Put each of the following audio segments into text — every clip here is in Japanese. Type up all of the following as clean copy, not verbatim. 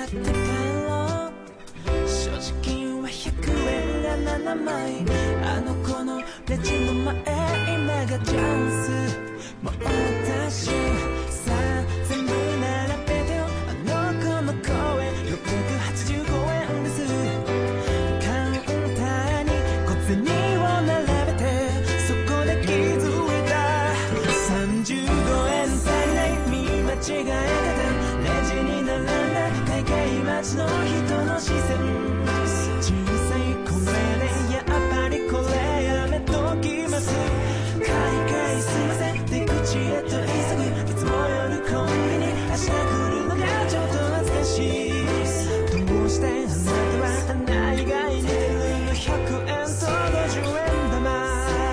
って帰ろう。所持金は100円が7枚。あの子のレジの前、今がチャンス。もう私さあ全部並べてよ。あの子の声685円です。カウンターに小銭を並べて、そこで気づいた。35円足りない、見間違えてて、レジに並んだ会計待ちの人の視線。小さい声でやっぱりこれやめときます。会計すいません、出口へと急ぐ。いつも夜コンビニ、明日来るのがちょっと恥ずかしい。どうしてあなたは穴以外に出るの。100円と50円玉。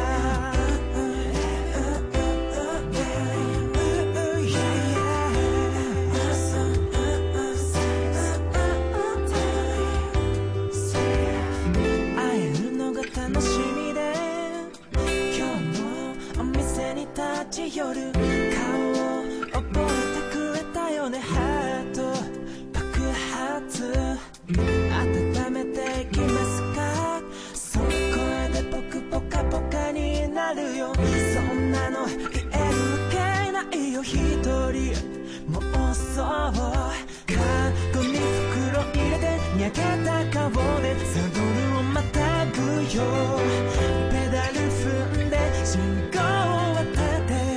会えるのが楽しみで、今日もお店に立ち寄る。顔を覚えてくれたよね。ハート爆発温めていきますか。その声で僕ポカポカになるよ。そんなの言えるわけないよ。一人もうそうカゴに袋入れて、にゃけた顔でサドルをまたぐよ。ペダル踏んで信号を渡って、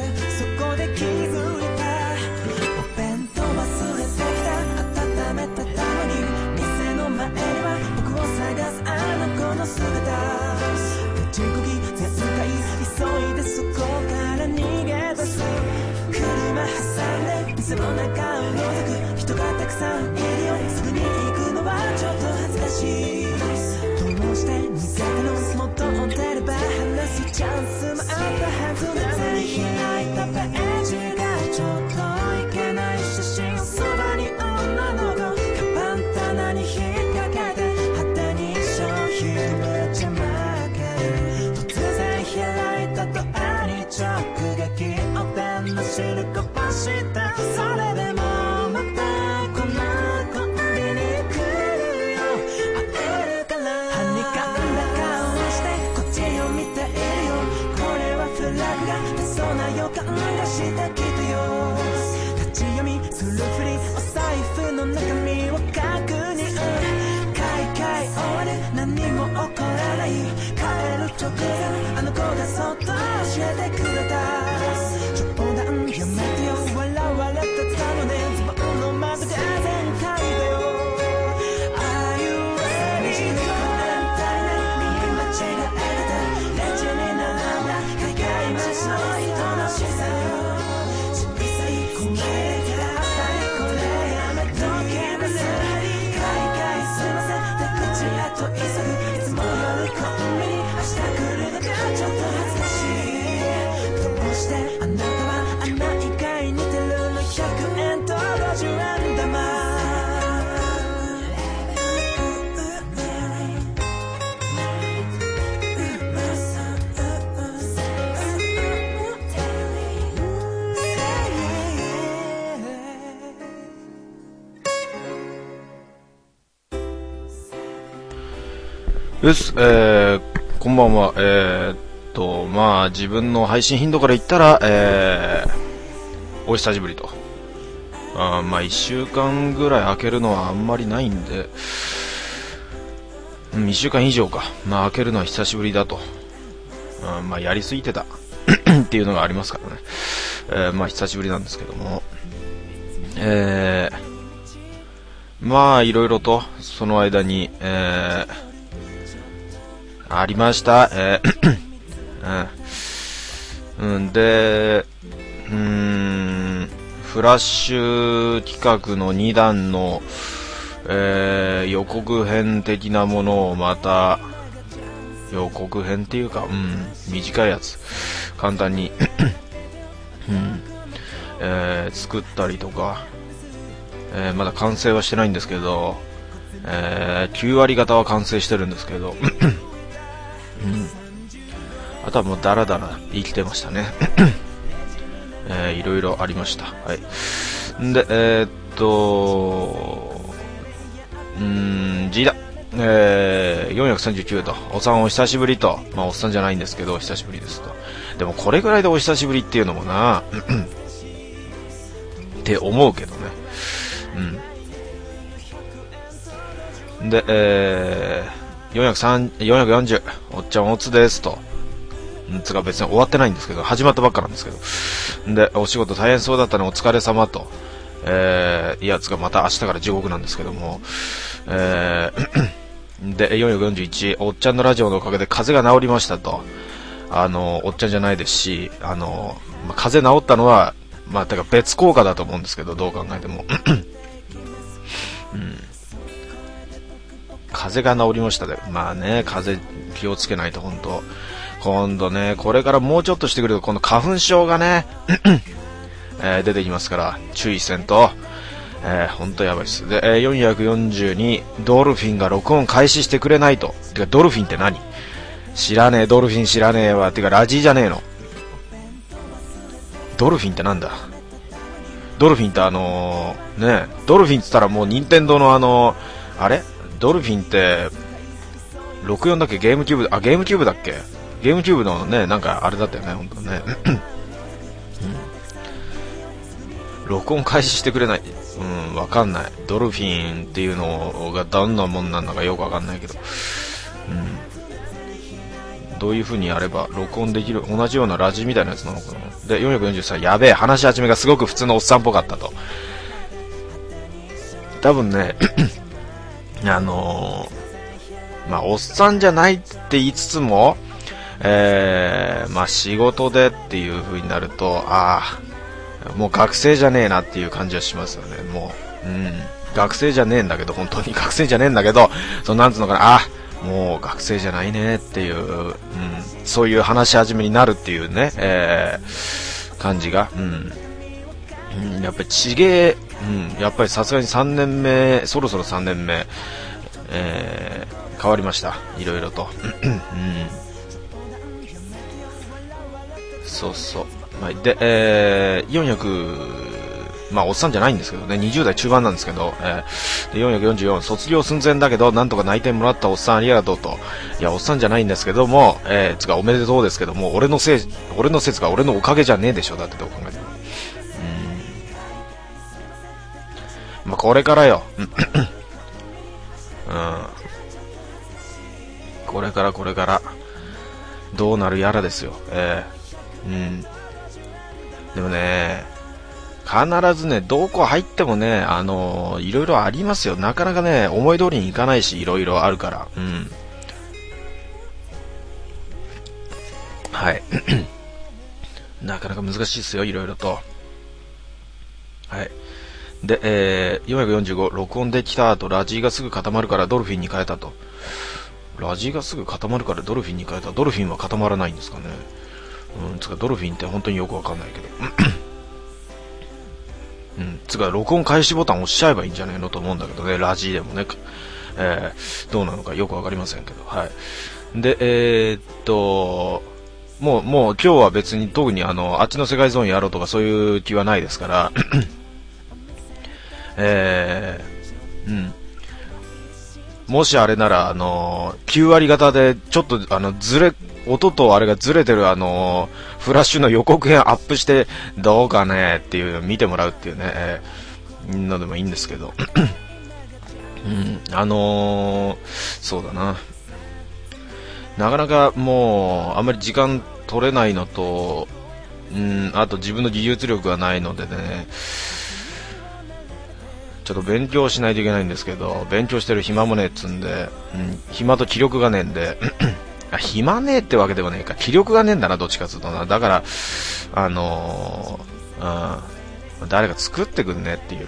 そこで気づいた。お弁当忘れてきた。温めたたのに店の前には僕を探すあの子の姿。ガチこぎ全開急いでそこから逃げ出す。車挟んで店の中を覗く。人がたくさんいるよ。すぐに行くのはちょっと恥ずかしい。どうして苦手の元を出れば話すチャンスもあったはずなのに。開いたページがちょっといけない写真。そばに女の子、カバン棚に引っ掛けて、派手に商品ぶちまける。突然開いたドアに直撃。おでんの汁こぼした。それでもまたこのコンビニ来るよ。会えるからはにかんだ顔してこっちを見ているよ。これはフラグが出そうな予感がしてきたよ。立ち読みするふり、お財布の中身を確認。会計終わる、何も起こらない。帰る直前あの子がそっと教えてくれた。冗談やめてよ、笑われてたのね。ズボンの窓が全開だよ。Are you ready? 100円足りない、見間違えてて、レジに並んだ会計待ちの人の視線。小さい声でやっぱりこれやめときます。会計すいません、出口へと急ぐ。いつも夜コンビニ、明日来るのがちょっと恥ずかしい。どうしてあなたは穴以外に出るの。100円と50円玉。 です、こんばんは。まあ自分の配信頻度から言ったら、お久しぶりと。まあ1週間ぐらい空けるのはあんまりないんで、1週間以上か。まあ空けるのは久しぶりだと。まあやりすぎてたっていうのがありますからね。まあ久しぶりなんですけども、まあいろいろとその間に、ありました。で、フラッシュ企画の2弾の、予告編的なものをまた、予告編っていうか、短いやつ、簡単に、作ったりとか、まだ完成はしてないんですけど、9割方は完成してるんですけど、あとはもうダラダラ生きてましたね。いろいろありました。はい。で、 439と、おっさんお久しぶりと、まあおっさんじゃないんですけど、久しぶりですと。でもこれぐらいでお久しぶりっていうのもな、って思うけどね。で、440、おっちゃんおつですと。つか別に終わってないんですけど、始まったばっかなんですけど。で、お仕事大変そうだったね、お疲れ様と。いや、つかまた明日から地獄なんですけども。で、441、おっちゃんのラジオのおかげで風邪が治りましたと。おっちゃんじゃないですし、風邪治ったのは、まあ、てか別効果だと思うんですけど、どう考えても。風邪が治りましたで。まあね、風邪気をつけないと本当。今度ね、これからもうちょっとしてくると、この花粉症がね、出てきますから、注意せんと。ほんとやばいです。で、442、ドルフィンが録音開始してくれないと。てか、ドルフィンって何？知らねえ、ドルフィン知らねえわ。てか、ラジーじゃねえの。ドルフィンってなんだ？ドルフィンってね、ドルフィンって言ったらもう任天堂のあれ？ドルフィンって、64だっけ？ゲームキューブ、ゲームキューブだっけ？ゲームキューブのね、なんかあれだったよね、ほんとね。録音開始してくれない。わかんない。ドルフィンっていうのがどんなもんなんだかよくわかんないけど。どういう風にやれば録音できる、同じようなラジみたいなやつなのかな。で、443、やべえ、話し始めがすごく普通のおっさんっぽかったと。多分ね、まあ、おっさんじゃないって言いつつも、まあ、仕事でっていう風になると、もう学生じゃねえなっていう感じはしますよね。もう、学生じゃねえんだけど、本当に学生じゃねえんだけど、なんつうのかな、もう学生じゃないねっていう、そういう話し始めになるっていうね、感じが、やっぱりちげえ、やっぱりさすがに3年目、そろそろ3年目、変わりました、いろいろと。そうそう。で、400、まあ、おっさんじゃないんですけどね、20代中盤なんですけど、で444、卒業寸前だけど、なんとか内定もらったおっさんありがとうと。いや、おっさんじゃないんですけども、つかおめでとうですけども、俺の説が俺のおかげじゃねえでしょ、だってどう考えても。まあ、これからよ。これから、どうなるやらですよ。でもね、必ずね、どこ入ってもね、いろいろありますよ。なかなかね、思い通りにいかないし、いろいろあるから。はい。なかなか難しいですよ、いろいろと。はい。で、445、録音できた後、ラジーがすぐ固まるからドルフィンに変えたと。ラジーがすぐ固まるからドルフィンに変えた。ドルフィンは固まらないんですかね。つかドルフィンって本当によくわかんないけど。つか録音開始ボタン押しちゃえばいいんじゃないのと思うんだけどね、ラジーでもね。どうなのかよくわかりませんけど。はい。で、もう今日は別に特にあっちの世界ゾーンやろうとかそういう気はないですから、もしあれなら9割型でちょっと音とあれがずれてるフラッシュの予告編アップしてどうかねっていうのを見てもらうっていうね、のでもいいんですけど、そうだな、なかなかもうあんまり時間取れないのと、あと自分の技術力がないのでね、ちょっと勉強しないといけないんですけど、勉強してる暇もねえっつんで、暇と気力がねえんで暇ねえってわけでもねえか、気力がねえんだな、どっちかっつうとな。だから誰か作ってくんねっていう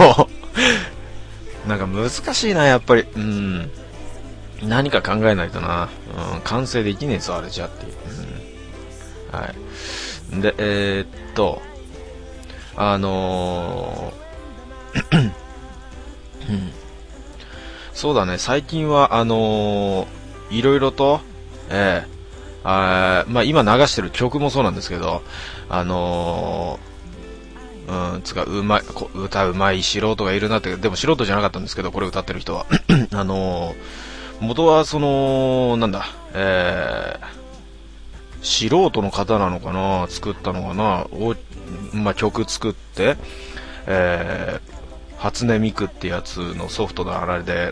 なんか難しいな、やっぱり。何か考えないとな。完成できねえぞ、あれじゃっていう。はい。で、そうだね、最近はいろいろと、まあ今流してる曲もそうなんですけど、歌うまい素人がいるなって、でも素人じゃなかったんですけど、これ歌ってる人は元はなんだ、素人の方なのかな、作ったのかな、まあ、曲作って、初音ミクってやつのソフトのあれで、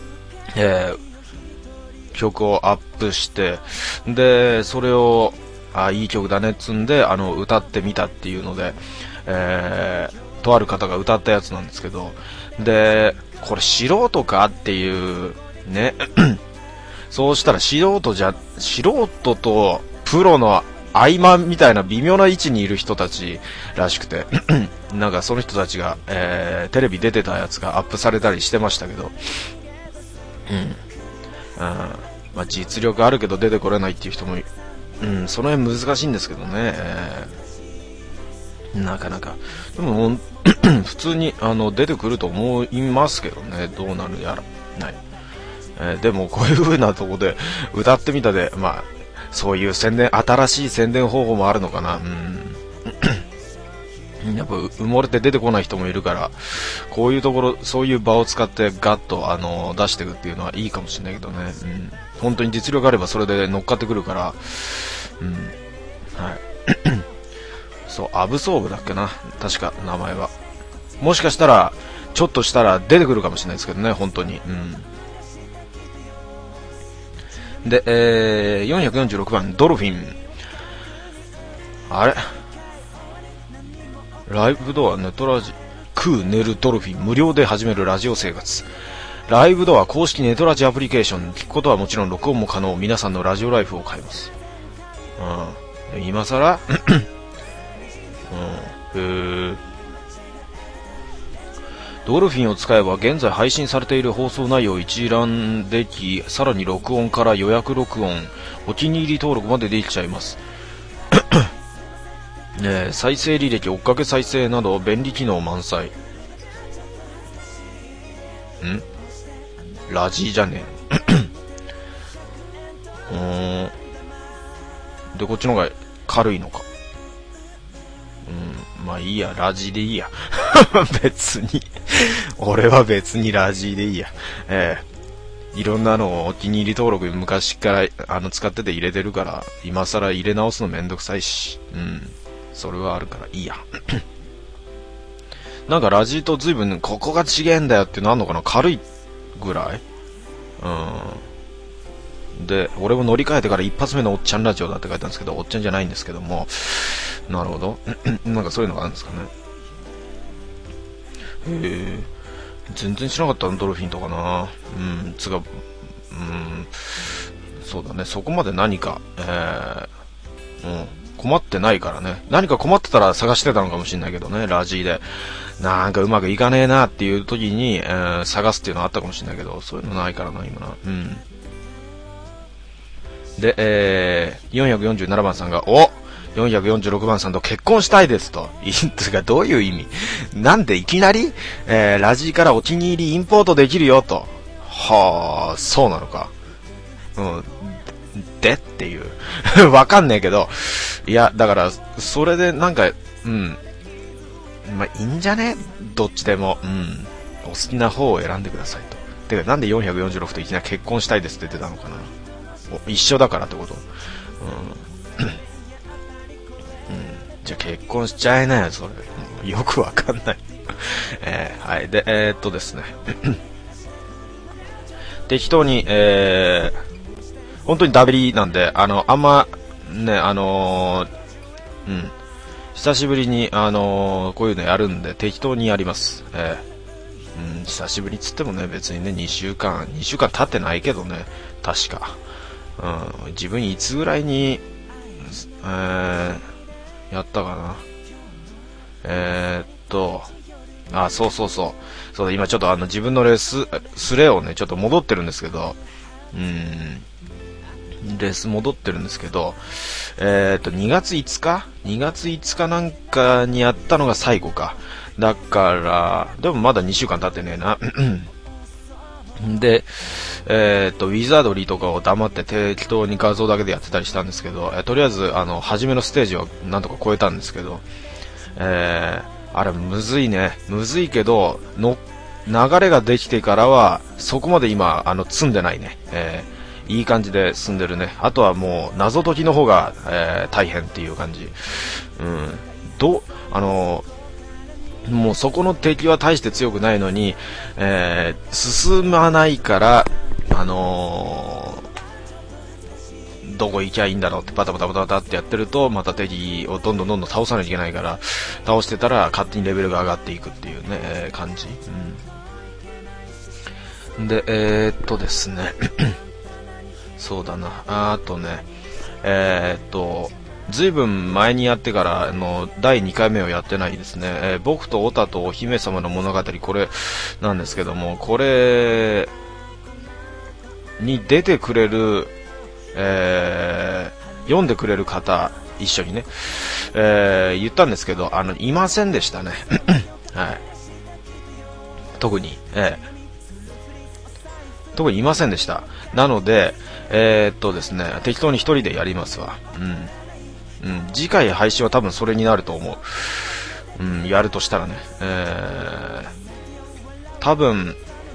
曲をアップして、で、それを、いい曲だねっつんで、歌ってみたっていうので、とある方が歌ったやつなんですけど、で、これ素人かっていうねそうしたら素人とプロの合間みたいな微妙な位置にいる人たちらしくてなんかその人たちが、テレビ出てたやつがアップされたりしてましたけど、まあ、実力あるけど出てこれないっていう人も、その辺難しいんですけどね、なかなかでも普通に出てくると思いますけどね、どうなるやらない、でもこういう風なとこで歌ってみたで、まあそういう新しい宣伝方法もあるのかな、やっぱ埋もれて出てこない人もいるから、こういうところ、そういう場を使ってガッと出していくっていうのはいいかもしれないけどね、本当に実力あればそれで乗っかってくるから、はいそう、アブソーブだっけな、確か名前は。もしかしたらちょっとしたら出てくるかもしれないですけどね、本当に。で、446番ドルフィン、あれライブドアネトラジ食う寝るドルフィン無料で始めるラジオ生活。ライブドア公式ネトラジアプリケーション、聞くことはもちろん録音も可能。皆さんのラジオライフを変えます。今さらドルフィンを使えば現在配信されている放送内容を一覧でき、さらに録音から予約録音、お気に入り登録までできちゃいます。再生履歴、追っかけ再生など便利機能満載。ラジーじゃねえで、こっちの方が軽いのか。まあいいや、ラジでいいや別に俺は別にラジでいいや。いろんなのをお気に入り登録昔から使ってて入れてるから、今更入れ直すのめんどくさいし、それはあるからいいやなんかラジと随分ここが違えんだよってなんのかな、軽いぐらい。で、俺も乗り換えてから一発目のおっちゃんラジオだって書いたんですけど、おっちゃんじゃないんですけども、なるほどなんかそういうのがあるんですかね。全然知らなかったの、ドルフィンとかな。そうだね、そこまで何か、困ってないからね。何か困ってたら探してたのかもしれないけどね、ラジーでなんかうまくいかねえなっていう時に、探すっていうのはあったかもしれないけど、そういうのないからな今な。で、447番さんが446番さんと結婚したいですと。どういう意味なんでいきなり、ラジーからお気に入りインポートできるよと。はあ、そうなのか。でっていうわかんねえけど、いやだからそれでなんかまあいいんじゃね、どっちでも。お好きな方を選んでくださいと。てかなんで446といきなり結婚したいですって言ってたのかな。一緒だからってこと。じゃあ結婚しちゃえなよそれ。よくわかんないはい。でですね適当に本当にダベリなんで、あんまね、久しぶりにこういうのやるんで適当にやります。久しぶりっつってもね、別にね2週間経ってないけどね、確か。自分いつぐらいにやったかな。そうだ、今ちょっと自分のスレをねちょっと戻ってるんですけど、レース戻ってるんですけど、2月5日なんかにやったのが最後か。だからでもまだ2週間経ってねえなで、ウィザードリーとかを黙って適当に画像だけでやってたりしたんですけど、とりあえず初めのステージはなんとか超えたんですけど、あれむずいね。むずいけど流れができてからはそこまで今積んでないね。いい感じで進んでるね。あとはもう謎解きの方が、大変っていう感じ。もうそこの敵は大して強くないのに、進まないから、どこ行きゃいいんだろうってバタバタバタバタってやってると、また敵をどんどん倒さないといけないから、倒してたら勝手にレベルが上がっていくっていうね、感じ。で、ですね。そうだな。あとね、ずいぶん前にやってから第2回目をやってないですね。僕とオタとお姫様の物語、これなんですけども、これに出てくれる、読んでくれる方一緒にね、言ったんですけど、いませんでしたね。はい。特にいませんでした。なので、ですね、適当に一人でやりますわ。次回配信は多分それになると思う。やるとしたらね。多分、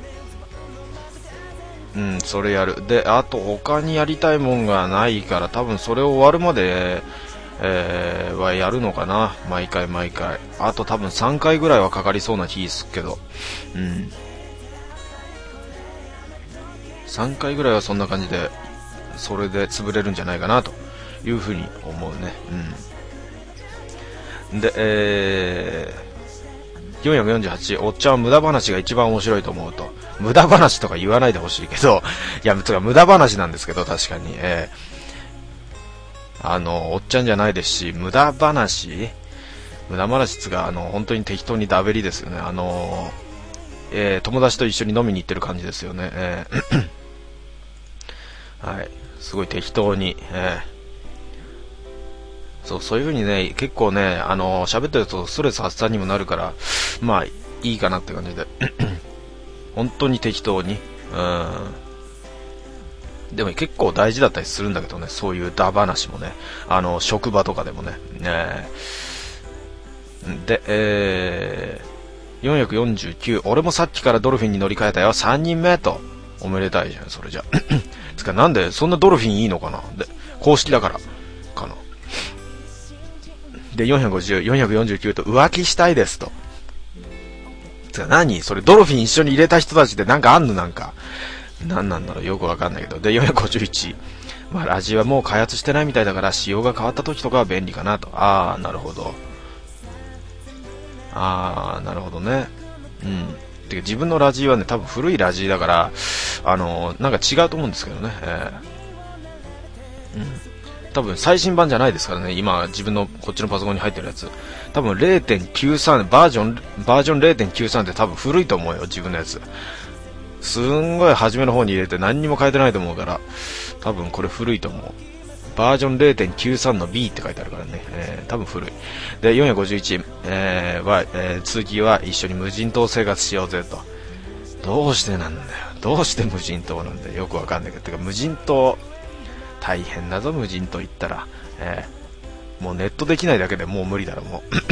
それやる。で、あと他にやりたいもんがないから、多分それ終わるまで、はやるのかな。毎回。あと多分3回ぐらいはかかりそうな気すっけど。3回ぐらいはそんな感じで、それで潰れるんじゃないかなというふうに思うね。で、448、おっちゃんは無駄話が一番面白いと思うと。無駄話とか言わないでほしいけど、いや、無駄話なんですけど、確かに。おっちゃんじゃないですし、無駄話つが、本当に適当にダベリですよね。友達と一緒に飲みに行ってる感じですよね。はい。すごい適当に、そういう風にね、結構ね、喋ってるとストレス発散にもなるから、まあ、いいかなって感じで。本当に適当に。でも結構大事だったりするんだけどね、そういうダ話もね、職場とかでもね。で、449、俺もさっきからドルフィンに乗り換えたよ、3人目と。おめでたいじゃん、それじゃ。つか、なんで、そんなドルフィンいいのかなで、公式だから、かな。で、450、449と浮気したいですと。つか、何それ、ドルフィン一緒に入れた人たちでなんかあんのなんか。なんなんだろう、よくわかんないけど。で、451。まあ、ラジはもう開発してないみたいだから、仕様が変わった時とかは便利かなと。あー、なるほど。なるほどね。てか自分のラジはね、多分古いラジだから、なんか違うと思うんですけどね。多分最新版じゃないですからね。今自分のこっちのパソコンに入ってるやつ。多分 0.93 バージョン 0.93 って多分古いと思うよ、自分のやつ。すんごい初めの方に入れて何にも変えてないと思うから、多分これ古いと思う。バージョン 0.93 の B って書いてあるからね、多分古い。で、451、続きは一緒に無人島生活しようぜと。どうしてなんだよ。どうして無人島なんだよ。よくわかんないけど。てか無人島、大変だぞ、無人島行ったら。もうネットできないだけでもう無理だろ、もう。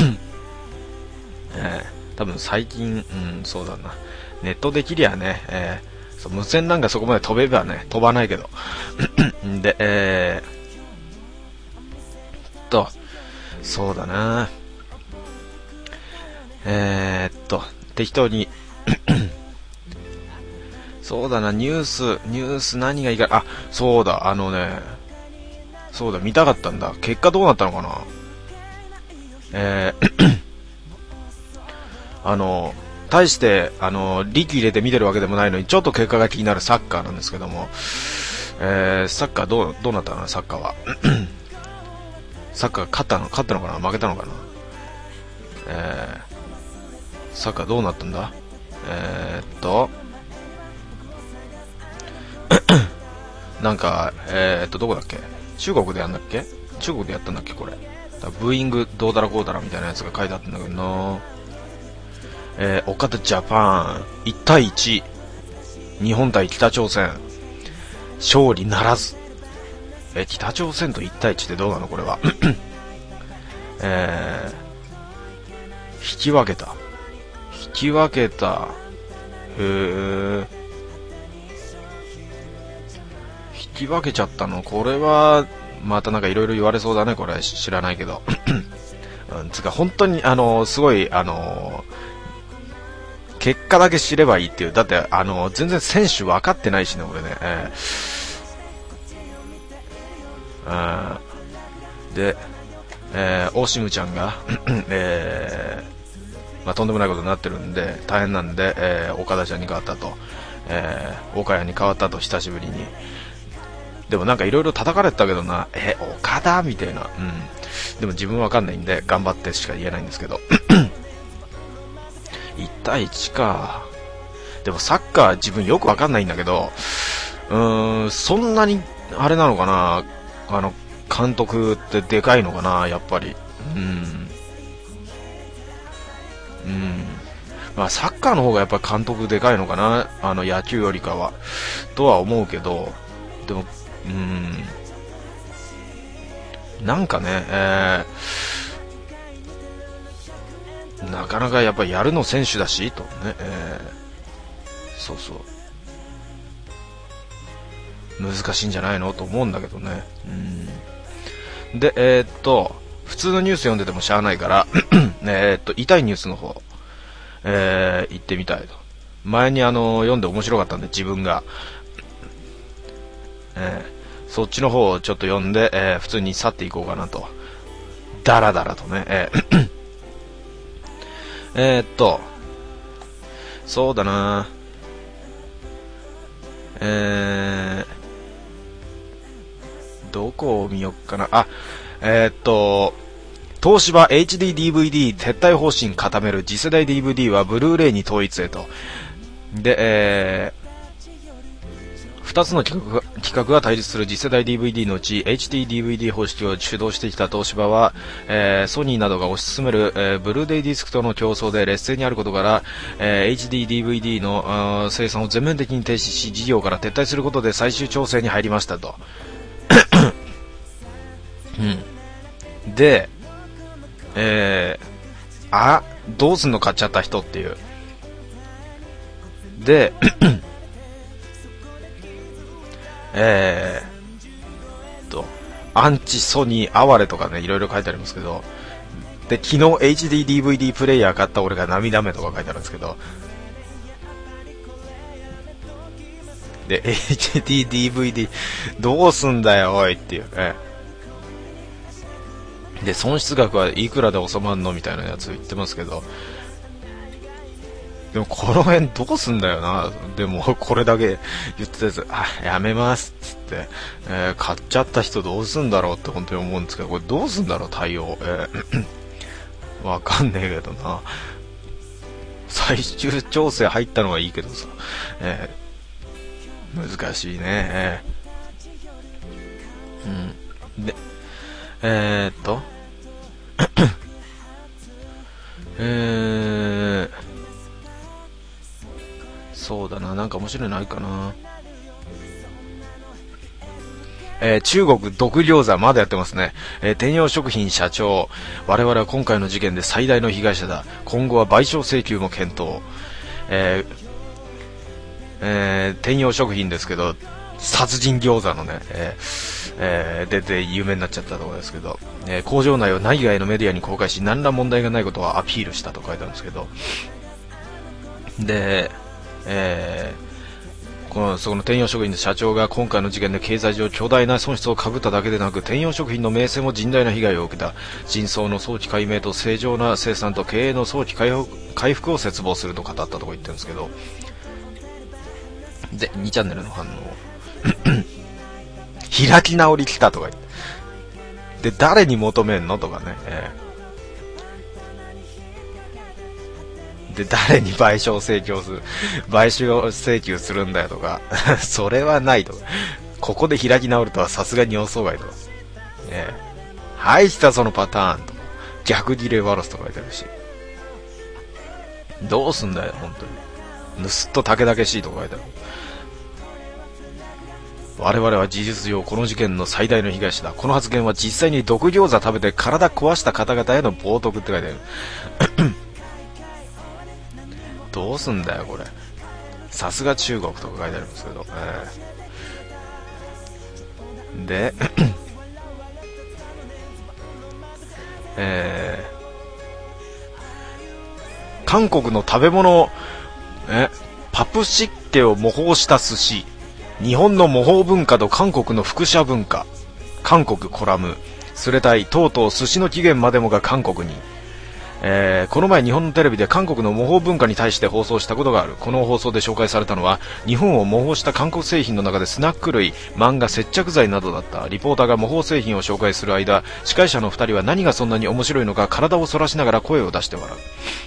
多分最近、そうだな。ネットできりゃね、無線なんかそこまで飛べばね、飛ばないけど。で、そうだな。適当にそうだな、ニュース何がいいか、そうだ、そうだ、見たかったんだ。結果どうなったのかな。大して、力入れて見てるわけでもないのに、ちょっと結果が気になるサッカーなんですけども、サッカーどうなったのかな、サッカーは。サッカー勝ったのかな、負けたのかな。サッカーどうなったんだ。なんか、どこだっけ、中国でやんだっけ、中国でやったんだっけ、これ。ブーイングどうだらこうだらみたいなやつが書いてあったんだけどな。岡田ジャパン1対1、日本対北朝鮮、勝利ならず。北朝鮮と1対1ってどうなのこれは。引き分けた。 へえ。引き分けちゃったの、これはまたなんかいろいろ言われそうだね、これ知らないけど。つか本当にすごい結果だけ知ればいいっていう。だって全然選手分かってないしね、俺ね。で、オシムちゃんが、とんでもないことになってるんで大変なんで、岡田ちゃんに変わったと、岡谷に変わったと、久しぶりに。でもなんかいろいろ叩かれてたけどな、岡田みたいな、でも自分わかんないんで頑張ってしか言えないんですけど1対1か。でもサッカー自分よくわかんないんだけど、そんなにあれなのかな、監督ってでかいのかな、やっぱり。まあサッカーの方がやっぱ監督でかいのかな、野球よりかはとは思うけど、でもなんかね、なかなかやっぱやるの選手だしとね、そうそう難しいんじゃないのと思うんだけどね。で普通のニュース読んでてもしゃあないから痛いニュースの方、行ってみたいと。前に読んで面白かったんで自分が、そっちの方をちょっと読んで、普通に去っていこうかなと、ダラダラとね。そうだな、どこを見よっかな。東芝 HD-DVD 撤退方針固める、次世代 DVD はブルーレイに統一へと。で、2つの企画が対立する次世代 DVD のうち HD-DVD 方式を主導してきた東芝は、ソニーなどが推し進める、ブルーレイディスクとの競争で劣勢にあることから、HD-DVD の生産を全面的に停止し、事業から撤退することで最終調整に入りましたと。で、どうすんの買っちゃった人っていう。でアンチソニー哀れとかね、いろいろ書いてありますけど、で昨日 HD-DVD プレイヤー買った俺が涙目とか書いてあるんですけど、で HD-DVD どうすんだよおいっていう、で損失額はいくらで収まんのみたいなやつ言ってますけど、でもこの辺どうすんだよな。でもこれだけ言ってたやつ、やめますっつって、買っちゃった人どうすんだろうって本当に思うんですけど、これどうすんだろう対応、わかんねえけどな。最終調整入ったのはいいけどさ、難しいね。でそうだな、なんか面白いのないかな。中国毒餃子まだやってますね。天陽食品社長、我々は今回の事件で最大の被害者だ、今後は賠償請求も検討。天陽食品ですけど殺人餃子のね、で有名になっちゃったところですけど、工場内を内外のメディアに公開し何ら問題がないことをアピールしたと書いてあるんですけど、で、その天陽食品の社長が今回の事件で経済上巨大な損失を被っただけでなく、天陽食品の名声も甚大な被害を受けた。真相の早期解明と正常な生産と経営の早期回復を切望すると語ったと言ってるんですけど、で2チャンネルの反応開き直り来たとか言って、で誰に求めんのとかね、で誰に賠償請求するんだよとかそれはないとか、ここで開き直るとはさすがに予想外とか、はい来たそのパターンとか、逆ギレワロスとか書いてあるし、どうすんだよ本当に、盗っと竹々しいとか書いてある。我々は事実上この事件の最大の被害者だ。この発言は実際に毒餃子食べて体壊した方々への冒涜って書いてあるどうすんだよこれ。 さすが中国とか書いてありますけど、で韓国の食べ物、パプシッケを模倣した寿司、日本の模倣文化と韓国の輻射文化、韓国コラム、スレタイ、とうとう寿司の起源までもが韓国に。この前日本のテレビで韓国の模倣文化に対して放送したことがある。この放送で紹介されたのは日本を模倣した韓国製品の中でスナック類、漫画、接着剤などだった。リポーターが模倣製品を紹介する間、司会者の2人は何がそんなに面白いのか体を反らしながら声を出して笑う。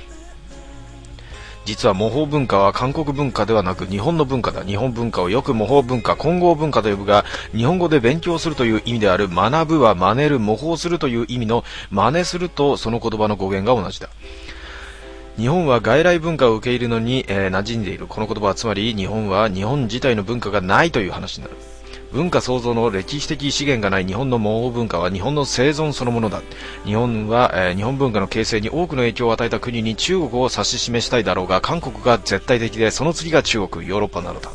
実は模倣文化は韓国文化ではなく日本の文化だ。日本文化をよく模倣文化、混合文化と呼ぶが、日本語で勉強するという意味である学ぶは真似る、模倣するという意味の真似するとその言葉の語源が同じだ。日本は外来文化を受け入れるのに、馴染んでいる。この言葉はつまり日本は日本自体の文化がないという話になる。文化創造の歴史的資源がない日本の模倣文化は日本の生存そのものだ。日本は、日本文化の形成に多くの影響を与えた国に中国を指し示したいだろうが、韓国が絶対的で、その次が中国、ヨーロッパなのだ。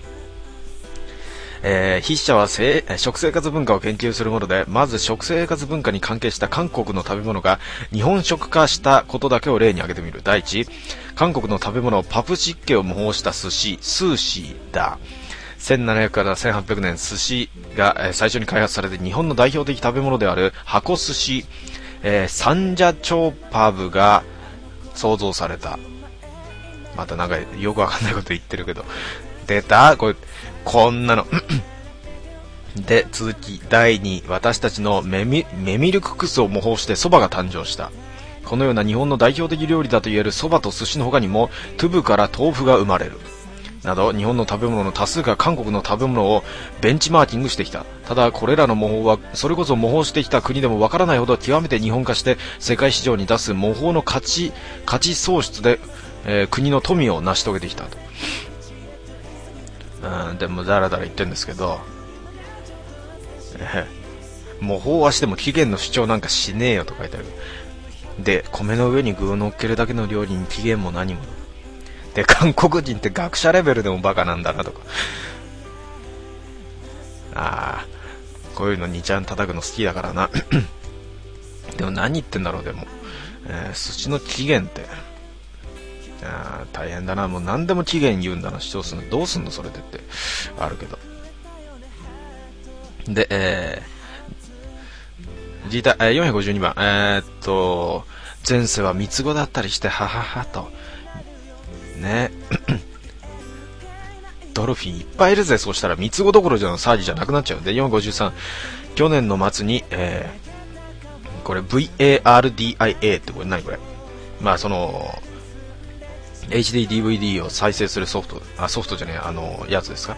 筆者は食生活文化を研究するもので、まず食生活文化に関係した韓国の食べ物が日本食化したことだけを例に挙げてみる。第一、韓国の食べ物パプシッケを模倣した寿司、スーシーだ。1700から1800年、寿司が最初に開発されて日本の代表的食べ物である箱寿司、サンジャチョーパブが創造された。またなんかよくわかんないこと言ってるけど、出たこんなので、続き第2、私たちのメミルククスを模倣して蕎麦が誕生した。このような日本の代表的料理だと言える蕎麦と寿司の他にもトゥブから豆腐が生まれるなど、日本の食べ物の多数が韓国の食べ物をベンチマーキングしてきた。ただこれらの模倣はそれこそ模倣してきた国でもわからないほど極めて日本化して世界市場に出す模倣の価値創出で、国の富を成し遂げてきたと。でもだらだら言ってるんですけど、模倣はしても起源の主張なんかしねえよと書いてある。で、米の上に具を乗っけるだけの料理に起源も何も。で、韓国人って学者レベルでもバカなんだなとか。こういうの2ちゃん叩くの好きだからな。でも何言ってんだろう。でも、寿司の起源って大変だな。もう何でも起源言うんだな、主張するの。どうすんのそれでってあるけど。で、452番、前世は三つ子だったりしてはははとね。ドルフィンいっぱいいるぜ。そうしたら三つ子どころじゃの騒ぎじゃなくなっちゃう。で、453、去年の末に、これ VARDIA ってこれ何これ。まあそのHD DVD を再生するソフトじゃねえ、やつですか。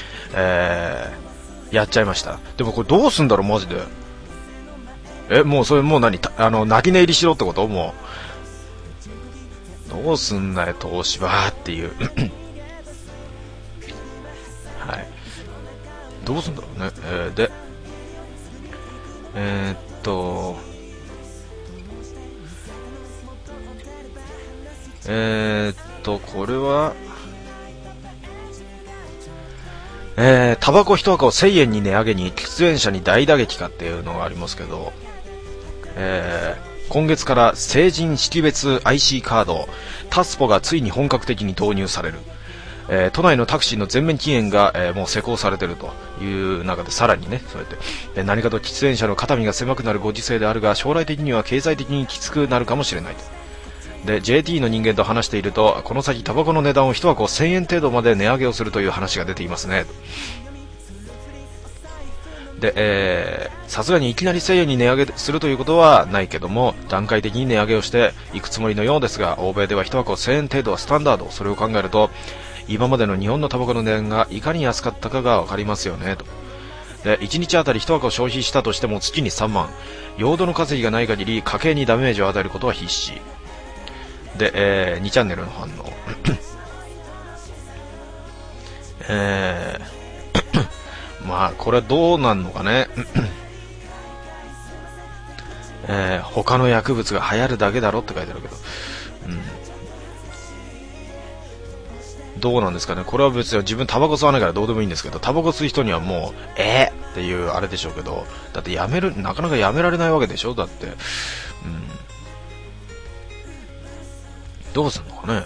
やっちゃいました。でもこれどうすんだろうマジで。もうそれもう泣き寝入りしろってこと？もうどうすんなよ東芝っていうはい、どうすんだろうね。でこれはタバコ1箱を1000円に値上げに喫煙者に大打撃かっていうのがありますけど、今月から成人識別 IC カードタスポがついに本格的に導入される。都内のタクシーの全面禁煙が、もう施行されているという中で、さらにね、そうやって何かと喫煙者の肩身が狭くなるご時世であるが、将来的には経済的にきつくなるかもしれないと。で JT の人間と話していると、この先タバコの値段を1箱1000円程度まで値上げをするという話が出ていますね。で、さすがにいきなり1000円に値上げするということはないけども、段階的に値上げをしていくつもりのようですが、欧米では1箱1000円程度はスタンダード。それを考えると今までの日本のタバコの値段がいかに安かったかが分かりますよねと。で1日あたり1箱消費したとしても月に3万、用土の稼ぎがない限り家計にダメージを与えることは必至で、2チャンネルの反応まあこれはどうなんのかね他の薬物が流行るだけだろって書いてあるけど、 どうなんですかね。これは別に自分タバコ吸わないからどうでもいいんですけど、タバコ吸う人にはもうっていうあれでしょうけど、だってなかなかやめられないわけでしょ。だって、どうすんのかね。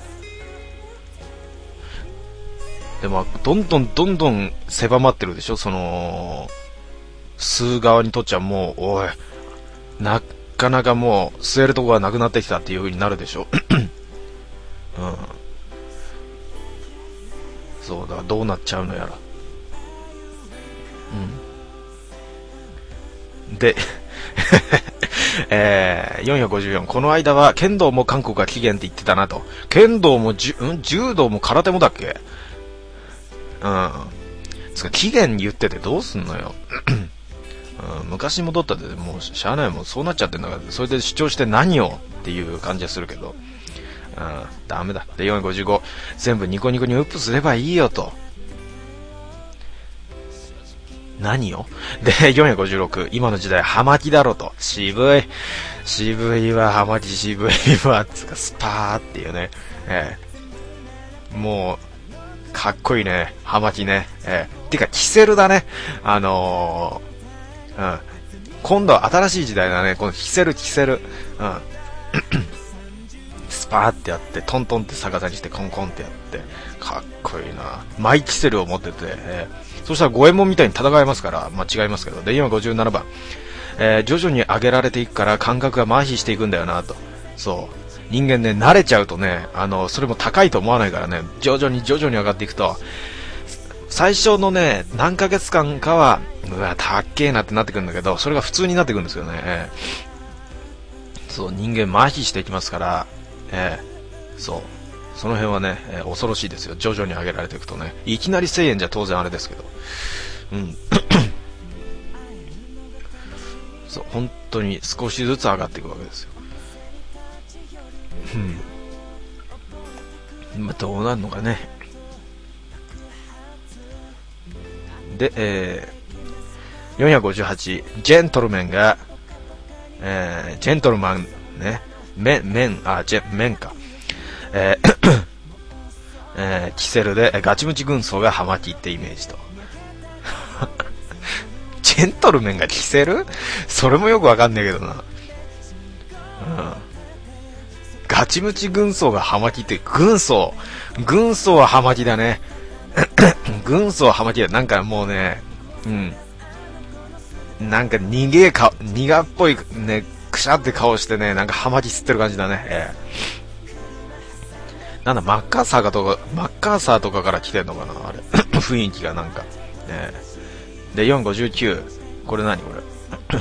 でもどんどん狭まってるでしょ。その吸う側にとっちゃもう、おい、なかなかもう吸えるとこがなくなってきたっていう風になるでしょ。そうだからどうなっちゃうのやら。で454、この間は剣道も韓国が起源って言ってたなと。剣道も柔道も空手もだっけ。起源言っててどうすんのよ。昔戻ったってもうしゃあないもん、そうなっちゃってんだから、それで主張して何をっていう感じはするけど、ダメだ。で455、全部ニコニコにウップすればいいよと。何よ。で456、今の時代ハマキだろと。渋いわ、ハマキ渋いわつか、スパーっていうね、もうかっこいいね、ハマキね。てかキセルだね。今度は新しい時代だね。このキセル、スパーってやって、トントンって逆さにしてコンコンってやって、かっこいいな。マイキセルを持ってて、そしたら五右衛門みたいに戦えますから、違いますけど。で今57番、徐々に上げられていくから感覚が麻痺していくんだよなと。そう人間ね、慣れちゃうとね、それも高いと思わないからね、徐々に上がっていくと、最初のね何ヶ月間かはうわたっけーなってなってくるんだけど、それが普通になってくるんですよね。そう人間麻痺していきますから、その辺はね、恐ろしいですよ。徐々に上げられていくとね、いきなり1000円じゃ当然あれですけど、そう本当に少しずつ上がっていくわけですよ。どうなるのかね。で、458、ジェントルマンが、ジェントルマンね、麺か、キセルでガチムチ軍曹がハマキってイメージと。ジェントルメンがキセル？それもよくわかんねえけどな。ガチムチ軍曹がハマキって、軍曹はハマキだね。軍曹はハマキだ。なんかもうね、なんか苦っぽいね、くしゃって顔してね、なんかハマキ吸ってる感じだね。なんだマッカーサーとかから来てんのかなあれ。雰囲気がなんか。で459、これ何これ。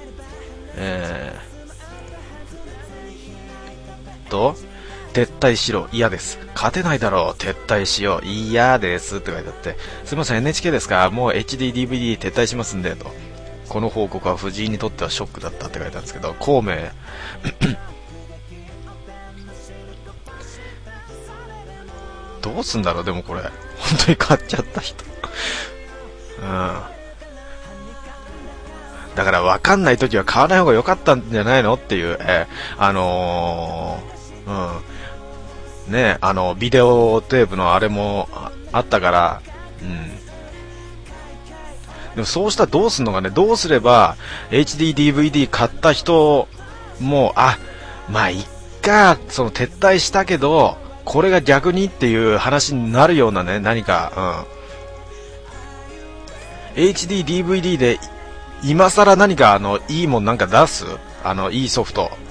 撤退しろ、嫌です。勝てないだろう、撤退しよう、嫌ですって書いてあって、すいません NHK ですか、もう HD、DVD 撤退しますんでと。この報告は藤井にとってはショックだったって書いてあるんですけど、孔明どうすんだろう。でもこれ本当に買っちゃった人だから分かんないときは買わない方が良かったんじゃないのっていう、ね、ビデオテープのあれもあったから、でもそうしたらどうすんのかね。どうすれば HD、DVD 買った人も、まあいっか、その撤退したけどこれが逆にっていう話になるようなね、何か、HD、DVD で今更何かいいもんなんか出す、いいソフト、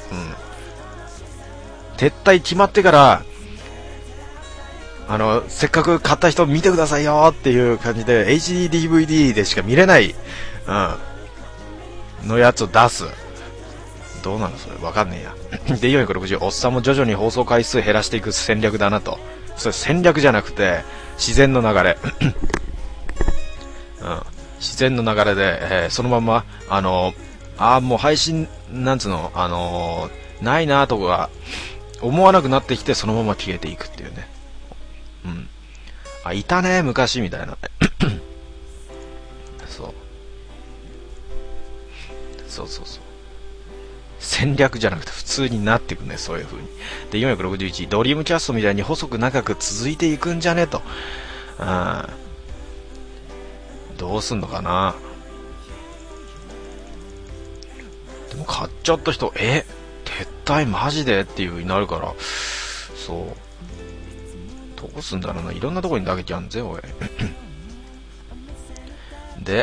撤退決まってからせっかく買った人見てくださいよっていう感じで HD、DVD でしか見れない、のやつを出す。どうなのそれ、わかんねえや。で460、おっさんも徐々に放送回数減らしていく戦略だなと。それ戦略じゃなくて自然の流れ、自然の流れで、そのままもう配信なんつうの、ないなとか思わなくなってきて、そのまま消えていくっていうね。いたね昔みたいなそう戦略じゃなくて普通になっていくね、そういう風に。で、461、ドリームキャストみたいに細く長く続いていくんじゃねと。どうすんのかな。でも買っちゃった人、撤退マジでっていう風になるから、そう。どうすんだろうな、いろんなとこに投げちゃうんぜ、おい。で、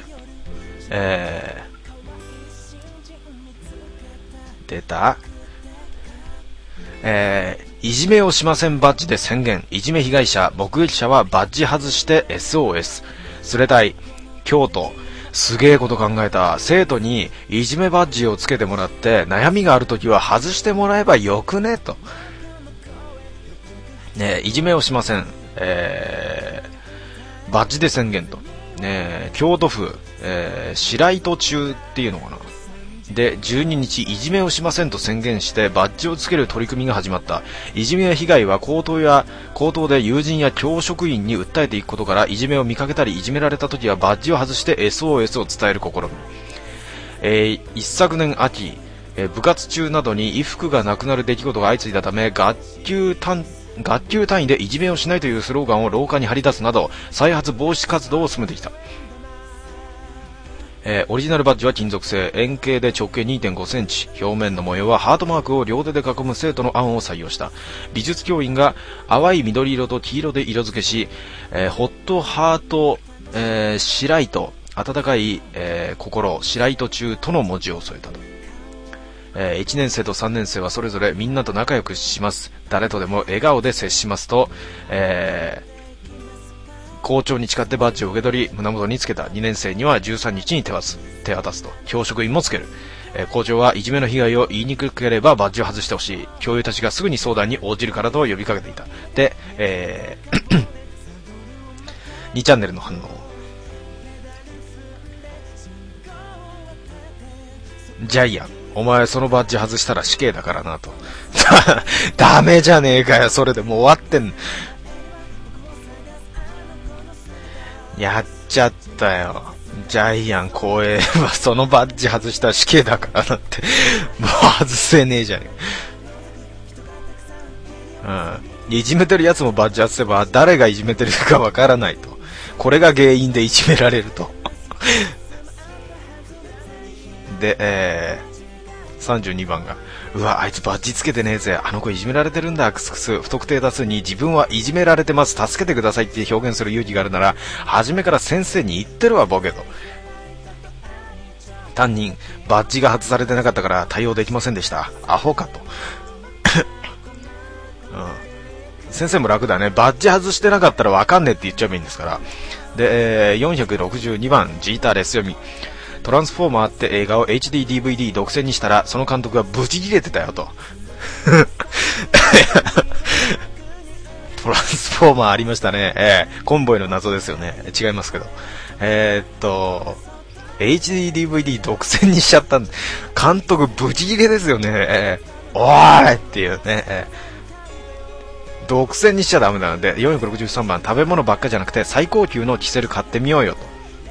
出た、いじめをしませんバッジで宣言。いじめ被害者、目撃者はバッジ外して SOS。スレタイ、京都。すげえこと考えた。生徒にいじめバッジをつけてもらって悩みがあるときは外してもらえばよくねと。ね、いじめをしません。バッジで宣言と。ね、京都府、白糸中っていうのかな。で、12日、いじめをしませんと宣言してバッジをつける取り組みが始まった。いじめ被害は口頭で友人や教職員に訴えていくことから、いじめを見かけたりいじめられた時はバッジを外して SOS を伝える試み。一昨年秋、部活中などに衣服がなくなる出来事が相次いだため、学級単位でいじめをしないというスローガンを廊下に張り出すなど再発防止活動を進めてきた。オリジナルバッジは金属製、円形で直径 2.5 センチ、表面の模様はハートマークを両手で囲む生徒の案を採用した。美術教員が淡い緑色と黄色で色付けし、ホットハート、白糸、温かい、心、白糸中との文字を添えたと。1年生と3年生はそれぞれみんなと仲良くします。誰とでも笑顔で接しますと、校長に誓ってバッジを受け取り胸元につけた。2年生には13日に手渡すと。教職員もつける。校長はいじめの被害を言いにくければバッジを外してほしい。教諭たちがすぐに相談に応じるからと呼びかけていた。で、2チャンネルの反応。ジャイアン、お前そのバッジ外したら死刑だからなと。ダメじゃねえかよ、それでもう終わってん。やっちゃったよ。ジャイアン光栄はそのバッジ外したら死刑だからなって。もう外せねえじゃねえ。いじめてるやつもバッジ外せば誰がいじめてるかわからないと。これが原因でいじめられると。で、32番が、うわ、あいつバッジつけてねえぜ。あの子いじめられてるんだ。クスクス。不特定多数に自分はいじめられてます。助けてくださいって表現する勇気があるなら、初めから先生に言ってるわ、ボケと。担任、バッジが外されてなかったから対応できませんでした。アホかと。先生も楽だね。バッジ外してなかったらわかんねえって言っちゃえばいいんですから。で、462番、ジーターレス読み。トランスフォーマーって映画を HD-DVD 独占にしたら、その監督がブチ切れてたよと。トランスフォーマーありましたね。コンボイの謎ですよね。違いますけど。HD-DVD 独占にしちゃったんで、監督ブチ切れですよね。おーいっていうね。独占にしちゃダメなので、463番、食べ物ばっかじゃなくて最高級のキセル買ってみようよと。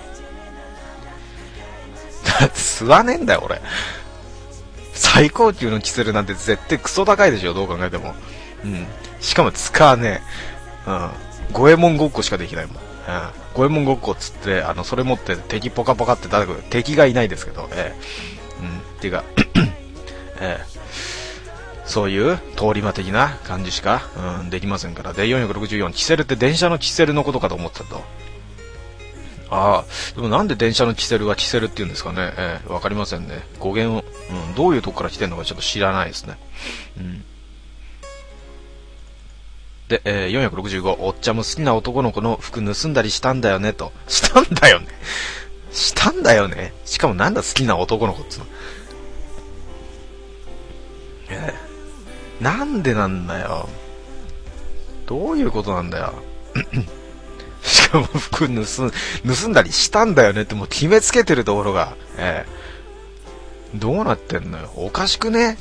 だって吸わねえんだよ俺。最高級のキセルなんて絶対クソ高いでしょ、どう考えても。しかも使わねえ。五右衛門ごっこしかできないもん。五右衛門ごっこっつってそれ持って敵ポカポカって叩く敵がいないですけど、っていうかそういう通り魔的な感じしか、できませんから。で、464、キセルって電車のキセルのことかと思ってたと。でもなんで電車のキセルはキセルって言うんですかね。わかりませんね。語源を、どういうとこから来てるのかちょっと知らないですね。で、465、おっちゃんも好きな男の子の服盗んだりしたんだよねと。したんだよね。したんだよね。しかもなんだ好きな男の子っつうの。なんでなんだよ。どういうことなんだよ。しかも服盗んだりしたんだよねってもう決めつけてるところが、どうなってんのよ。おかしくね。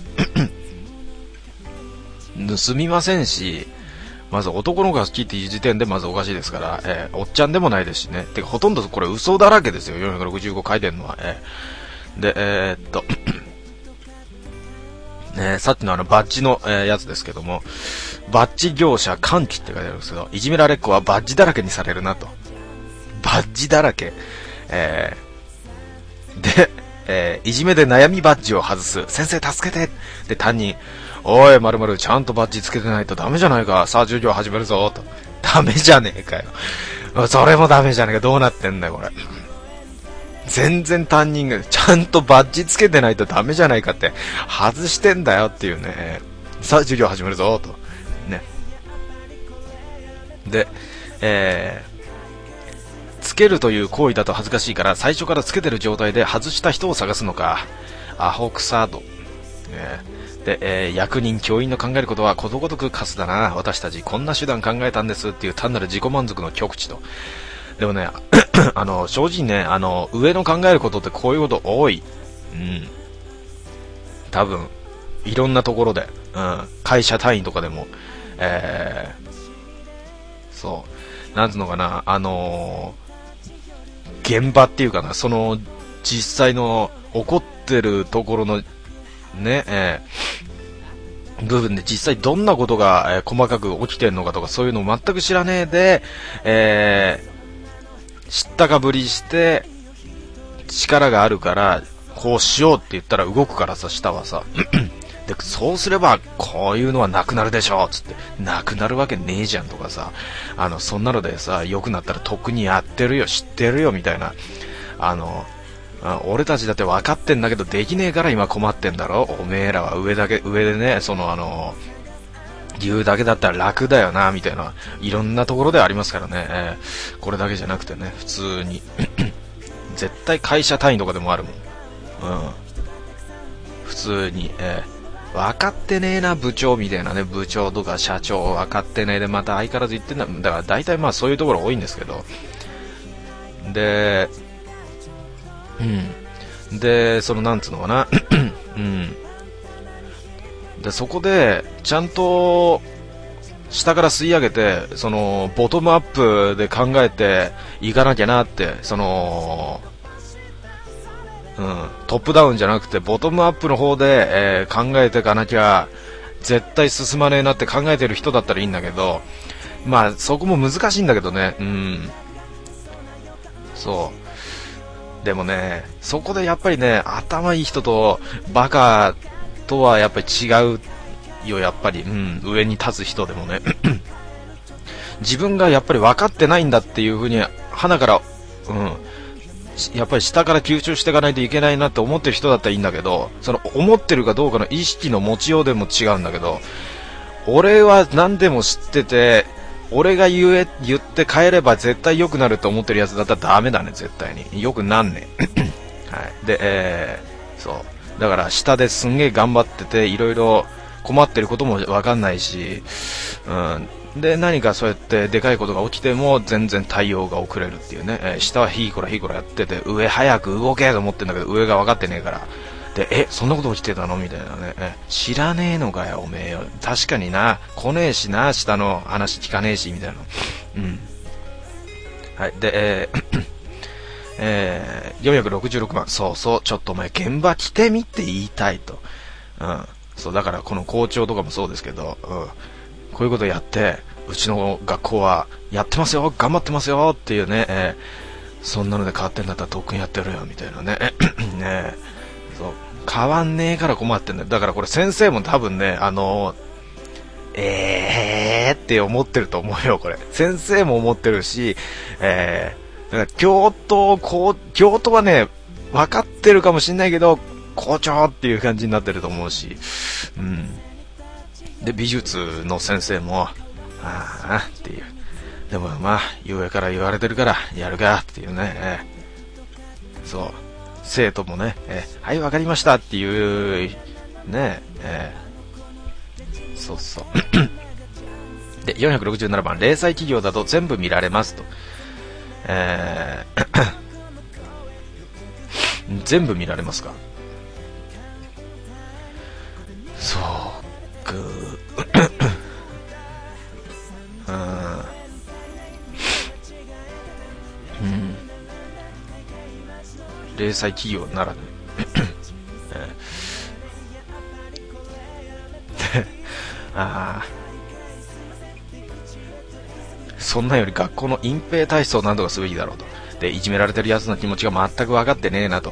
盗みませんし、まず男の子が好きっていう時点でまずおかしいですから、おっちゃんでもないですしね。てかほとんどこれ嘘だらけですよ。465書いてんのは。で、 ね、さっきのバッジの、やつですけども、バッジ業者歓喜って書いてあるんですけど、いじめられっ子はバッジだらけにされるなと。バッジだらけ。で、いじめで悩みバッジを外す。先生助けて。で、担任、おい、〇〇ちゃんとバッジつけてないとダメじゃないか。さあ、授業始めるぞ。と。ダメじゃねえかよ。それもダメじゃねえか。どうなってんだよ、これ。全然担任がちゃんとバッジつけてないとダメじゃないかって外してんだよっていうね。さあ授業始めるぞとね。で、つけるという行為だと恥ずかしいから最初からつけてる状態で外した人を探すのか。アホくさと、で、役人教員の考えることはことごとくカスだな。私たちこんな手段考えたんですっていう単なる自己満足の極致と。でもね正直ね、上の考えることってこういうこと多い。うん。多分、いろんなところで、うん。会社単位とかでも、そう。なんつうのかな、現場っていうかな、その、実際の起こってるところの、ね、部分で実際どんなことが、細かく起きてるのかとかそういうのを全く知らねえで、知ったかぶりして力があるからこうしようって言ったら動くからさ、下はさでそうすればこういうのはなくなるでしょつってなくなるわけねえじゃんとかさ、そんなのでさ良くなったらとっくにやってるよ知ってるよみたいな、俺たちだって分かってんだけどできねえから今困ってんだろ。おめえらは上でね、その言うだけだったら楽だよなみたいな、いろんなところでありますからね、これだけじゃなくてね、普通に絶対会社単位とかでもあるもん、普通に、分かってねえな部長みたいなね、部長とか社長分かってねえでまた相変わらず言ってんだ。だから大体まあそういうところ多いんですけど、ででそのなんつうのかなでそこでちゃんと下から吸い上げて、そのボトムアップで考えていかなきゃなって、そのトップダウンじゃなくてボトムアップの方で、考えていかなきゃ絶対進まねえなって考えてる人だったらいいんだけど、まあそこも難しいんだけどね。そうでもね、そこでやっぱりね、頭いい人とバカとはやっぱり違うよ、やっぱり、上に立つ人でもね自分がやっぱり分かってないんだっていう風に鼻から、やっぱり下から吸収していかないといけないなって思ってる人だったらいいんだけど、その思ってるかどうかの意識の持ちようでも違うんだけど、俺は何でも知ってて俺が言って変えれば絶対良くなると思ってるやつだったらダメだね、絶対に良くなんねはい。で、そうだから下ですんげえ頑張ってていろいろ困ってることも分かんないし、で何かそうやってでかいことが起きても全然対応が遅れるっていうね、下はヒーコラやってて上早く動けと思ってんだけど上が分かってねえから、でそんなこと起きてたのみたいなね、知らねえのかよおめえよ、確かにな来ねえしな、下の話聞かねえしみたいな。はい。で、466番、そうちょっとお前現場来てみって言いたいと。そうだからこの校長とかもそうですけど、こういうことやってうちの学校はやってますよ頑張ってますよっていうね、そんなので変わってんだったらとっくにやってるよみたいなねね、そう変わんねえから困ってんだよ。だからこれ先生も多分ねって思ってると思うよ、これ先生も思ってるし、だから教頭はね分かってるかもしんないけど校長っていう感じになってると思うし、で美術の先生もっていう、でもまあ上から言われてるからやるかっていうね、そう生徒もね、はいわかりましたっていうね、そうで467番、零細企業だと全部見られますと、全部見られますか。そうか零細企業ならねそんなより学校の隠蔽体操などがすべきだろうと。で、いじめられてる奴の気持ちが全く分かってねえなと。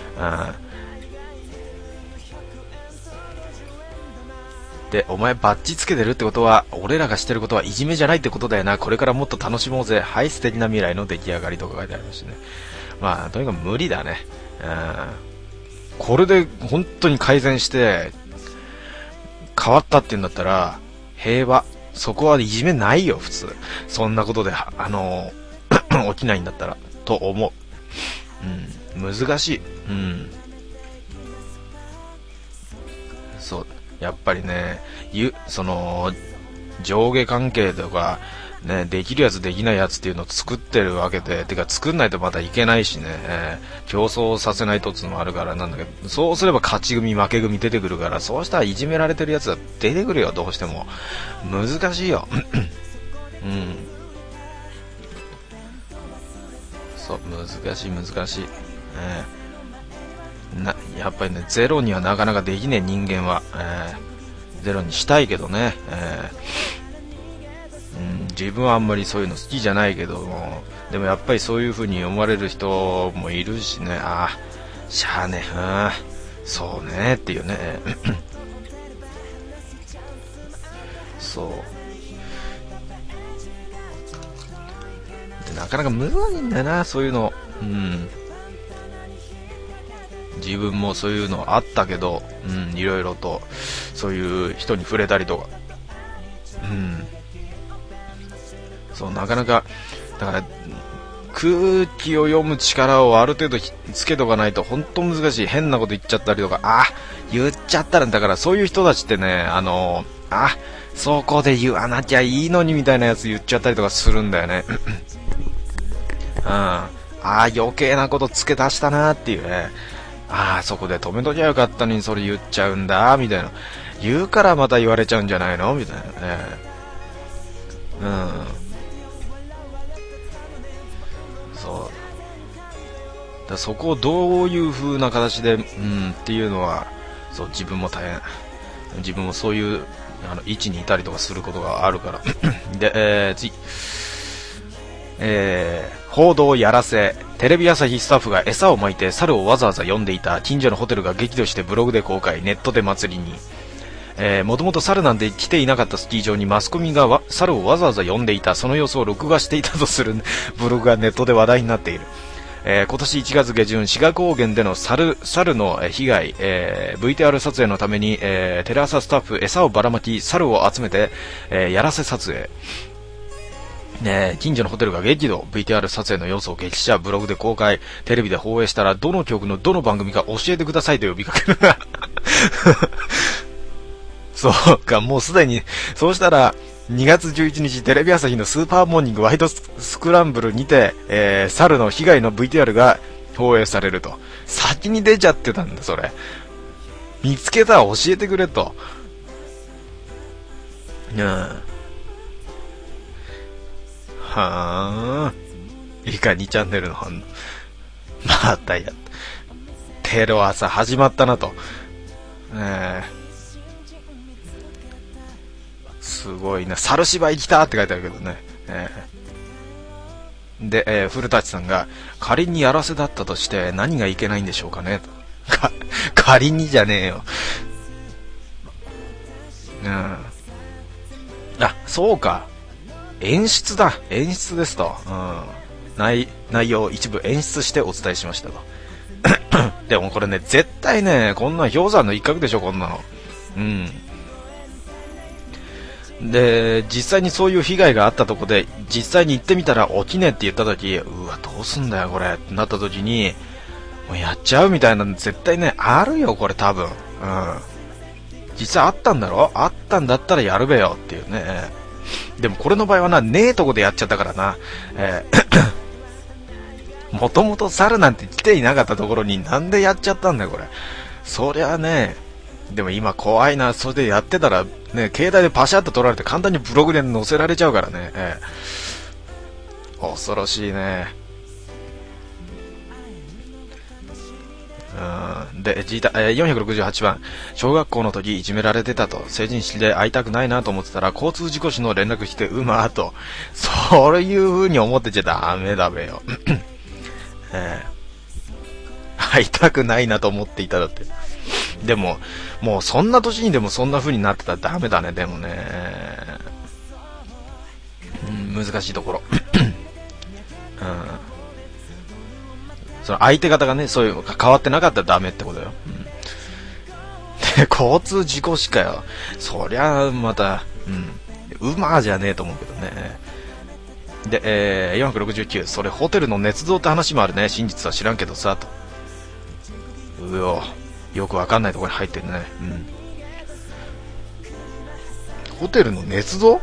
で、お前バッジつけてるってことは、俺らがしてることはいじめじゃないってことだよな。これからもっと楽しもうぜ。はい、素敵な未来の出来上がりとか書いてありましたね。まあ、とにかく無理だね。これで本当に改善して、変わったって言うんだったら、平和。そこはいじめないよ、普通。そんなことで、起きないんだったら、と思う。難しい。そう。やっぱりね、上下関係とか、ね、できるやつできないやつっていうのを作ってるわけで、てか作んないとまたいけないしね、競争させないとっていうのもあるからなんだけど、そうすれば勝ち組負け組出てくるから、そうしたらいじめられてるやつは出てくるよ、どうしても。難しいよ。そう、難しい。やっぱりね、ゼロにはなかなかできねえ、人間は。ゼロにしたいけどね。自分はあんまりそういうの好きじゃないけども、でもやっぱりそういう風に思われる人もいるしね。しゃあね、そうねっていうね。そうで、なかなか難しいんだよな、そういうの。自分もそういうのあったけど、いろいろとそういう人に触れたりとか、そう、なかなかだから空気を読む力をある程度つけとかないと本当難しい。変なこと言っちゃったりとか、言っちゃったら、だからそういう人たちってね、そこで言わなきゃいいのにみたいなやつ言っちゃったりとかするんだよね。余計なこと付け足したなっていうね。そこで止めときゃよかったのにそれ言っちゃうんだみたいな、言うからまた言われちゃうんじゃないのみたいなね。そうだ、そこをどういう風な形でっていうのは、そう、自分も大変。自分もそういう位置にいたりとかすることがあるからで、次、報道やらせ、テレビ朝日スタッフが餌をまいて猿をわざわざ呼んでいた。近所のホテルが激怒してブログで公開、ネットで祭りに。もともと猿なんて来ていなかったスキー場にマスコミが猿をわざわざ呼んでいた、その様子を録画していたとするブログがネットで話題になっている。今年1月下旬、志賀高原での猿の被害、VTR 撮影のために、テレ朝スタッフ餌をばらまき猿を集めて、やらせ撮影。近所のホテルが激怒、 VTR 撮影の様子を激写、ブログで公開、テレビで放映したらどの局のどの番組か教えてくださいと呼びかける。そうか、もうすでに、そうしたら2月11日テレビ朝日のスーパーモーニングワイドスクランブルにて、猿の被害の VTR が放映されると。先に出ちゃってたんだ、それ。見つけたら教えてくれと。いか2チャンネルの反応。またやった。テロ朝始まったなと。すごいな。猿芝居来たって書いてあるけどね。で、古舘さんが、仮にやらせだったとして何がいけないんでしょうかね。仮にじゃねえよ。そうか。演出だ。演出ですと。内容一部演出してお伝えしましたと。でもこれね、絶対ね、こんな氷山の一角でしょ、こんなの。で、実際にそういう被害があったとこで、実際に行ってみたら起きねえって言った時、うわ、どうすんだよこれってなった時に、もうやっちゃうみたいなの絶対ね、あるよ、これ多分。実際あったんだろ？あったんだったらやるべよっていうね。でもこれの場合はな、ねえとこでやっちゃったからな。もともと猿なんて来ていなかったところになんでやっちゃったんだよ、これ。そりゃね、でも今怖いな。それでやってたらね、携帯でパシャッと撮られて簡単にブログで載せられちゃうからね。恐ろしいね。 で、468番。小学校の時いじめられてたと。成人式で会いたくないなと思ってたら、交通事故死の連絡来て、ーと。そういう風に思ってちゃダメだべよ。会いたくないなと思っていただって。でも、もうそんな年にでもそんな風になってたらダメだね、でもね。難しいところ。その相手方がね、そういう変わってなかったらダメってことよ。で、交通事故死かよ。そりゃまた、じゃねえと思うけどね。で、469、それホテルの捏造って話もあるね。真実は知らんけどさ、と。よくわかんないところに入ってるね。ホテルの捏造？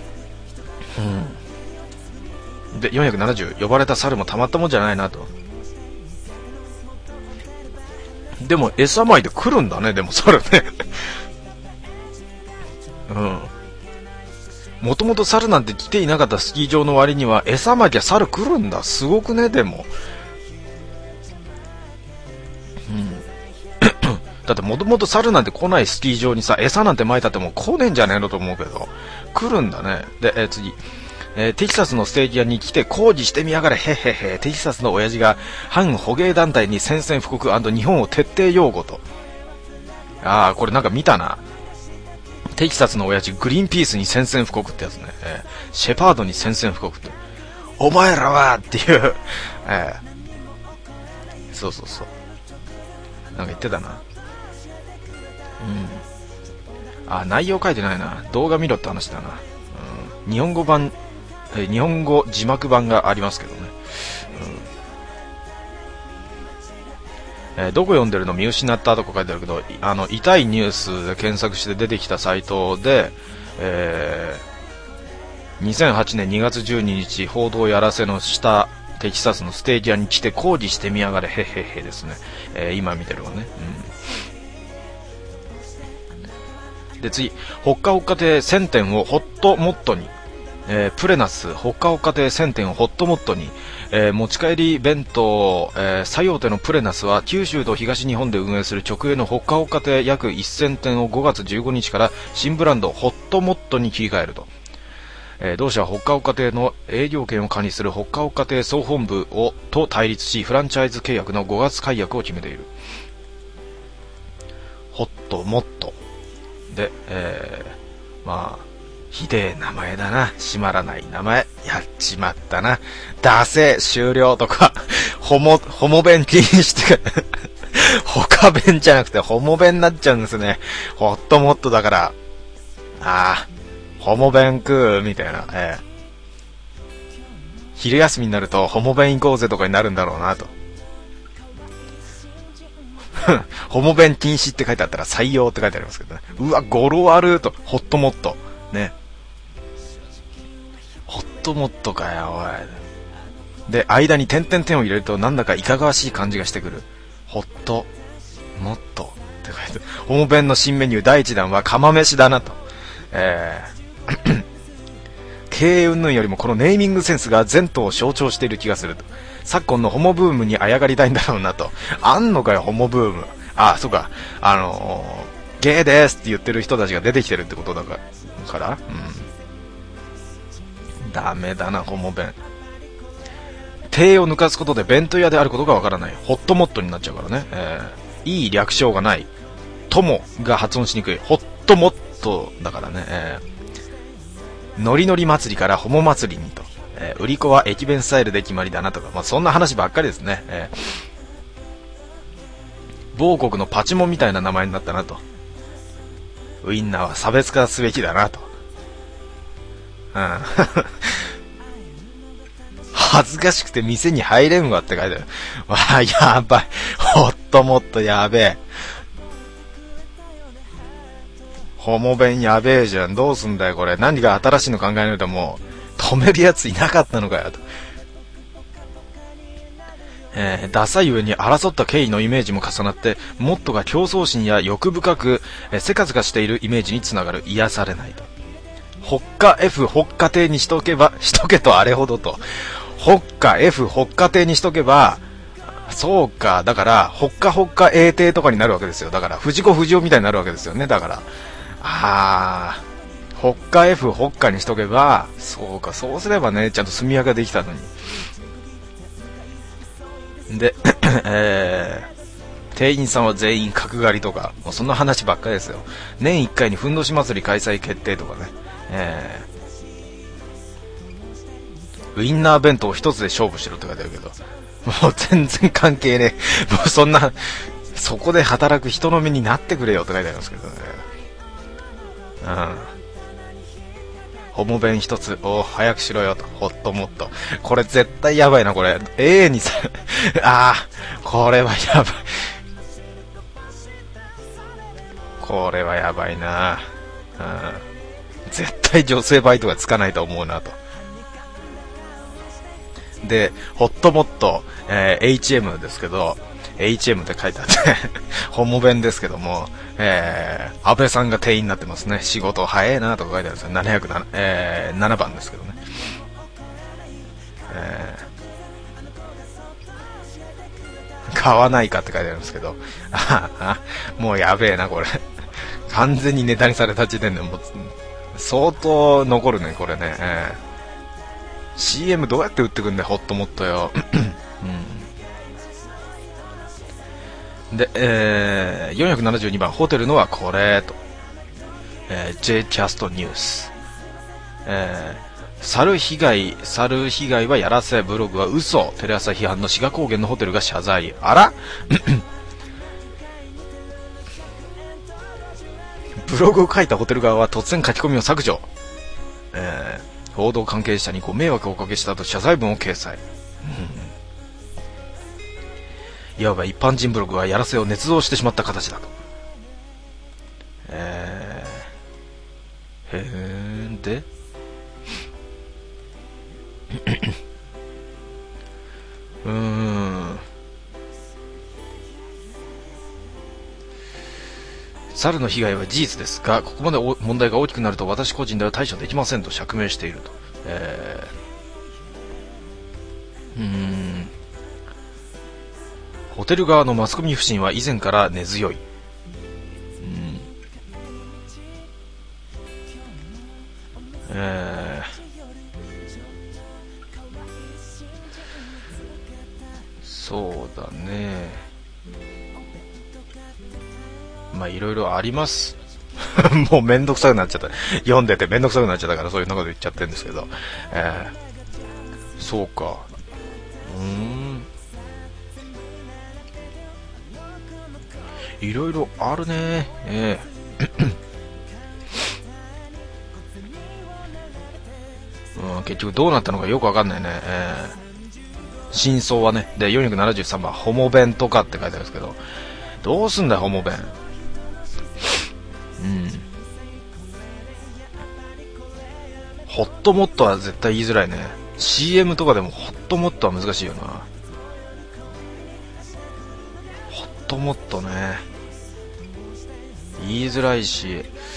で、470、呼ばれた猿もたまったもんじゃないなと。でも餌まいて来るんだね、でも猿ね。もともと猿なんて来ていなかったスキー場の割には餌まきゃ猿来るんだ。すごくね、でも。だってもともと猿なんて来ないスキー場にさ、餌なんて撒いたってもう来ねえんじゃねえのと思うけど。来るんだね。で、次。テキサスのステーキ屋に来て工事してみやがれ、へへへ。テキサスの親父が反捕鯨団体に宣戦布告&日本を徹底擁護と。これなんか見たな。テキサスの親父、グリーンピースに宣戦布告ってやつね。シェパードに宣戦布告って。お前らはっていう、そう。なんか言ってたな。内容書いてないな。動画見ろって話だな。日本語字幕版がありますけどね。どこ読んでるの見失ったとか書いてあるけど、痛いニュースで検索して出てきたサイトで、2008年2月12日報道やらせのしたテキサスのステージ屋に来て工事してみやがれ、へへへですね。今見てるわね。で、次、ほっかほっか亭1000点をホットモットに、プレナスほっかほっか亭1000点をホットモットに、持ち帰り弁当、最大手のプレナスは九州と東日本で運営する直営のほっかほっか亭約1000点を5月15日から新ブランドホットモットに切り替えると。同社はほっかほっか亭の営業権を管理するほっかほっか亭総本部と対立し、フランチャイズ契約の5月解約を決めている。ホットモットで、ひでえ名前だな。閉まらない名前。やっちまったな。ダセ終了とか、ホモ弁禁止ってか、他弁じゃなくてホモ弁になっちゃうんですね。ホットモットだから、ホモ弁食う、みたいな。昼休みになると、ホモ弁行こうぜとかになるんだろうなと。ホモ弁禁止って書いてあったら採用って書いてありますけどね。うわ、語呂悪と、ホットモット。ね。ホットモットかよ、おい。で、間に点々点を入れるとなんだかいかがわしい感じがしてくる。ホットモットって書いてある。ホモ弁の新メニュー第1弾は釜飯だなと。経営云々よりもこのネーミングセンスが前途を象徴している気がすると。昨今のホモブームにあやがりたいんだろうなと。あんのかよ、ホモブーム。そうか。ゲイですって言ってる人たちが出てきてるってことだから、ダメだな、ホモ弁。手を抜かすことで弁当屋であることがわからない。ホットモットになっちゃうからね。いい略称がない。トモが発音しにくい。ホットモットだからね。ノリノリ祭りからホモ祭りにと。売り子は駅弁スタイルで決まりだなとか、そんな話ばっかりですね。某国のパチモンみたいな名前になったなと。ウインナーは差別化すべきだなと。恥ずかしくて店に入れんわって書いてある。やばい。ホットモットやべえ。ホモ弁やべえじゃん。どうすんだよこれ。何か新しいの考えないともう止めるやついなかったのかよと。ダサい上に争った経緯のイメージも重なってモットが競争心や欲深く、せかせかしているイメージにつながる。癒されないと。ホッカ F ホッカ亭にしとけとあれほどと。ホッカ F ホッカ亭にしとけばそうか。だから、ほっかほっか英帝とかになるわけですよ。だから、藤子不二雄みたいになるわけですよね。だから、ほっか F ほっかにしとけば、そうか、そうすればね、ちゃんと住み分けができたのに。で、店員さんは全員角刈りとか、もうそんな話ばっかりですよ。年1回にふんどし祭り開催決定とかね。ウインナー弁当一つで勝負しろって書いてあるけど、もう全然関係ねえ。もうそんな、そこで働く人の目になってくれよって書いてありますけどね。ホモ弁一つ、早くしろよと、ほっともっと。これ絶対やばいな、これ。永遠にさ、これはやばい。これはやばいな。絶対女性バイトがつかないと思うなと。で、ホットモット、HM ですけど、HM って書いてあってホモ弁ですけども、安倍さんが店員になってますね。仕事早いなとか書いてあるんですよ。7番ですけどね。買わないかって書いてあるんですけど、もうやべえなこれ。完全にネタにされた時点でもう相当残るねこれね。CM どうやって売ってくんだよ、ホットモットよ。で、472番、ホテルのはこれと、J キャストニュース、猿被害はやらせ、ブログは嘘、テレ朝批判の志賀高原のホテルが謝罪。あらブログを書いたホテル側は突然書き込みを削除。報道関係者にご迷惑をおかけしたと謝罪文を掲載。いわば一般人ブログはやらせを捏造してしまった形だと。で猿の被害は事実ですが、ここまで問題が大きくなると私個人では対処できませんと釈明していると。ホテル側のマスコミ不信は以前から根強い。そうだね。まあいろいろあります。もうめんどくさくなっちゃった。読んでてめんどくさくなっちゃったからそういうこと言っちゃってるんですけど。そうか。いろいろあるね。結局どうなったのかよくわかんないね。真相はね。で、473番、ホモ弁とかって書いてあるんですけど、どうすんだよ、ホモ弁。ホットモットは絶対言いづらいね。CM とかでもホットモットは難しいよな。ホットモットね。言いづらいし、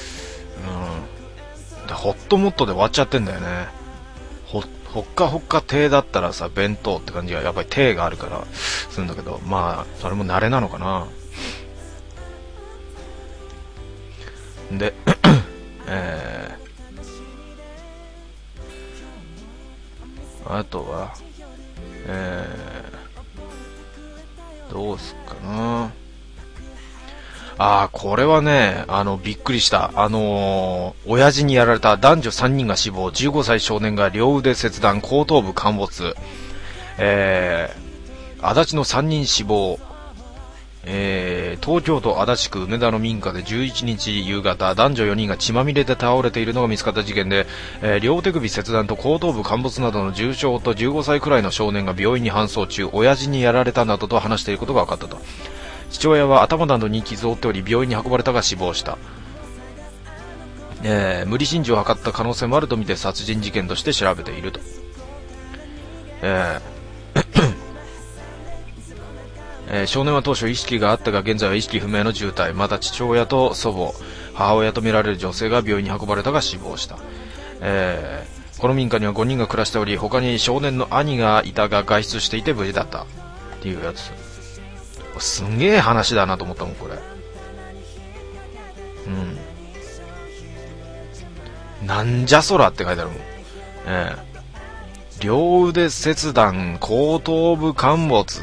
でホットモットで終わっちゃってんだよね。ほっかほっか亭だったらさ、弁当って感じがやっぱり亭があるからするんだけど、まあそれも慣れなのかな。であとはどうすっかな。これはね、びっくりした。親父にやられた男女3人が死亡、15歳少年が両腕切断、後頭部陥没。足立の3人死亡。東京都足立区梅田の民家で11日夕方、男女4人が血まみれで倒れているのが見つかった事件で、両手首切断と後頭部陥没などの重傷と15歳くらいの少年が病院に搬送中、親父にやられたなどと話していることが分かったと。父親は頭などに傷を負っており病院に運ばれたが死亡した。無理心中を図った可能性もあるとみて殺人事件として調べていると。少年は当初意識があったが現在は意識不明の重体。また父親と祖母、母親とみられる女性が病院に運ばれたが死亡した。この民家には5人が暮らしており、他に少年の兄がいたが外出していて無事だったっていうやつ。 すんげえ話だなと思ったもんこれ。なんじゃそらって書いてあるもん。両腕切断後頭部陥没って、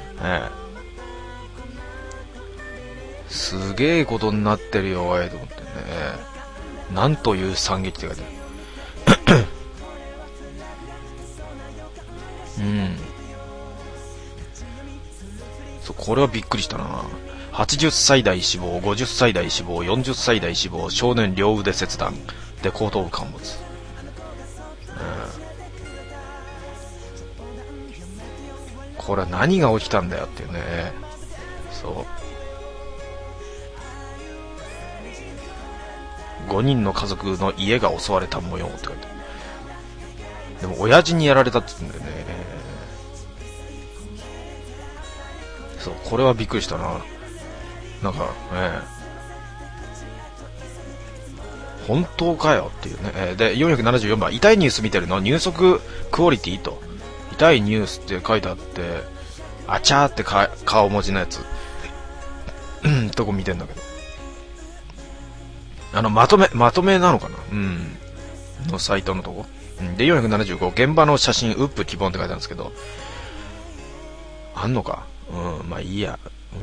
すげえことになってるよおいと思ってね。なんという惨劇って書いてある。そう、これはびっくりしたな。80歳代死亡、50歳代死亡、40歳代死亡、少年両腕切断で後頭部陥没。これは何が起きたんだよっていうね。そう5人の家族の家が襲われた模様って書いてある。でも親父にやられたって言うんだよね。そう、これはびっくりしたな。なんか本当かよっていうね。で474番、痛いニュース見てるの入足クオリティと痛いニュースって書いてあって、あちゃーって顔文字のやつとこ見てんだけど、まとめなのかな、のサイトのとこ、で475、現場の写真ウップ希望って書いてあるんですけど、あんのか、まあいいや、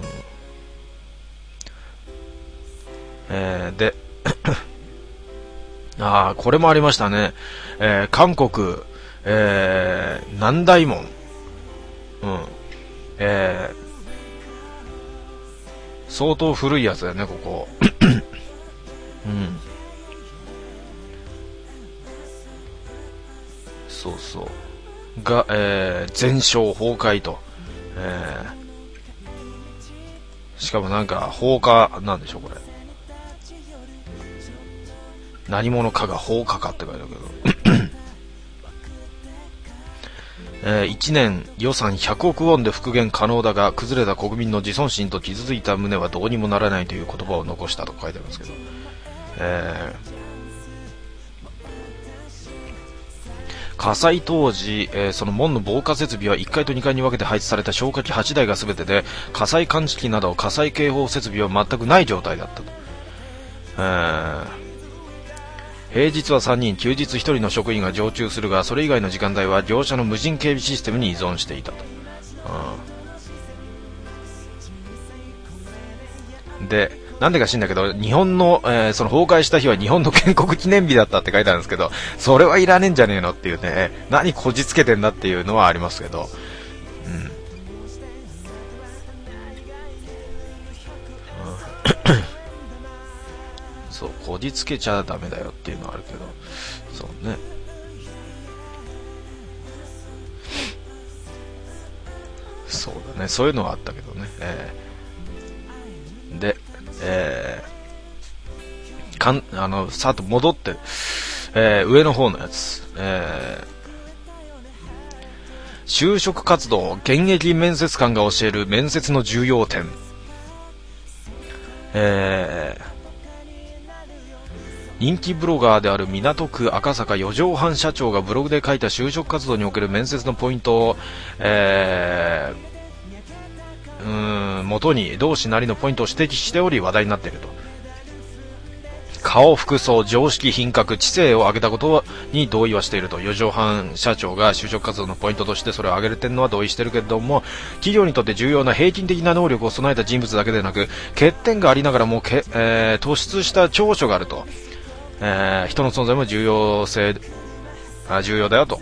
でこれもありましたね。韓国、南大門、相当古いやつだよねここ。そうそうが、全焼崩壊と、しかもなんか放火なんでしょこれ。何者かが放火かって書いてあるけど1年予算100億ウォンで復元可能だが崩れた国民の自尊心と傷ついた胸はどうにもならないという言葉を残したと書いてあるんですけど、火災当時、その門の防火設備は1階と2階に分けて配置された消火器8台が全てで、火災感知器など火災警報設備は全くない状態だったと。平日は3人、休日1人の職員が常駐するが、それ以外の時間帯は業者の無人警備システムに依存していたと。で、なんでか知んだけど、日本の、その崩壊した日は日本の建国記念日だったって書いてあるんですけど、それはいらねえんじゃねえのっていうね、何こじつけてんだっていうのはありますけど、そう、こじつけちゃダメだよっていうのはあるけど、そうね。そうだね、そういうのはあったけどね。で、さっと戻って、上の方のやつ、就職活動、現役面接官が教える面接の重要点。人気ブロガーである港区赤坂4畳半社長がブログで書いた就職活動における面接のポイントを、元に同志なりのポイントを指摘しており話題になっていると。顔、服装、常識、品格、知性を挙げたことに同意はしていると。4畳半社長が就職活動のポイントとしてそれを挙げる点のは同意しているけれども、企業にとって重要な平均的な能力を備えた人物だけでなく、欠点がありながらも突出した長所があると。人の存在も重要だよと。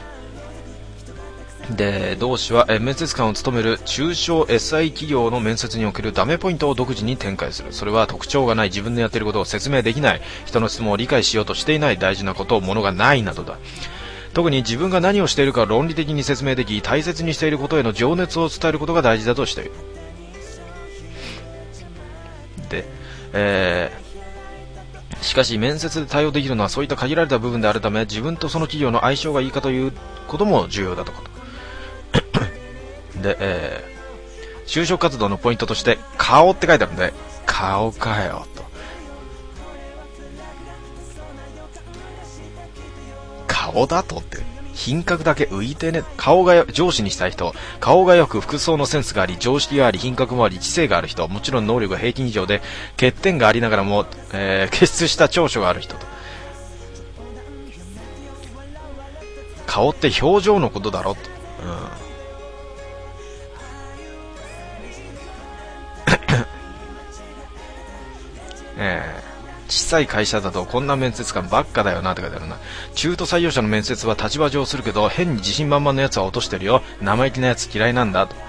で、同氏は面接官を務める中小 SI 企業の面接におけるダメポイントを独自に展開する。それは特徴がない、自分のやっていることを説明できない、人の質問を理解しようとしていない、大事なことをものがないなどだ。特に自分が何をしているか論理的に説明でき、大切にしていることへの情熱を伝えることが大事だとしている。で、しかし面接で対応できるのはそういった限られた部分であるため、自分とその企業の相性がいいかということも重要だとこと。で、就職活動のポイントとして顔って書いてあるんで、顔かよと。顔だとって品格だけ浮いてね。顔が上司にしたい人、顔が良く服装のセンスがあり、常識があり、品格もあり、知性がある人、もちろん能力が平均以上で欠点がありながらも、傑出した長所がある人と。顔って表情のことだろと、小さい会社だとこんな面接官ばっかだよなって書いてあるな。中途採用者の面接は立場上するけど、変に自信満々のやつは落としてるよ。生意気なやつ嫌いなんだと。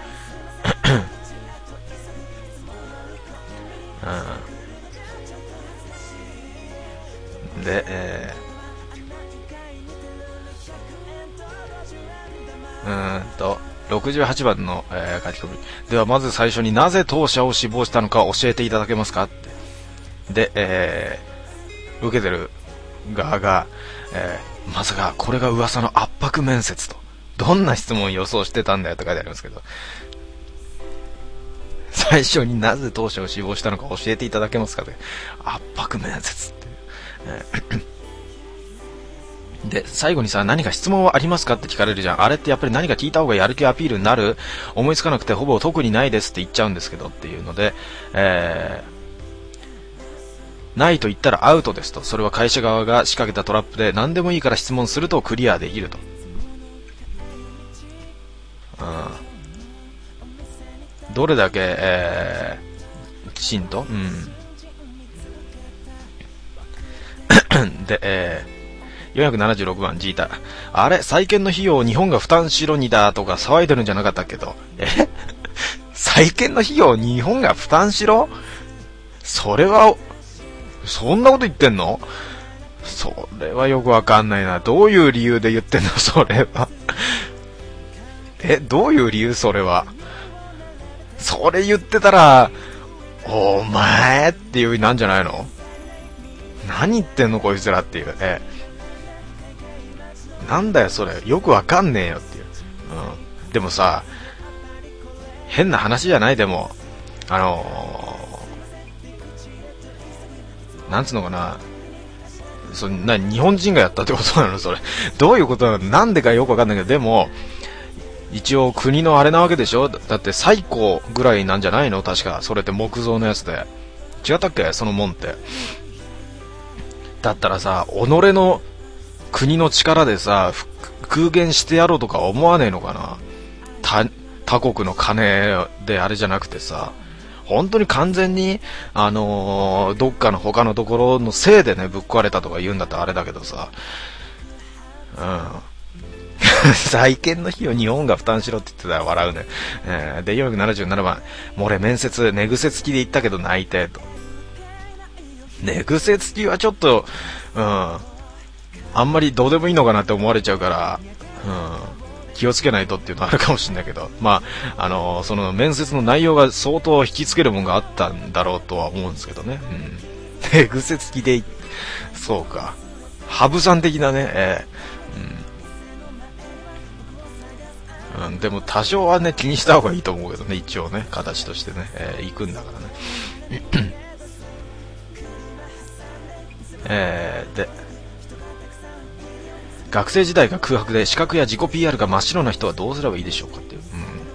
で、68番の、書き込みでは、まず最初になぜ当社を志望したのか教えていただけますかって。で、受けてる側が、まさかこれが噂の圧迫面接と、どんな質問を予想してたんだよと書いてありますけど、最初になぜ当社を志望したのか教えていただけますかって、圧迫面接って、で最後にさ、何か質問はありますかって聞かれるじゃん。あれってやっぱり何か聞いた方がやる気アピールになる。思いつかなくてほぼ特にないですって言っちゃうんですけどっていうので、ないと言ったらアウトですと。それは会社側が仕掛けたトラップで、何でもいいから質問するとクリアできると。どれだけ、きちんと、で、476番ジータ、あれ再建の費用を日本が負担しろにだとか騒いでるんじゃなかったっけど、再建の費用を日本が負担しろ、それはそんなこと言ってんの？それはよくわかんないな。どういう理由で言ってんのそれは。どういう理由それは。それ言ってたら、お前っていう風になんじゃないの？何言ってんのこいつらっていうね。なんだよそれ。よくわかんねえよっていう。でもさ、変な話じゃない？でも、なんつうのかな、日本人がやったってことなのそれ。どういうことなの？なんでかよくわかんないけど、でも一応国のあれなわけでしょ。だって最高ぐらいなんじゃないの確か。それって木造のやつで違ったっけ、その門って。だったらさ、己の国の力でさ空減してやろうとか思わねえのかな。他国の金であれじゃなくてさ、本当に完全にどっかの他のところのせいでねぶっ壊れたとか言うんだったらあれだけどさ、再建の費用日本が負担しろって言ってたら笑うね。で477番、もう俺面接寝癖付きで行ったけど泣いてと。寝癖付きはちょっとあんまりどうでもいいのかなって思われちゃうから、気をつけないとっていうのはあるかもしれないけど、まあその面接の内容が相当引きつけるものがあったんだろうとは思うんですけどね。寝癖付きでそうか、羽生さん的なね、でも多少はね気にした方がいいと思うけどね、一応ね形としてね、行くんだからね。で学生時代が空白で資格や自己 PR が真っ白な人はどうすればいいでしょうかっていう、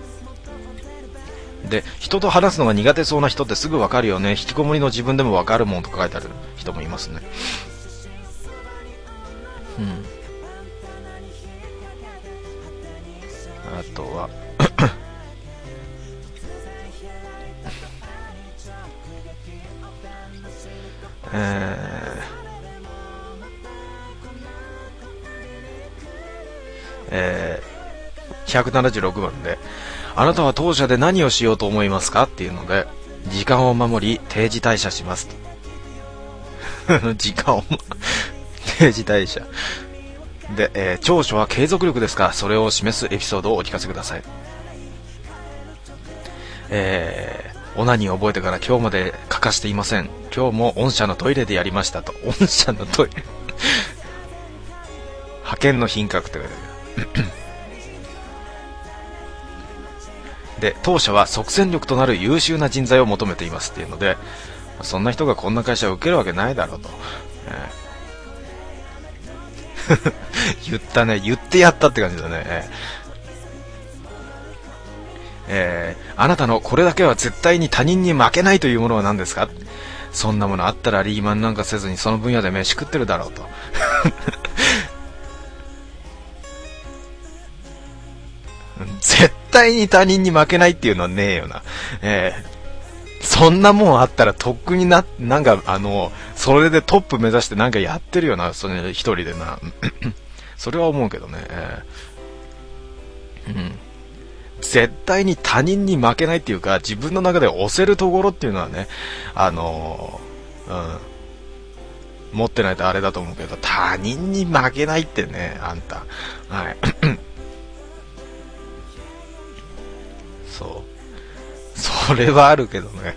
で人と話すのが苦手そうな人ってすぐ分かるよね。引きこもりの自分でも分かるもんとか書いてある人もいますね。あとは176番で、あなたは当社で何をしようと思いますかっていうので、時間を守り定時退社しますと。時間を定時退社で、長所は継続力ですか。それを示すエピソードをお聞かせください。オナニー覚えてから今日まで欠かしていません。今日も御社のトイレでやりましたと。御社のトイレ派遣の品格って書いてあるで、当社は即戦力となる優秀な人材を求めていますっていうので、そんな人がこんな会社を受けるわけないだろうと、 言ったね。言ってやったって感じだね。あなたのこれだけは絶対に他人に負けないというものは何ですか？そんなものあったらリーマンなんかせずにその分野で飯食ってるだろうと。絶対に他人に負けないっていうのはねえよな。そんなもんあったらとっくになんかそれでトップ目指してなんかやってるよな、それ一人でな。それは思うけどね。絶対に他人に負けないっていうか、自分の中で押せるところっていうのはね、持ってないとあれだと思うけど、他人に負けないってね、あんた。はい。そう。それはあるけどね。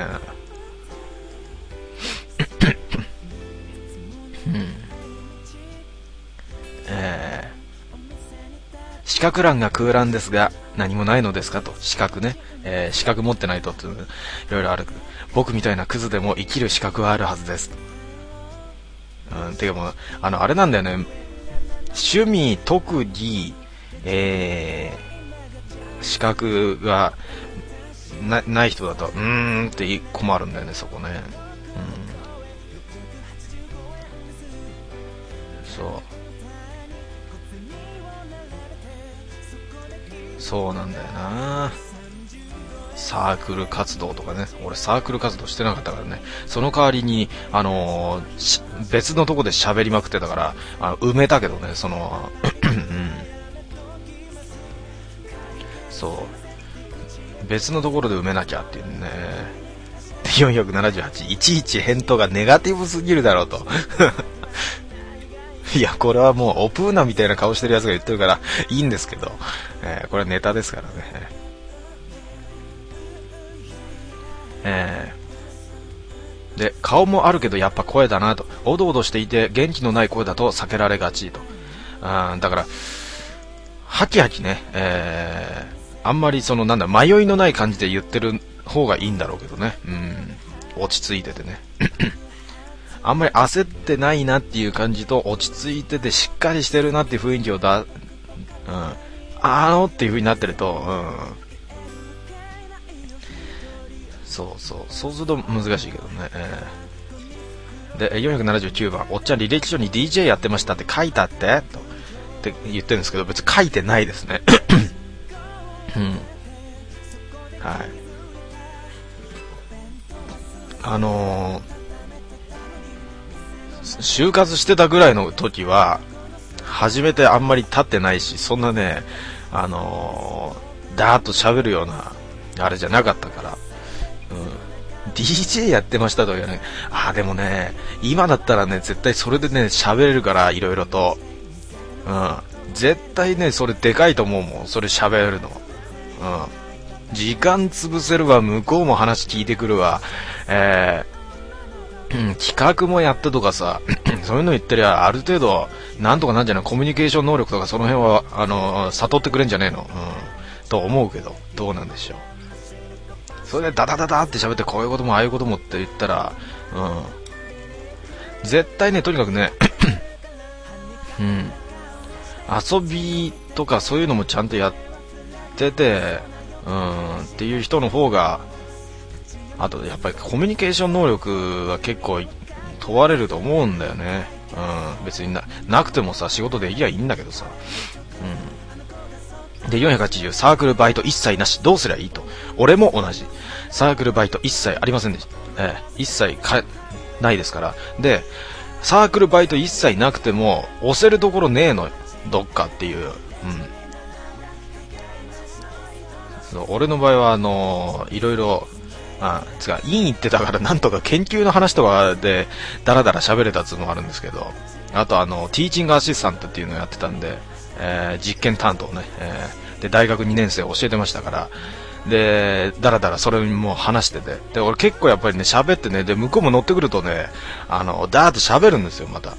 資格欄が空欄ですが何もないのですかと。資格ね、資格持ってないとっていろいろある。僕みたいなクズでも生きる資格はあるはずです。てかもうあれなんだよね。趣味特技資格がない人だとって困るんだよね、そこね。そうなんだよな。サークル活動とかね。俺サークル活動してなかったからね。その代わりに別のとこで喋りまくってたから埋めたけどね、そう別のところで埋めなきゃっていうね。478いちいち返答がネガティブすぎるだろうと。いや、これはもうオプーナみたいな顔してるやつが言ってるからいいんですけど、これはネタですからね。で、顔もあるけどやっぱ声だなと。おどおどしていて元気のない声だと避けられがちと。だからハキハキね、あんまり迷いのない感じで言ってる方がいいんだろうけどね。落ち着いててね。あんまり焦ってないなっていう感じと、落ち着いててしっかりしてるなっていう雰囲気をっていう風になってると、そうすると難しいけどね。で、479番、おっちゃん履歴書に DJ やってましたって書いたって言ってるんですけど、別に書いてないですね。はい。就活してたぐらいの時は初めてあんまり立ってないし、そんなねダーッと喋るようなあれじゃなかったから、DJ やってましたとかね。でもね、今だったらね絶対それでね喋れるから、いろいろと、絶対ねそれでかいと思うもん、それ喋れるの。時間潰せるわ、向こうも話聞いてくるわ、企画もやったとかさ、そういうの言ってりゃある程度なんとかなんじゃない、コミュニケーション能力とかその辺は悟ってくれんじゃねえの、と思うけど、どうなんでしょう。それでダダダダって喋って、こういうこともああいうこともって言ったら、絶対ね、とにかくね、遊びとかそういうのもちゃんとやってて、っていう人の方が、あとやっぱりコミュニケーション能力は結構問われると思うんだよね。別になくてもさ、仕事できりゃいいんだけどさ。で、480、サークルバイト一切なし、どうすりゃいいと。俺も同じ。サークルバイト一切ありませんでした。一切ないですから。で、サークルバイト一切なくても押せるところねえの、どっかっていう。俺の場合はいろいろ、院行ってたからなんとか研究の話とかでダラダラ喋れたっていうのがあるんですけど、あとティーチングアシスタントっていうのをやってたんで、実験担当ね、で大学2年生教えてましたから、でダラダラそれも話してて、で俺結構やっぱりね喋ってね、で向こうも乗ってくるとねダーッと喋るんですよまた。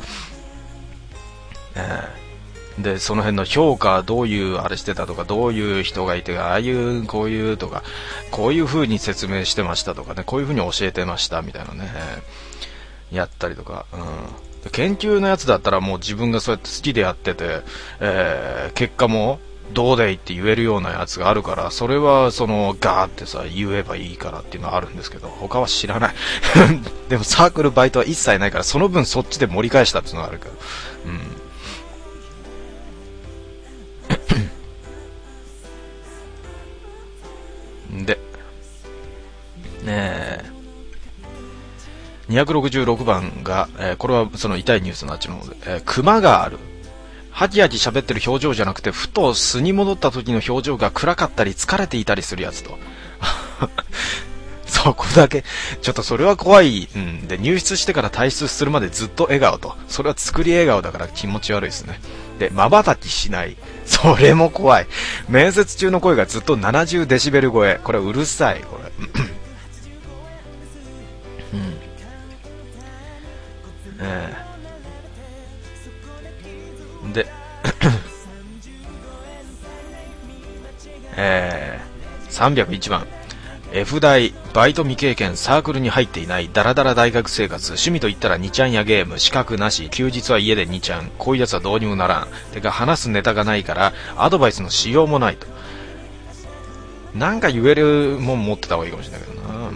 でその辺の評価、どういうあれしてたとか、どういう人がいて、ああいうこういうとか、こういう風に説明してましたとかね、こういう風に教えてましたみたいなね、やったりとか、 研究のやつだったらもう自分がそうやって好きでやってて、結果もどうでいって言えるようなやつがあるから、それはそのガーってさ言えばいいからっていうのはあるんですけど、他は知らないでもサークルバイトは一切ないから、その分そっちで盛り返したっていうのがあるけど、で266番が、これはその痛いニュースのあっちの方で、熊がある。ハキハキ喋ってる表情じゃなくて、ふと素に戻った時の表情が暗かったり疲れていたりするやつと。そこだけ、ちょっとそれは怖い。で、入室してから退出するまでずっと笑顔と。それは作り笑顔だから気持ち悪いですね。で、瞬きしない。それも怖い。面接中の声がずっと70デシベル超え。これうるさい、これ。で、301番 F 大バイト未経験サークルに入っていないダラダラ大学生活、趣味と言ったら2ちゃんやゲーム、資格なし、休日は家で2ちゃん、こういうやつはどうにもならん、てか話すネタがないからアドバイスのしようもないと。なんか言えるもん持ってた方がいいかもしれないけどな。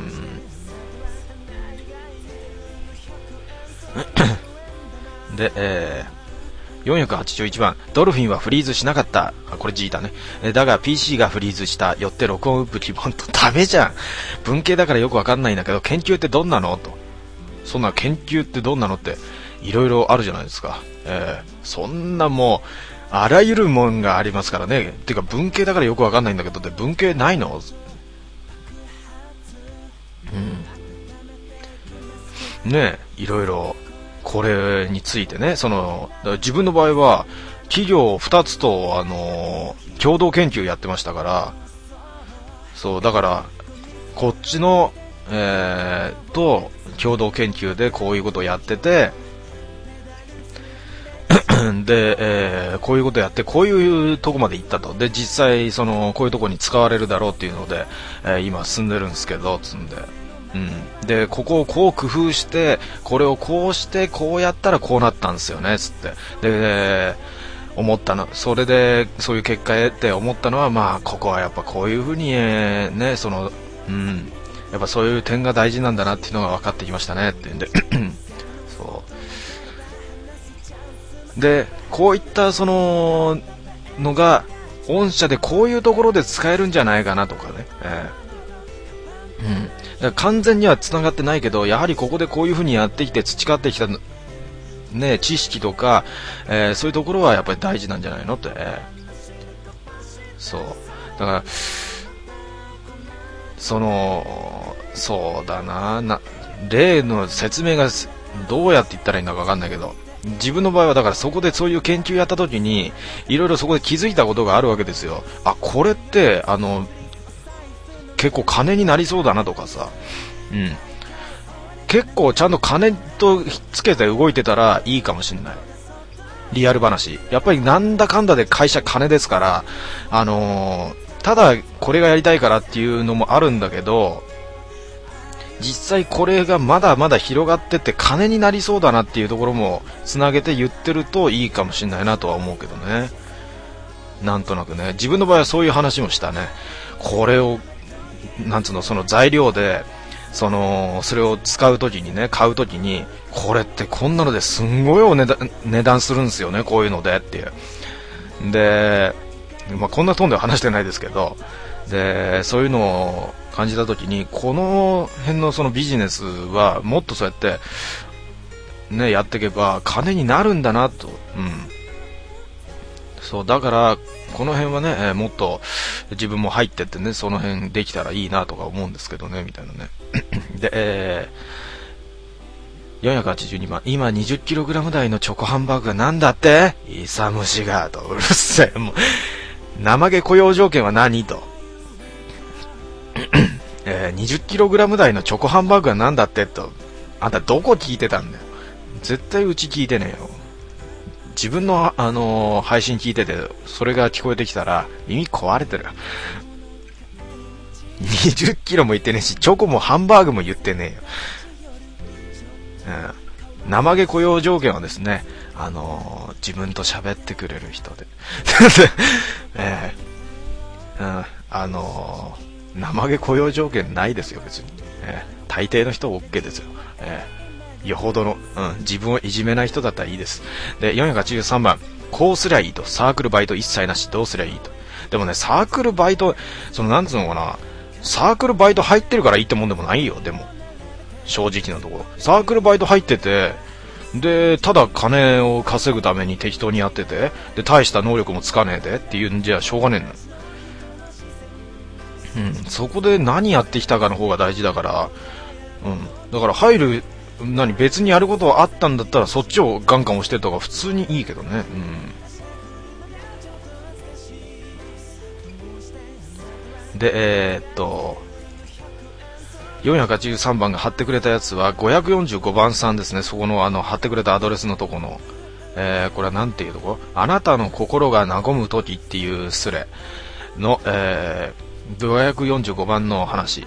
で、481番ドルフィンはフリーズしなかった。これ G だね。だが PC がフリーズした。よって録音ウップ希望と。ダメじゃん。文系だからよくわかんないんだけど、研究ってどんなのと。そんな研究ってどんなのっていろいろあるじゃないですか。そんなもうあらゆるもんがありますからね。てか文系だからよくわかんないんだけどって、文系ないの？ねえ、いろいろこれについてね、その自分の場合は企業2つと共同研究やってましたから、そうだからこっちの、と共同研究でこういうことをやっててで、こういうことやってこういうとこまで行ったと。で実際そのこういうとこに使われるだろうっていうので、今進んでるんですけどつんで、でここをこう工夫してこれをこうしてこうやったらこうなったんですよねつって、で思ったの、それでそういう結果へって思ったのは、まあここはやっぱこういうふうにね、そのやっぱそういう点が大事なんだなっていうのが分かってきましたねって言うんでそうで、こういったそののが御社でこういうところで使えるんじゃないかなとかね、だから完全にはつながってないけど、やはりここでこういう風にやってきて培ってきた、ね、知識とか、そういうところはやっぱり大事なんじゃないのって、そうだからそうだな、例の説明がどうやって言ったらいいのか分かんないけど、自分の場合はだからそこでそういう研究やった時にいろいろそこで気づいたことがあるわけですよ。あ、これって結構金になりそうだなとかさ、結構ちゃんと金とひっつけて動いてたらいいかもしれない。リアル話、やっぱりなんだかんだで会社金ですから、ただこれがやりたいからっていうのもあるんだけど、実際これがまだまだ広がってって金になりそうだなっていうところもつなげて言ってるといいかもしれないなとは思うけどね。なんとなくね、自分の場合はそういう話もしたね。これをなんつうの、その材料でそれを使うときにね、買うときにこれってこんなのですんごい値段するんですよね、こういうのでっていう。で、こんなトーンでは話してないですけど、でそういうのを感じたときに、この辺のそのビジネスはもっとそうやってねやっていけば金になるんだなと、そうだからこの辺はね、もっと自分も入ってってね、その辺できたらいいなとか思うんですけどね、みたいなね。で、482番、今 20kg 台のチョコハンバーグがなんだって、イサムシがと。うるせえ、もう生毛雇用条件は何と。20kg 台のチョコハンバーグはなんだってと。あんたどこ聞いてたんだよ。絶対うち聞いてねえよ。自分の、配信聞いててそれが聞こえてきたら耳壊れてる。20キロも言ってねえし、チョコもハンバーグも言ってねえよ。 生毛雇用条件はですね、自分と喋ってくれる人で、生毛雇用条件ないですよ別に、大抵の人 OK ですよ、よほどの、自分をいじめない人だったらいいです。で483番、こうすりゃいいと、サークルバイト一切なし、どうすりゃいいと。でもね、サークルバイト、なんつうのかな、サークルバイト入ってるからいいってもんでもないよ。でも正直なところ、サークルバイト入ってて、でただ金を稼ぐために適当にやってて、で大した能力もつかねえでっていうんじゃしょうがねえの。そこで何やってきたかの方が大事だから、だから入る、別にやることはあったんだったらそっちをガンガン押してるとか普通にいいけどね。で483番が貼ってくれたやつは545番さんですね。そこの貼ってくれたアドレスのとこの、これはなんていうとこ、あなたの心が和むときっていうスレの、545番の話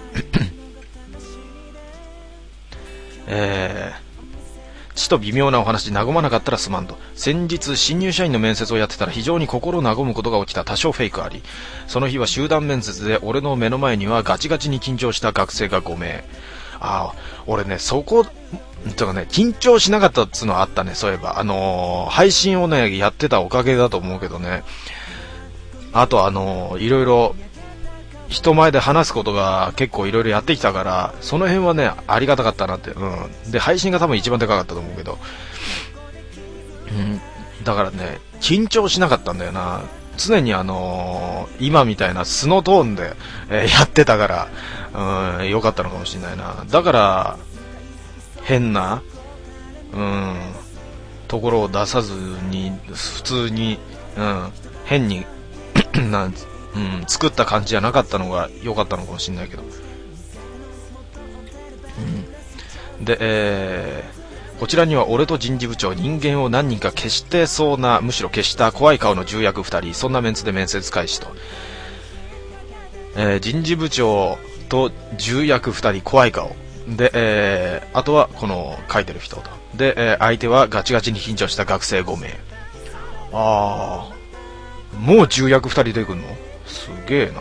ちと微妙なお話、和まなかったらすまんと。先日新入社員の面接をやってたら非常に心和むことが起きた。多少フェイクあり。その日は集団面接で、俺の目の前にはガチガチに緊張した学生が5名。俺ね、緊張しなかったっつうのはあったね。そういえば配信をねやってたおかげだと思うけどね。あといろいろ人前で話すことが結構いろいろやってきたから、その辺はねありがたかったなって、で配信が多分一番でかかったと思うけど、だからね緊張しなかったんだよな。常に今みたいな素のトーンで、やってたから、よかったのかもしれないな。だから変なところを出さずに普通に、変に作った感じじゃなかったのが良かったのかもしれないけど、で、こちらには俺と人事部長、人間を何人か消してそうな、むしろ消した怖い顔の重役2人、そんなメンツで面接開始と、人事部長と重役2人怖い顔で、あとはこの書いてる人とで、相手はガチガチに緊張した学生5名。もう重役2人出てくんのすげえな。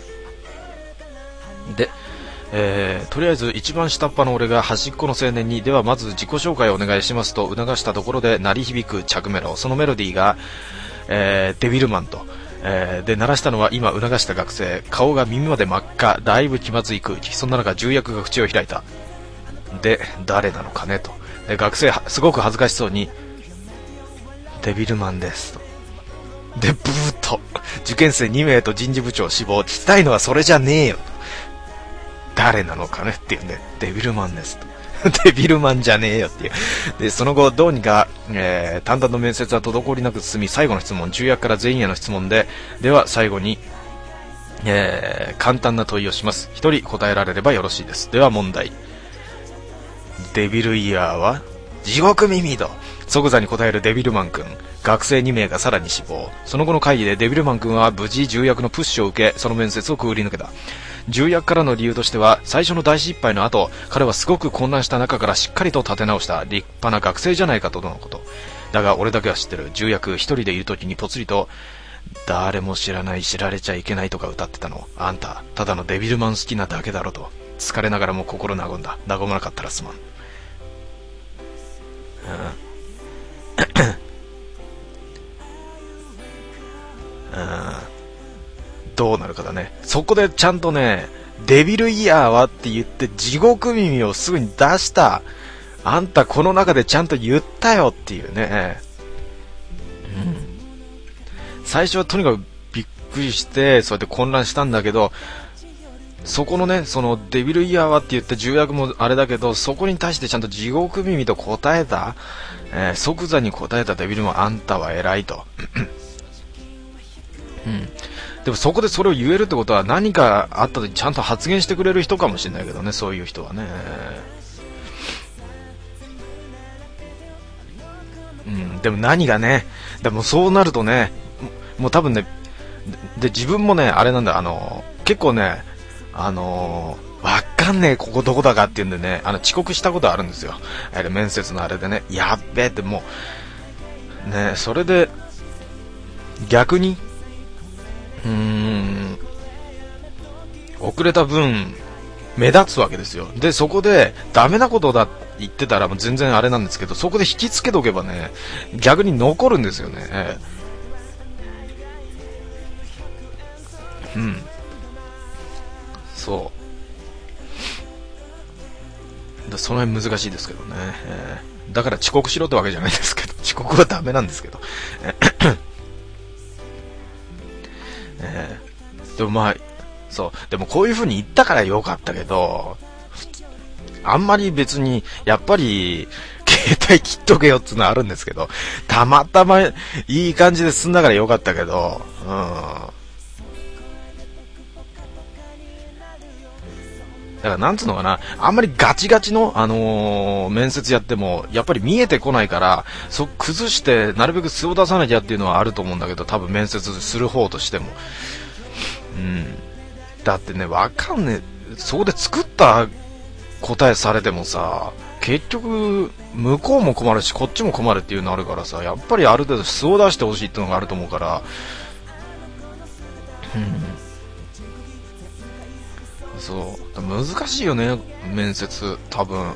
で、とりあえず一番下っ端の俺が端っこの青年に、ではまず自己紹介をお願いしますと促したところで鳴り響く着メロ、そのメロディーが、デビルマンと、で鳴らしたのは今促した学生、顔が耳まで真っ赤、だいぶ気まずい空気。そんな中重役が口を開いた。で誰なのかねと。で学生すごく恥ずかしそうに、デビルマンですと。でブーッと受験生2名と人事部長死亡。聞きたいのはそれじゃねえよと。誰なのかねっていうんで、デビルマンですと。デビルマンじゃねえよっていう。でその後どうにか、淡々と面接は滞りなく進み、最後の質問、重役から全員への質問で、では最後に、簡単な問いをします。1人答えられればよろしいです。では問題。デビルイヤーは地獄耳と即座に答えるデビルマン君。学生2名がさらに死亡。その後の会議でデビルマン君は無事重役のプッシュを受け、その面接をくぐり抜けた。重役からの理由としては、最初の大失敗の後、彼はすごく混乱した中からしっかりと立て直した立派な学生じゃないかとのこと。だが俺だけは知ってる。重役一人でいる時にぽつりと、誰も知らない、知られちゃいけないとか歌ってたの、あんたただのデビルマン好きなだけだろと。疲れながらも心和んだ。和まなかったらすまん。どうなるかだね。そこでちゃんとね、デビルイヤーはって言って地獄耳をすぐに出した。あんたこの中でちゃんと言ったよっていうね、最初はとにかくびっくりしてそうやって混乱したんだけど、そこのね、そのデビルイヤーはって言って重役もあれだけど、そこに対してちゃんと地獄耳と答えた、即座に答えたデビルもあんたは偉いと。でもそこでそれを言えるってことは何かあった時にちゃんと発言してくれる人かもしれないけどね、そういう人はね。でも何がね、でもそうなるとね、もう多分ね、で自分もねあれなんだ、結構ねわかかんねえ、ここどこだかっていうんでね、遅刻したことあるんですよ。面接のあれでね、やっべえってもう、ね、それで、逆に、遅れた分、目立つわけですよ。で、そこで、ダメなことだって言ってたらもう全然あれなんですけど、そこで引きつけとけばね、逆に残るんですよね。そう。その辺難しいですけどね。だから遅刻しろってわけじゃないですけど、遅刻はダメなんですけど。でもまあ、そう。でもこういう風に言ったからよかったけど、あんまり別に、やっぱり、携帯切っとけよっていうのはあるんですけど、たまたまいい感じで済んだからよかったけど、だからなんつうのかな、あんまりガチガチの、面接やっても、やっぱり見えてこないから、崩して、なるべく素を出さなきゃっていうのはあると思うんだけど、多分面接する方としても。だってね、わかんねえ、そこで作った答えされてもさ、結局、向こうも困るし、こっちも困るっていうのあるからさ、やっぱりある程度素を出してほしいっていうのがあると思うから、そう難しいよね、面接多分。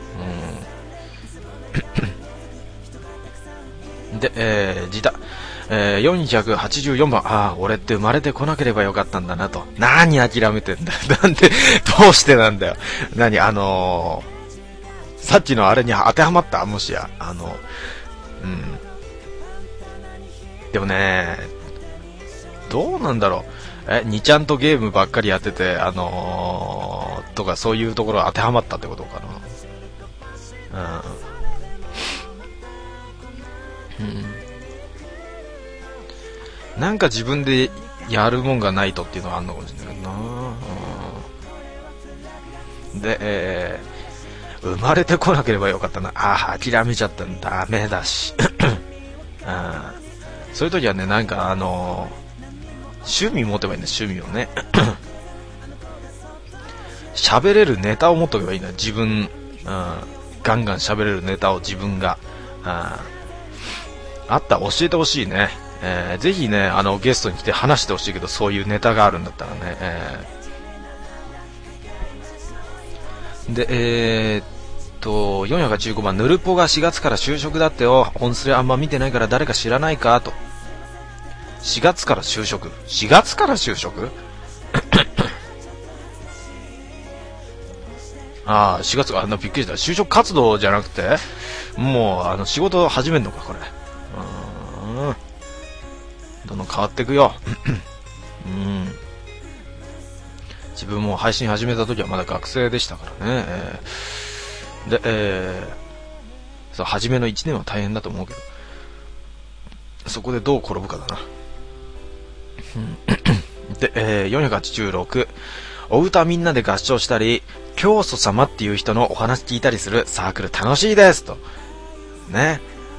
で、484番、俺って生まれてこなければよかったんだなと。何諦めてんだよ。なんで、どうしてなんだよ。さっきのあれに当てはまった、もしや。でもね、どうなんだろう。2ちゃんとゲームばっかりやってて、とかそういうところ当てはまったってことかな。なんか自分でやるもんがないとっていうのはあんのかもしれないな。で、生まれてこなければよかったな。諦めちゃったんダメだし。そういう時はね、なんか趣味持てばいいんだ、趣味をね。喋れるネタを持っとけばいいんだ、自分。ガンガン喋れるネタを自分が。あったら教えてほしいね。ぜひね、ゲストに来て話してほしいけど、そういうネタがあるんだったらね。で、485番、ヌルポが4月から就職だってよ。本スレあんま見てないから誰か知らないかと。4月から就職 ?4 月から就職4月か、びっくりした。就職活動じゃなくて、もう、仕事始めんのか、これ。どんどん変わっていくよ。自分も配信始めた時はまだ学生でしたからね。で、初めの1年は大変だと思うけど、そこでどう転ぶかだな。で、486、お歌みんなで合唱したり、教祖様っていう人のお話聞いたりするサークル楽しいですと。ね。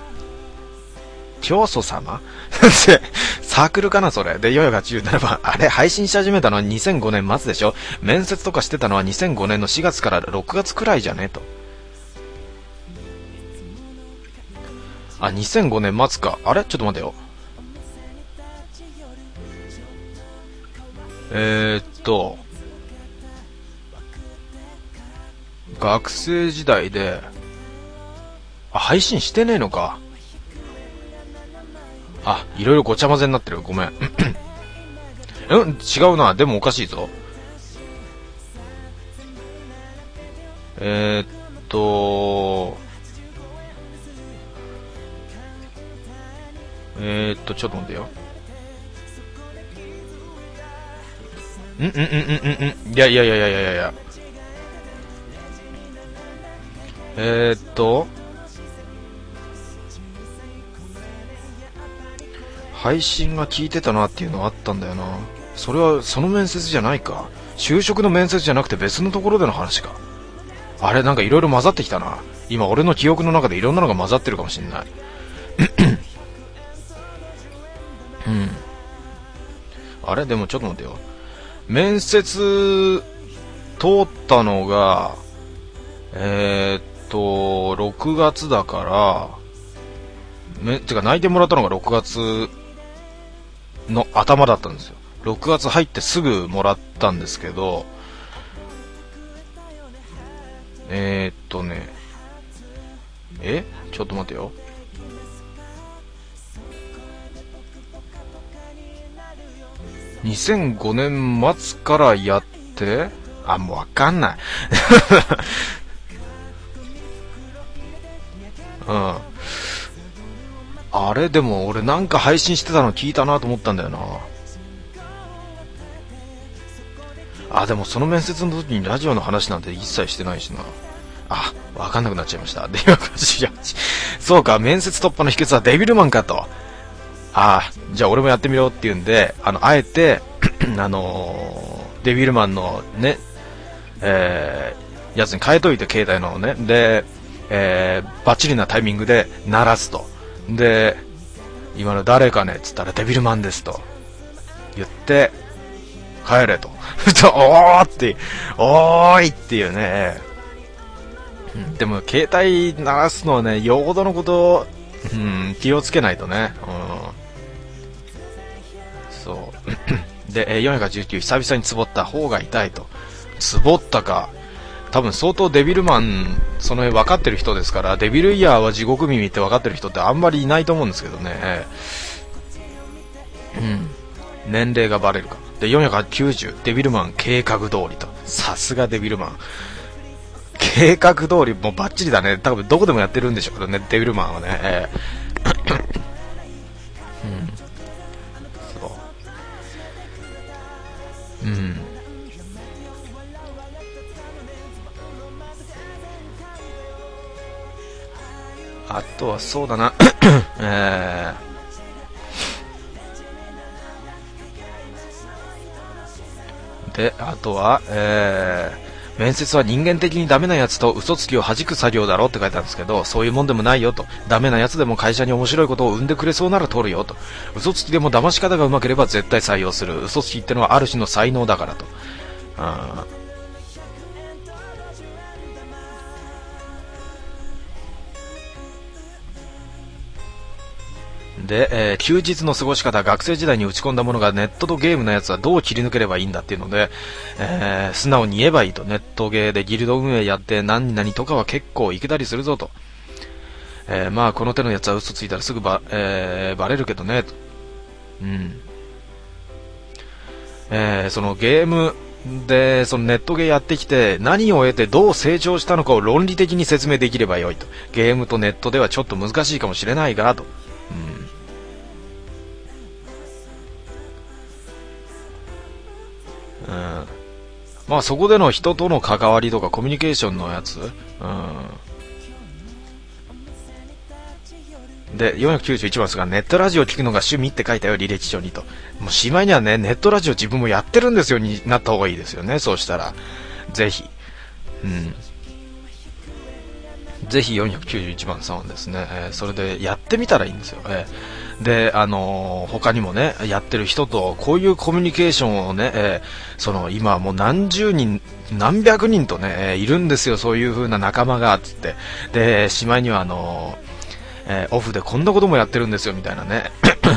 教祖様サークルかなそれ。で、487番。あれ、配信し始めたのは2005年末でしょ。面接とかしてたのは2005年の4月から6月くらいじゃねと。2005年末か。あれちょっと待てよ。学生時代で、配信してねえのか。いろいろごちゃ混ぜになってる。ごめん。違うな。でもおかしいぞ。ちょっと待ってよ。いや。配信が聞いてたなっていうのはあったんだよな。それはその面接じゃないか。就職の面接じゃなくて別のところでの話か。あれなんかいろいろ混ざってきたな。今俺の記憶の中でいろんなのが混ざってるかもしれない。あれでもちょっと待ってよ。面接通ったのが、6月だから、てか泣いてもらったのが6月の頭だったんですよ。6月入ってすぐもらったんですけど、ちょっと待てよ。2005年末からやって、もうわかんない。うん。あれでも俺なんか配信してたの聞いたなと思ったんだよな。でもその面接の時にラジオの話なんて一切してないしな。わかんなくなっちゃいました。そうか、面接突破の秘訣はデビルマンかと。じゃあ俺もやってみようっていうんで、あえて、デビルマンのね、やつに変えといて、携帯のね。で、バッチリなタイミングで鳴らすと。で、今の誰かねっつったらデビルマンですと言って、帰れと。おーいっていうね。でも携帯鳴らすのはね、よほどのことを、気をつけないとね。そう。で、419、久々にツボった方が痛いと。ツボったか。多分相当デビルマン、その辺分かってる人ですから、デビルイヤーは地獄耳って分かってる人ってあんまりいないと思うんですけどね。年齢がバレるか。で、490、デビルマン計画通りと。さすがデビルマン。計画通り、もうバッチリだね。多分どこでもやってるんでしょうけどね、デビルマンはね。そう。あとはそうだな。で、あとは、面接は人間的にダメなやつと嘘つきを弾く作業だろって書いてあるんですけど、そういうもんでもないよと。ダメなやつでも会社に面白いことを生んでくれそうなら取るよと。嘘つきでも騙し方がうまければ絶対採用する。嘘つきってのはある種の才能だからと。で、休日の過ごし方、学生時代に打ち込んだものがネットとゲームのやつはどう切り抜ければいいんだっていうので、素直に言えばいいと。ネットゲーでギルド運営やって何々とかは結構いけたりするぞと。まあこの手のやつは嘘ついたらすぐバレるけどねと。そのゲームでそのネットゲーやってきて何を得てどう成長したのかを論理的に説明できればよいと。ゲームとネットではちょっと難しいかもしれないがと。まあそこでの人との関わりとかコミュニケーションのやつ、で491番ですが、ネットラジオを聞くのが趣味って書いたよ、履歴書にと。もうしまいにはね、ネットラジオ自分もやってるんですよになった方がいいですよね。そうしたらぜひぜひ491番さんはですね、それでやってみたらいいんですよ。で、他にもね、やってる人とこういうコミュニケーションをね、その今もう何十人何百人とね、いるんですよ、そういう風な仲間がつって。で、しまいにはオフでこんなこともやってるんですよみたいなね。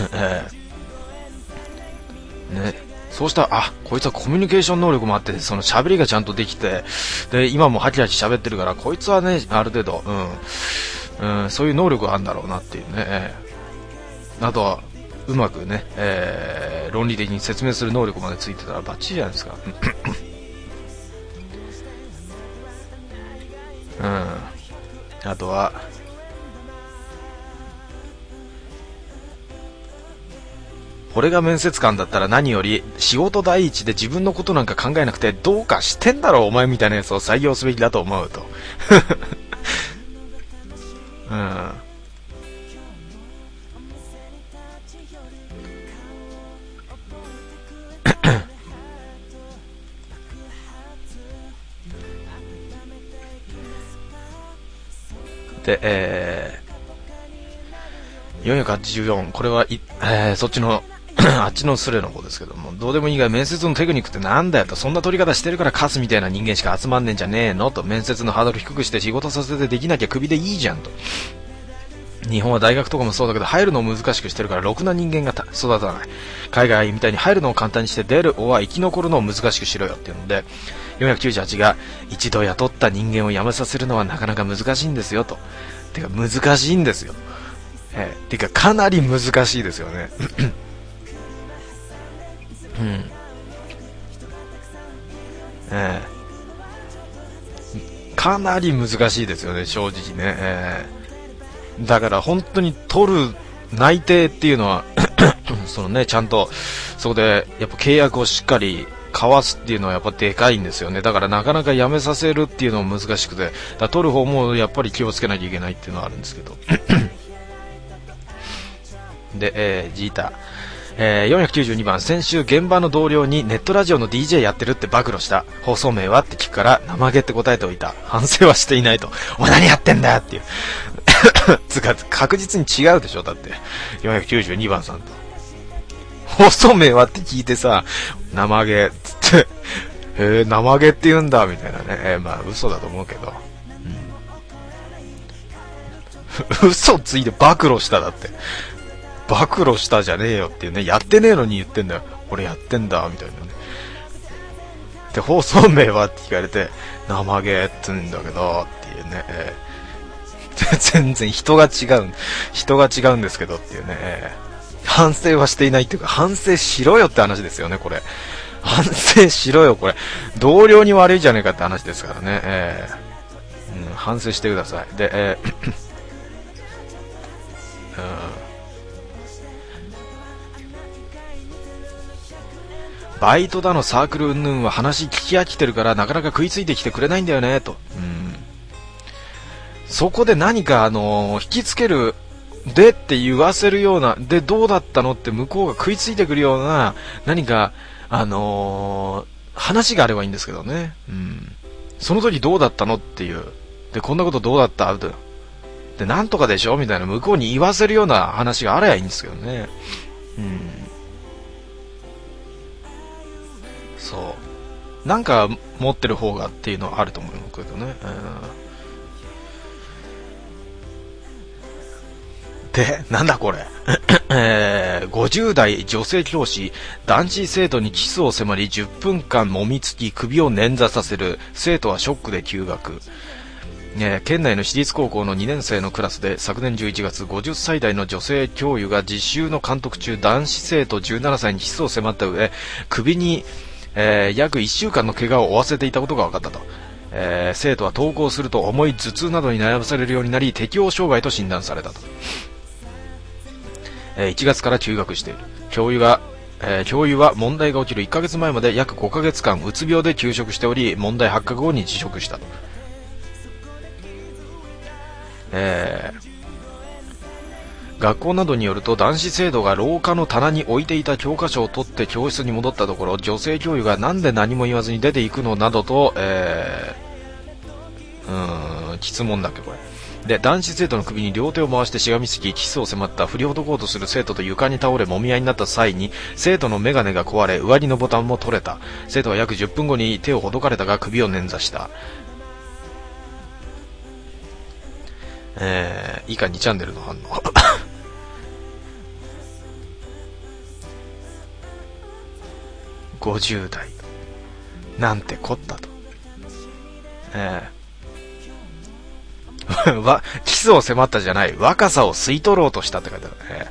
ね、そうしたらこいつはコミュニケーション能力もあって、その喋りがちゃんとできて、で今もハキハキ喋ってるから、こいつはねある程度、そういう能力があるんだろうなっていうね。あとはうまくね、論理的に説明する能力までついてたらバッチリじゃないですか。あとはこれが面接官だったら何より仕事第一で自分のことなんか考えなくて、どうかしてんだろお前みたいなやつを採用すべきだと思うと。で、484、これはそっちのあっちのスレの方ですけども、どうでもいいが面接のテクニックってなんだよと、そんな取り方してるからカスみたいな人間しか集まんねんじゃねえのと、面接のハードル低くして仕事させてできなきゃクビでいいじゃんと。日本は大学とかもそうだけど入るのを難しくしてるからろくな人間が育たない。海外みたいに入るのを簡単にして出るは生き残るのを難しくしろよっていうので、498が一度雇った人間を辞めさせるのはなかなか難しいんですよと。てか難しいんですよ。てかかなり難しいですよね。うん。かなり難しいですよね、正直ね。だから本当に取る内定っていうのはそのね、ちゃんとそこでやっぱ契約をしっかり交わすっていうのはやっぱでかいんですよね。だからなかなか辞めさせるっていうのも難しくて、だ取る方もやっぱり気をつけなきゃいけないっていうのはあるんですけどで、ジータ492番、先週現場の同僚にネットラジオの DJ やってるって暴露した。放送名はって聞くから生毛って答えておいた。反省はしていないと。お前何やってんだよっていうつか確実に違うでしょ。だって492番さんと放送名はって聞いてさ、生毛っつって生毛って言うんだみたいなね。まあ嘘だと思うけど、嘘ついて暴露した。だって暴露したじゃねえよっていうね。やってねえのに言ってんだよ。俺やってんだみたいなね。で放送名はって聞かれて生毛って言うんだけどっていうね、全然人が違うんですけどっていうね、反省はしていないっていうか、反省しろよって話ですよね。これ反省しろよ、これ同僚に悪いじゃねえかって話ですからね。反省してください。で、バイトだのサークル云々は話聞き飽きてるからなかなか食いついてきてくれないんだよねと。そこで何か引きつけるでって言わせるような、でどうだったのって向こうが食いついてくるような何か話があればいいんですけどね。その時どうだったのっていう、でこんなことどうだったでなんとかでしょみたいな向こうに言わせるような話があればいいんですけどね。そうなんか持ってる方がっていうのはあると思うけどね。でなんだこれ50代女性教師男子生徒にキスを迫り10分間揉みつき首を捻挫させる。生徒はショックで休学。県内の私立高校の2年生のクラスで昨年11月、50歳代の女性教諭が実習の監督中男子生徒17歳にキスを迫った上、首に約1週間の怪我を負わせていたことが分かったと。生徒は登校すると重い頭痛などに悩まされるようになり適応障害と診断されたと。1月から休学している。教諭は問題が起きる1ヶ月前まで約5ヶ月間うつ病で休職しており、問題発覚後に辞職したと。学校などによると男子生徒が廊下の棚に置いていた教科書を取って教室に戻ったところ、女性教諭がなんで何も言わずに出ていくのなどと、質問だっけこれで、男子生徒の首に両手を回してしがみつきキスを迫った。振りほどこうとする生徒と床に倒れ揉み合いになった際に生徒のメガネが壊れ上着のボタンも取れた。生徒は約10分後に手をほどかれたが首を捻挫した。以下2チャンネルの反応50代なんてこったと。キスを迫ったじゃない、若さを吸い取ろうとしたって書いてあるね。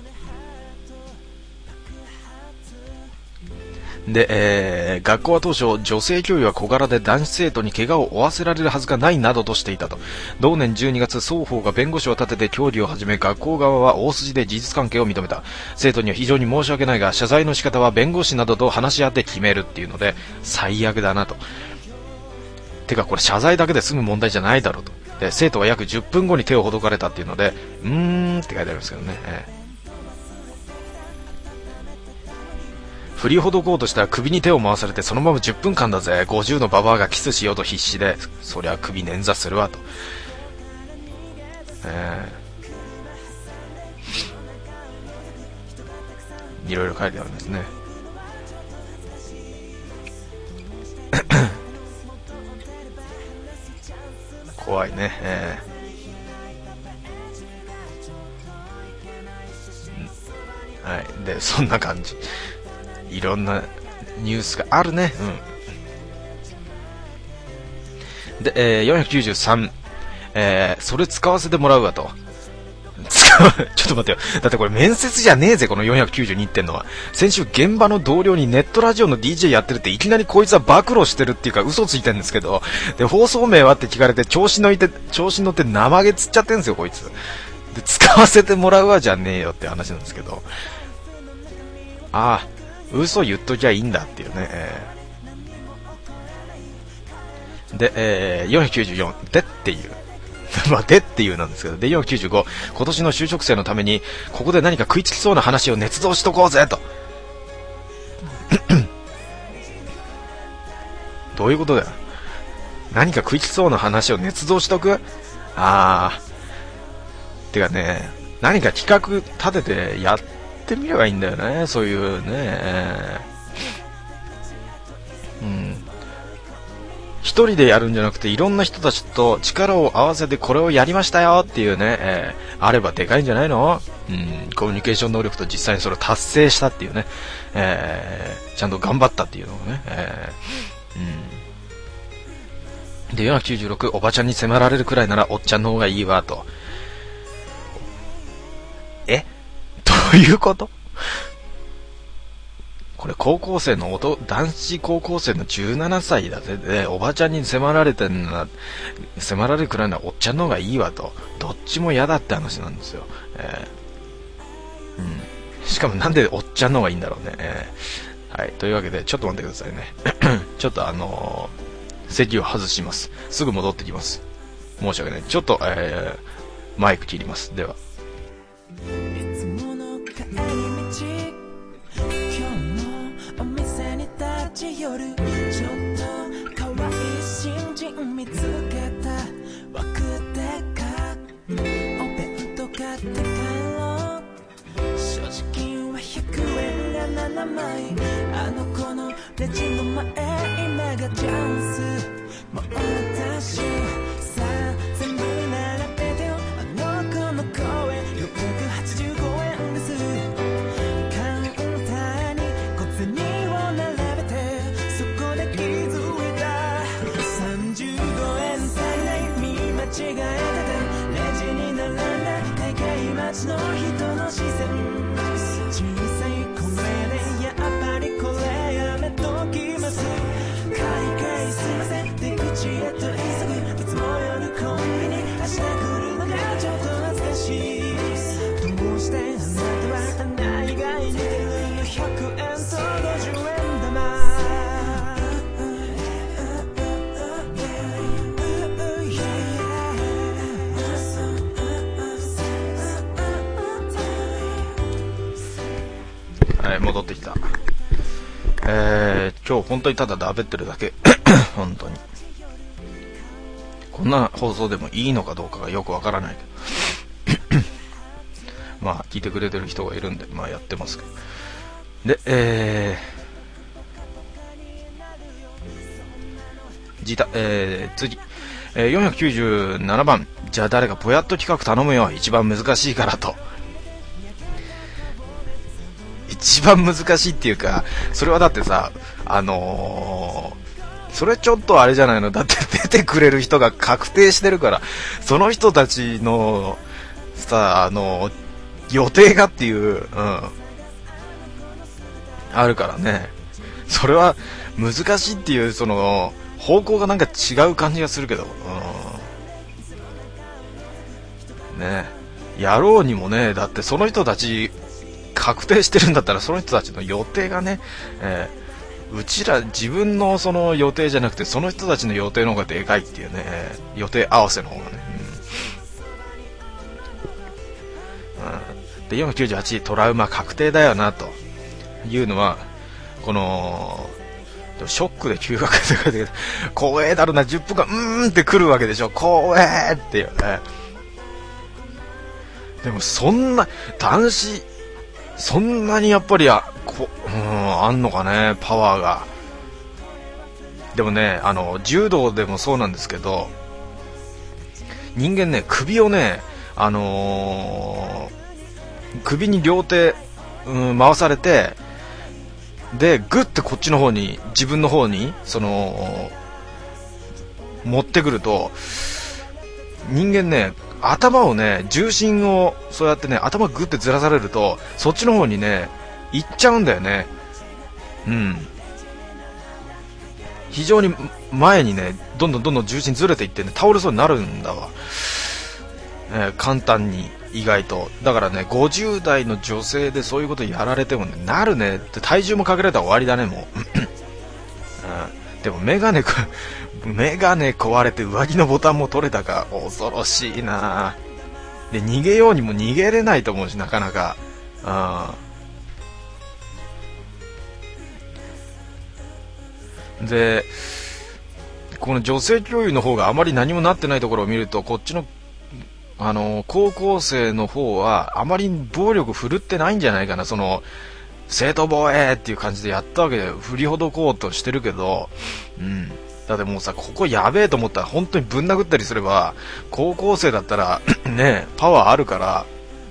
で、学校は当初女性教諭は小柄で男子生徒に怪我を負わせられるはずがないなどとしていたと。同年12月、双方が弁護士を立てて協議を始め、学校側は大筋で事実関係を認めた。生徒には非常に申し訳ないが謝罪の仕方は弁護士などと話し合って決めるっていうので、最悪だなと。てかこれ謝罪だけで済む問題じゃないだろうと。で、生徒は約10分後に手をほどかれたっていうので、って書いてありますけどね。振りほどこうとしたら首に手を回されてそのまま10分間だぜ。50のババアがキスしようと必死で、そりゃ首捻挫するわと。 いろいろ書いてあるんですね。怖いね、はい。で、そんな感じ。いろんなニュースがあるね。で、493、それ使わせてもらうわと。ちょっと待ってよ。だってこれ面接じゃねえぜ、この492ってんのは。先週現場の同僚にネットラジオの DJ やってるっていきなりこいつは暴露してるっていうか嘘ついてるんですけど、で、放送名はって聞かれて調子乗って生毛つっちゃってんですよ、こいつ。で、使わせてもらうわじゃねえよって話なんですけど。ああ、嘘言っときゃいいんだっていうね。で、494でっていうまあでっていうなんですけど、で495、今年の就職生のためにここで何か食いつきそうな話を捏造しとこうぜとどういうことだよ。何か食いつきそうな話を捏造しとく。てかね、何か企画立ててやってみればいいんだよね、そういうね。一人でやるんじゃなくていろんな人たちと力を合わせてこれをやりましたよっていうね、あればでかいんじゃないの。コミュニケーション能力と実際にそれを達成したっていうね、ちゃんと頑張ったっていうのをね、で496、おばちゃんに迫られるくらいならおっちゃんの方がいいわと。どういうこと。これ高校生の男子高校生の17歳だぜ。で、おばちゃんに迫られるくらいならおっちゃんの方がいいわと。どっちも嫌だって話なんですよ。しかもなんでおっちゃんの方がいいんだろうね。はい。というわけで、ちょっと待ってくださいね。ちょっと席を外します。すぐ戻ってきます。申し訳ない。ちょっと、マイク切ります。では。 夜ちょっと可愛い新人見つけた。ワクテカお弁当買って帰ろう。所持金は100円が7枚。あの子のレジの前今がチャンス。もう私さあ全部並べてよ。あの子の声685円です。カウンターに小銭を並べ違えててレジに並んだ会計待ちの人の視線。小さい声でやっぱりこれやめときます。会計すいません出口へと急ぐ。いつも夜コンビニ明日来るのがちょっと恥ずかしい。どうしてあなたは穴以外に出るの100円と50円玉。 はい、戻ってきた。今日本当にただだべってるだけ。本当に。こんな放送でもいいのかどうかがよくわからないけど。まあ、聞いてくれてる人がいるんで、まあやってますけど。で、次。497番。じゃあ誰かぽやっと企画頼むよ。一番難しいからと。一番難しいっていうか、それはだってさ、それちょっとあれじゃないの。だって出てくれる人が確定してるから、その人たちのさ、予定がっていう、あるからね。それは難しいっていうその方向がなんか違う感じがするけど、ね、やろうにもね、だってその人たち確定してるんだったらその人たちの予定がね、うちら自分のその予定じゃなくてその人たちの予定の方がでかいっていうね、予定合わせの方がね、で498トラウマ確定だよなというのは、このショックで休学って書いてるけど、怖えだろな、10分間って来るわけでしょ、怖えっていう、でもそんな男子そんなにやっぱりあんのかね、パワーが。でもね、柔道でもそうなんですけど、人間ね、首をね、首に両手、回されて、でグッてこっちの方に、自分の方に持ってくると、人間ね、頭をね、重心をそうやってね、頭グッてずらされると、そっちの方にね行っちゃうんだよね。非常に前にね、どんどん重心ずれていってね、倒れそうになるんだわ、簡単に、意外と。だからね、50代の女性でそういうことやられてもね、なるねって、体重もかけられたら終わりだね、もう、でもメガネ壊れて上着のボタンも取れたか、恐ろしいな。で、逃げようにも逃げれないと思うし、なかなか。で、この女性教諭の方があまり何もなってないところを見ると、こっちの高校生の方はあまり暴力振るってないんじゃないかな。正当防衛っていう感じでやったわけで、振りほどこうとしてるけど、だってもうさ、ここやべえと思ったら本当にぶん殴ったりすれば、高校生だったらね、パワーあるから、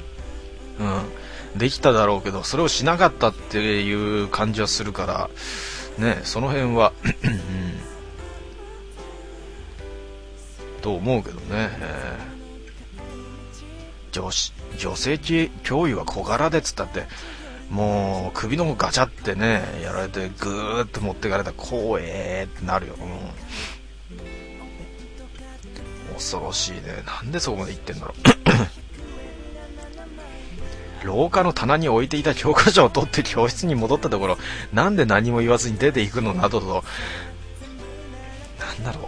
できただろうけど、それをしなかったっていう感じはするからね、その辺はと思うけどね。女性教諭は小柄でっつったって、もう首の方ガチャってねやられて、ぐーっと持ってかれたら怖ってなるよ。恐ろしいね。なんでそこまで行ってんだろう廊下の棚に置いていた教科書を取って教室に戻ったところ、なんで何も言わずに出ていくのなどと、なんだろ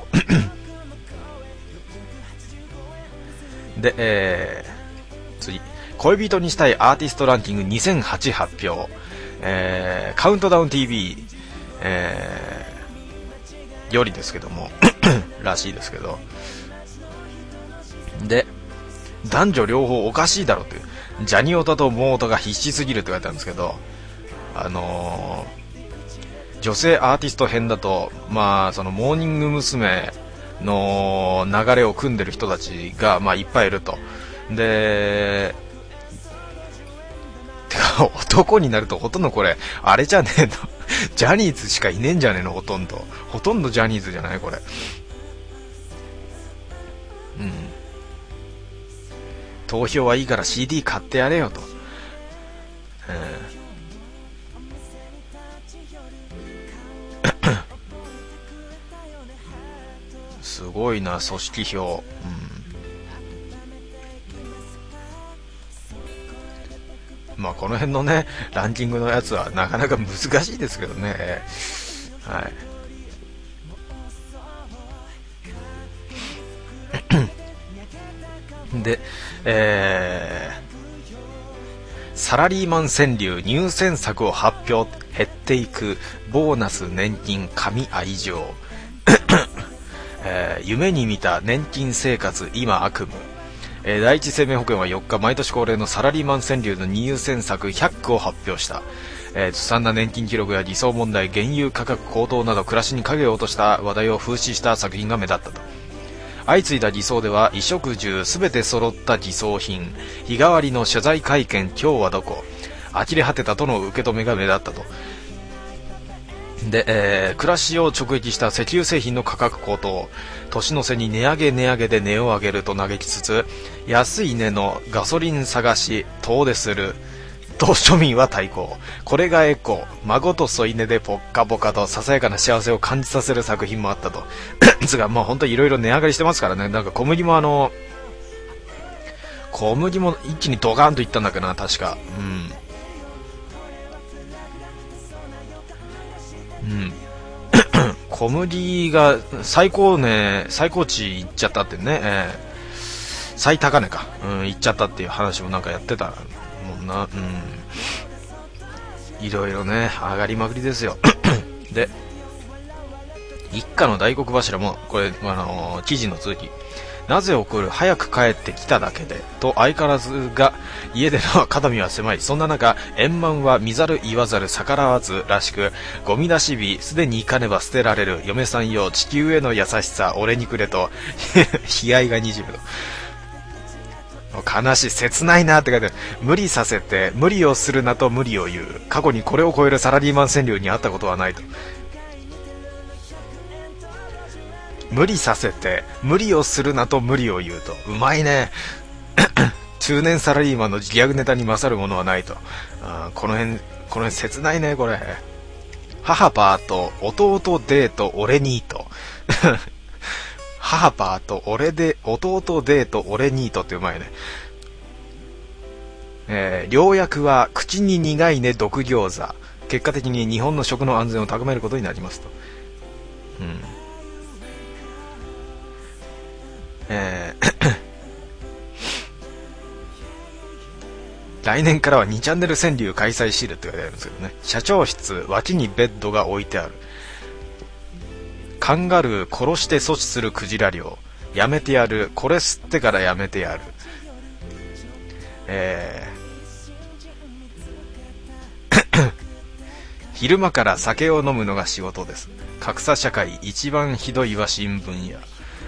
うで、次、恋人にしたいアーティストランキング2008発表、カウントダウン TV、よりですけどもらしいですけど、で、男女両方おかしいだろという、ジャニオタとモータが必死すぎるって書いてあるんですけど、女性アーティスト編だと、そのモーニング娘。の流れを組んでる人たちが、いっぱいいると。で、てか男になるとほとんどこれあれじゃねえのジャニーズしかいねえんじゃねえの、ほとんどジャニーズじゃないこれ。投票はいいから CD 買ってやれよと。すごいな、組織票。この辺のねランキングのやつはなかなか難しいですけどね。で、サラリーマン川柳入選作を発表、減っていくボーナス年金神愛情夢に見た年金生活今悪夢。第一生命保険は4日、毎年恒例のサラリーマン川柳の入選作100句を発表した。ずさんな年金記録や理想問題、原油価格高騰など暮らしに影を落とした話題を風刺した作品が目立ったと。相次いだ偽装では、衣食住すべて揃った偽装品、日替わりの謝罪会見今日はどこ、呆れ果てたとの受け止めが目立ったと。で、暮らしを直撃した石油製品の価格高騰、年の瀬に値上げで値を上げると嘆きつつ、安い値のガソリン探し遠出すると庶民は対抗。これがエコ、孫と添い寝でポッカポカとささやかな幸せを感じさせる作品もあったとつが、本当にいろいろ値上がりしてますからね。なんか小麦も一気にドカーンといったんだっけな、確か。小麦が最高値いっちゃったってね、最高値か、いっちゃったっていう話もなんかやってたもんな。いろいろね上がりまくりですよで、一家の大黒柱もこれ記事の続き、 なぜ送る、早く帰ってきただけでと相変わらずが家での肩身は狭い。そんな中、円満は見ざる言わざる逆らわずらしく、ゴミ出し日すでに行かねば捨てられる嫁さんよ、地球への優しさ俺にくれと悲哀が20度。悲しい、切ないなって書いてある。無理させて無理をするなと無理を言う。過去にこれを超えるサラリーマン川柳にあったことはないと。無理させて無理をするなと無理を言うと。うまいね中年サラリーマンのギャグネタに勝るものはないと。この辺切ないねこれ。母パーと弟デート俺にと母パーと俺で弟デート俺にとってうまいね。良薬は口に苦いね毒餃子。結果的に日本の食の安全を高めることになりますと。来年からは2チャンネル川柳開催シールって書いてありますけどね。社長室脇にベッドが置いてある。カンガルー殺して阻止するクジラ漁。やめてやる。これ吸ってからやめてやる。昼間から酒を飲むのが仕事です。格差社会一番ひどいは新聞や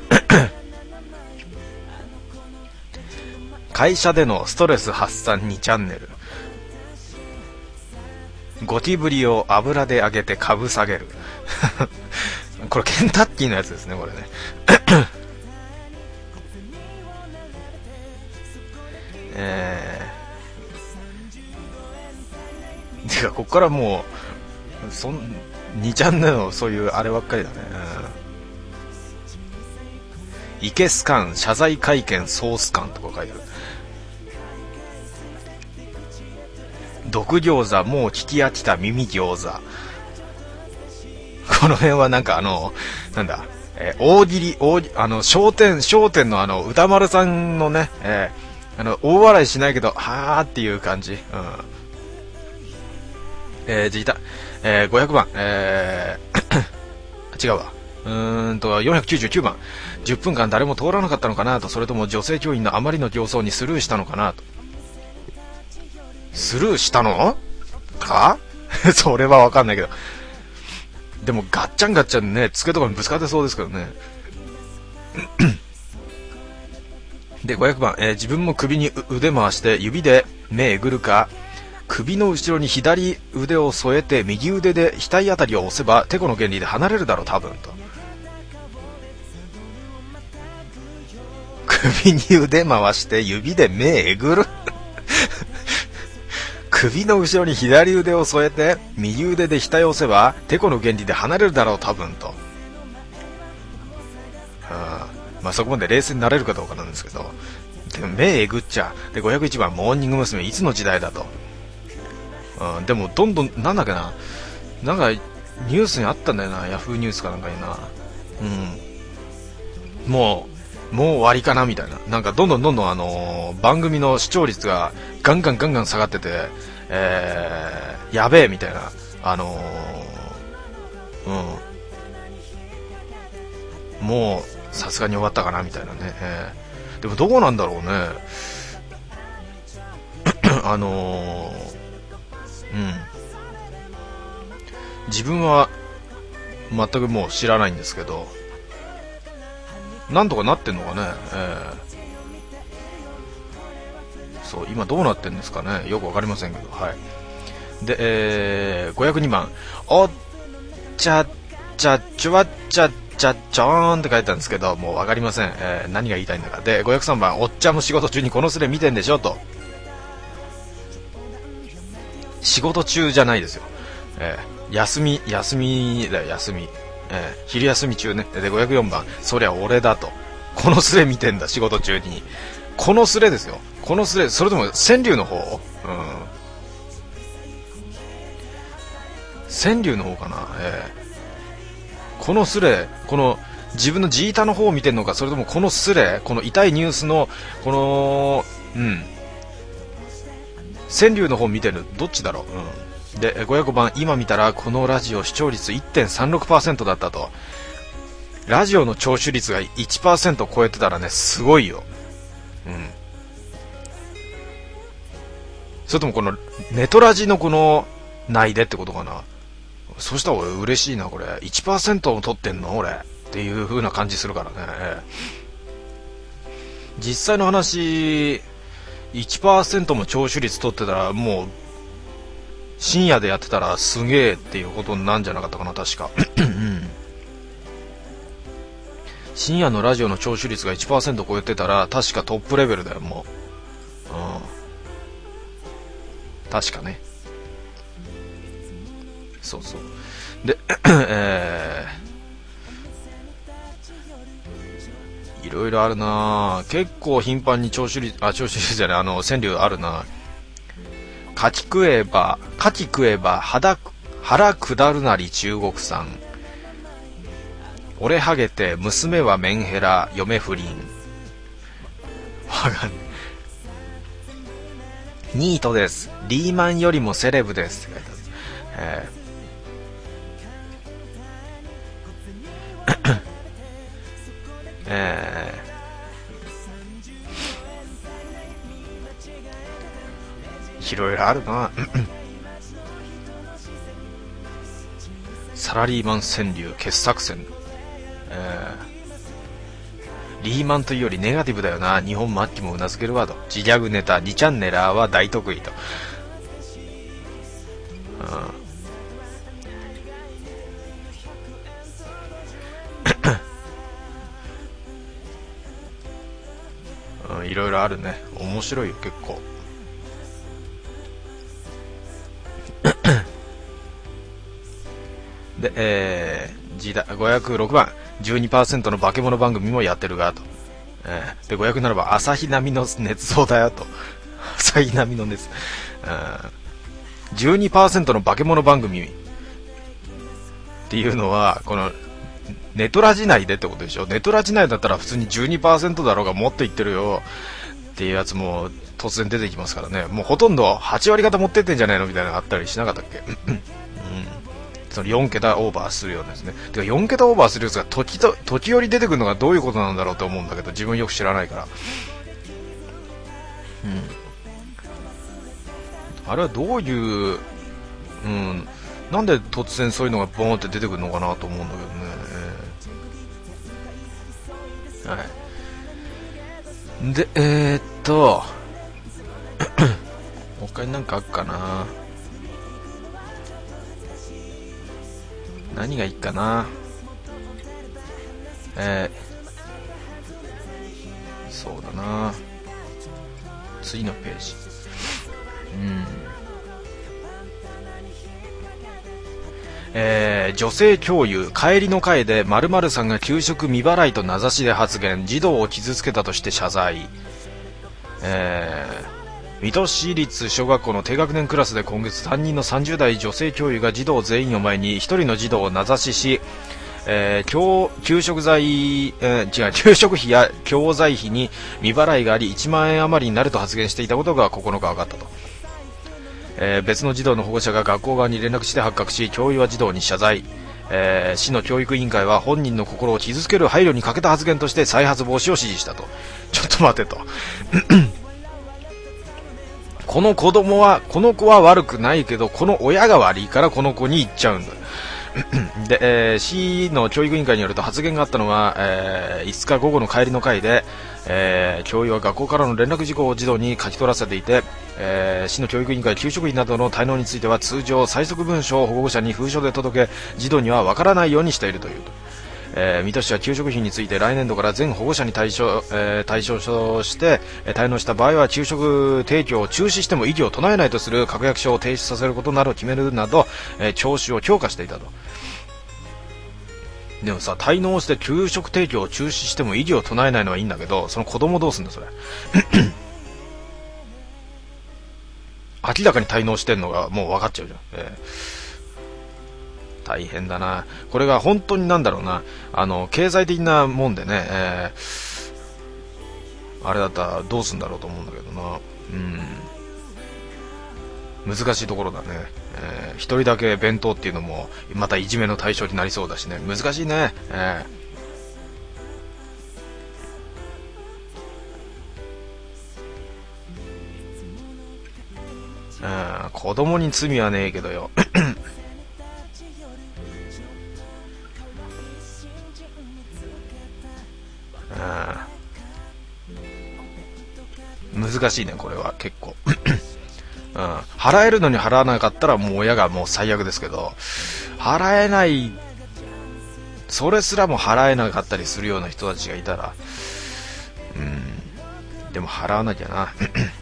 会社でのストレス発散2チャンネル。ゴキブリを油で揚げて株下げるこれケンタッキーのやつですねこれねてかこっからもう2チャンネルのそういうあればっかりだね。イケスカン謝罪会見ソース感とか書いてある。毒餃子もう聞き飽きた耳餃子。この辺はなんかなんだ、大喜利笑点の歌丸さんのね、大笑いしないけどはーっていう感じ。じいた、500番、違うわ。499番。10分間誰も通らなかったのかなと、それとも女性教員のあまりの形相にスルーしたのかなと。スルーしたのかそれはわかんないけど。でもガッチャンガッチャンね、机とかにぶつかってそうですけどね。で、500番、自分も首に腕回して指で目えぐるか、首の後ろに左腕を添えて右腕で額あたりを押せばテコの原理で離れるだろう多分と。首に腕回して指で目えぐる首の後ろに左腕を添えて右腕で額を押せばテコの原理で離れるだろう多分と。まあそこまで冷静になれるかどうかなんですけど、でも目えぐっちゃ。で501番モーニング娘。いつの時代だと。でもどんどんなんだっけな、なんかニュースにあったんだよな、ヤフーニュースかなんかにな。もう終わりかなみたいな。なんかどんどん番組の視聴率がガンガン下がってて、やべえみたいな、もうさすがに終わったかなみたいなね。でもどうなんだろうね自分は全くもう知らないんですけど、なんとかなってんのかね。そう今どうなってんですかね、よくわかりませんけど。はいで、502番おっちゃっちゃちゅわっちゃっちゃっちょーんって書いてあるんですけど、もうわかりません、何が言いたいんだか。で503番おっちゃんも仕事中にこのスレ見てんでしょと。仕事中じゃないですよ、休みだよ休み、昼休み中ね。で504番そりゃ俺だと。このスレ見てんだ仕事中に。このスレですよ、このスレ。それとも川柳の方、川柳の方かな。このスレ、この自分のジータの方を見てんのか、それともこのスレ、この痛いニュースのこの川柳の方を見てる、どっちだろう。で505番今見たらこのラジオ視聴率 1.36% だったと。 ラジオの聴取率が 1% 超えてたらね、すごいよ。それともこのネトラジのこの内でってことかな。そしたら俺嬉しいな、これ 1% も取ってんの俺っていう風な感じするからね。実際の話 1% も聴取率取ってたら、もう深夜でやってたらすげえっていうことなんじゃなかったかな、確か深夜のラジオの聴取率が 1% 超えてたら確かトップレベルだよ、もう。確かね。そうそう。で、いろいろあるな。結構頻繁に聴取率じゃない、川柳あるな。牡蠣食えば腹下るなり中国産。俺ハゲて娘はメンヘラ嫁不倫。わかんない。ニートです。リーマンよりもセレブですって書いてある。いろいろあるな。サラリーマン川柳傑作選。リーマンというよりネガティブだよな。日本末期もうなずけるワード。自ギャグネタ2チャンネラーは大得意と。いろいろあるね。面白いよ結構。で、506番 12% の化け物番組もやってるがと。で507番朝日並みの捏造だよと。朝日並みの熱、12% の化け物番組っていうのはこのネトラジ内でってことでしょ。ネトラジ内だったら普通に 12% だろうがもっと言ってるよっていうやつも突然出てきますからね。もうほとんど8割方持ってってんじゃないのみたいなのあったりしなかったっけその4桁オーバーするようなですね。てか4桁オーバーするやつが時折出てくるのがどういうことなんだろうと思うんだけど、自分よく知らないから。あれはどういう、なんで突然そういうのがボーンって出てくるのかなと思うんだけどね。はい。で、他になんかあっかな。何がいいかな。そうだな。次のページ。女性教諭帰りの会で〇〇さんが給食未払いと名指しで発言、児童を傷つけたとして謝罪。水戸市立小学校の低学年クラスで今月担任の30代女性教諭が児童全員を前に1人の児童を名指しし、給食費や教材費に未払いがあり1万円余りになると発言していたことが9日分かったと。別の児童の保護者が学校側に連絡して発覚し、教諭は児童に謝罪。市の教育委員会は本人の心を傷つける配慮に欠けた発言として再発防止を指示したと。ちょっと待てとこの子は悪くないけど、この親が悪いからこの子に言っちゃうんだで、市の教育委員会によると発言があったのは、5日午後の帰りの会で、教諭は学校からの連絡事項を児童に書き取らせていて、市の教育委員会給食費などの滞納については通常催促文書を保護者に封書で届け、児童には分からないようにしているというと。水戸市は給食費について来年度から全保護者に対象として滞納した場合は給食提供を中止しても異議を唱えないとする確約書を提出させることなどを決めるなど、聴取を強化していたと。でもさ、滞納して給食提供を中止しても異議を唱えないのはいいんだけど、その子供どうすんだそれ明らかに滞納してんのがもう分かっちゃうじゃん。大変だな。これが本当になんだろうな、経済的なもんでね、あれだったらどうすんだろうと思うんだけどな。難しいところだね。一人だけ弁当っていうのもまたいじめの対象になりそうだしね。難しいね。 子供に罪はねえけどよ難しいねこれは結構払えるのに払わなかったらもう親がもう最悪ですけど、払えない、それすらも払えなかったりするような人たちがいたら、でも払わなきゃな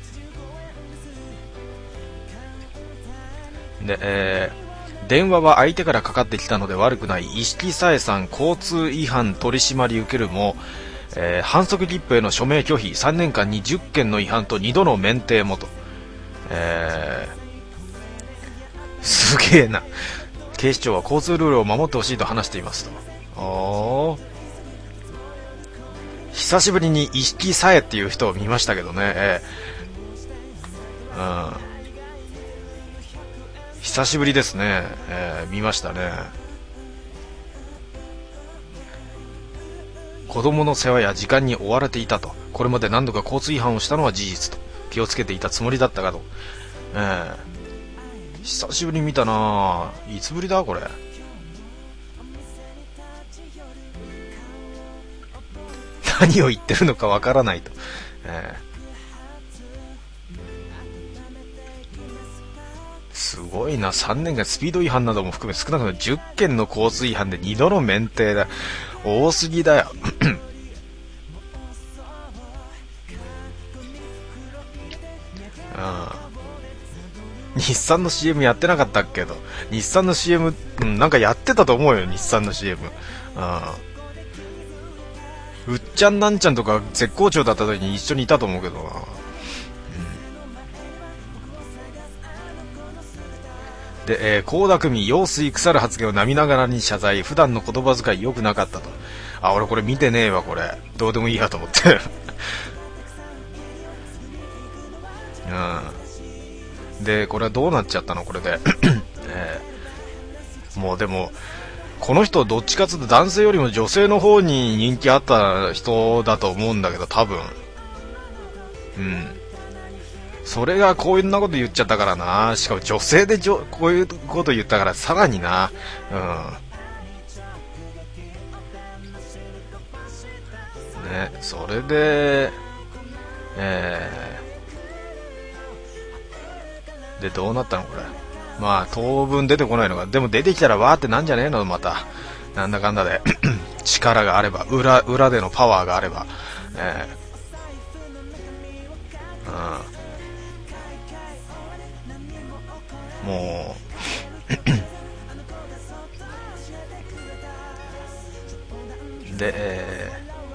で、電話は相手からかかってきたので悪くない、意識さえさん交通違反取り締まり受けるも、反則切符への署名拒否、3年間に10件の違反と2度の免停もと、すげえな。警視庁は交通ルールを守ってほしいと話していますと。久しぶりに意識さえっていう人を見ましたけどね、久しぶりですね、見ましたね。子供の世話や時間に追われていたと。これまで何度か交通違反をしたのは事実と。気をつけていたつもりだったかと。久しぶりに見たな。いつぶりだこれ。何を言ってるのかわからないと。すごいな。3年間スピード違反なども含め少なくとも10件の交通違反で2度の免停だ。多すぎだよ日産の CM やってなかったっけど、日産の CM、なんかやってたと思うよ、日産の CM。うっちゃんなんちゃんとか絶好調だった時に一緒にいたと思うけどな。で、倖田來未用水腐る発言を涙ながらに謝罪、普段の言葉遣い良くなかったと。俺これ見てねえわ、これどうでもいいやと思ってでこれはどうなっちゃったのこれで、もうでもこの人どっちかつうと男性よりも女性の方に人気あった人だと思うんだけど、多分それがこういうなこと言っちゃったからな。しかも女性でこういうこと言ったからさらにな。ね、それででどうなったのこれ。まあ当分出てこないのが、でも出てきたらわーってなんじゃねえの、またなんだかんだで力があれば、裏でのパワーがあれば、もうで、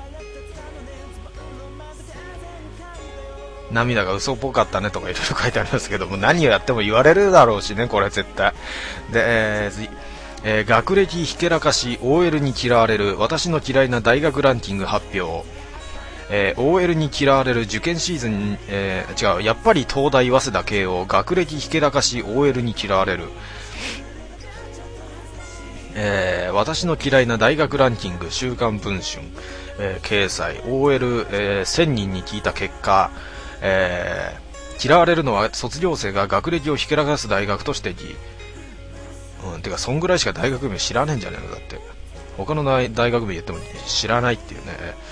涙が嘘っぽかったねとかいろいろ書いてありますけども、何をやっても言われるだろうしね、これ絶対で、学歴ひけらかし OL に嫌われる私の嫌いな大学ランキング発表。OL に嫌われる受験シーズン、違う、やっぱり東大早稲田慶応、学歴ひけらかし OL に嫌われる、私の嫌いな大学ランキング週刊文春、掲載 OL、1000人に聞いた結果、嫌われるのは卒業生が学歴をひけらかす大学と指摘。てかそんぐらいしか大学名知らねえんじゃねえの。だって他の大学名言っても知らないっていうね。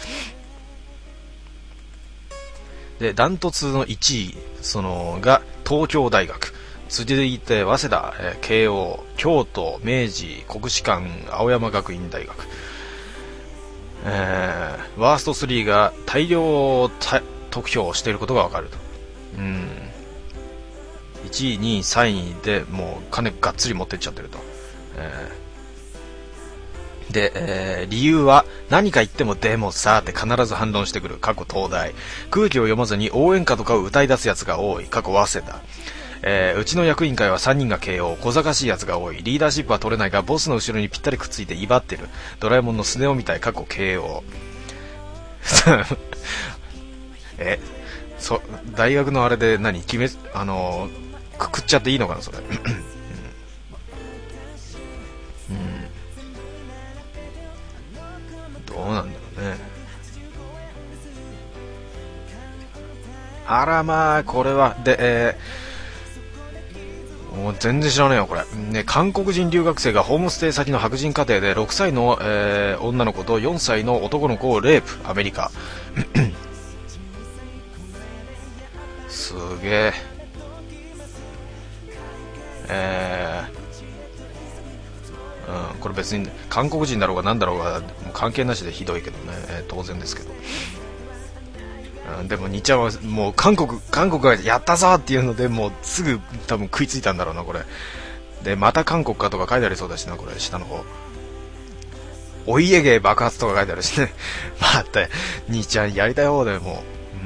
でダントツの1位が東京大学、続いて早稲田、慶応、京都、明治、国士舘、青山学院大学、ワースト3が大量得票をしていることが分かると。1位、2位、3位でもう金がっつり持ってっちゃってると。で、理由は何か言ってもでもさって必ず反論してくる。過去東大。空気を読まずに応援歌とかを歌い出すやつが多い。過去早稲田。うちの役員会は3人が慶応。小賢しいやつが多い。リーダーシップは取れないがボスの後ろにぴったりくっついて威張ってる。ドラえもんのスネ夫みたい。過去慶応。大学のあれでくくっちゃっていいのかなそれ。どうなんだろうね。まあこれはで、 もう全然知らねえよこれ、ね、韓国人留学生がホームステイ先の白人家庭で6歳の、女の子と4歳の男の子をレイプ。アメリカすげえ、これ別に韓国人だろうが何だろうが関係なしでひどいけどね、当然ですけど、でも兄ちゃんはもう韓国がやったぞっていうのでもうすぐ多分食いついたんだろうなこれで、また韓国かとか書いてありそうだしな、これ下の方お家芸爆発とか書いてあるしねまた兄ちゃんやりたい方だよもう、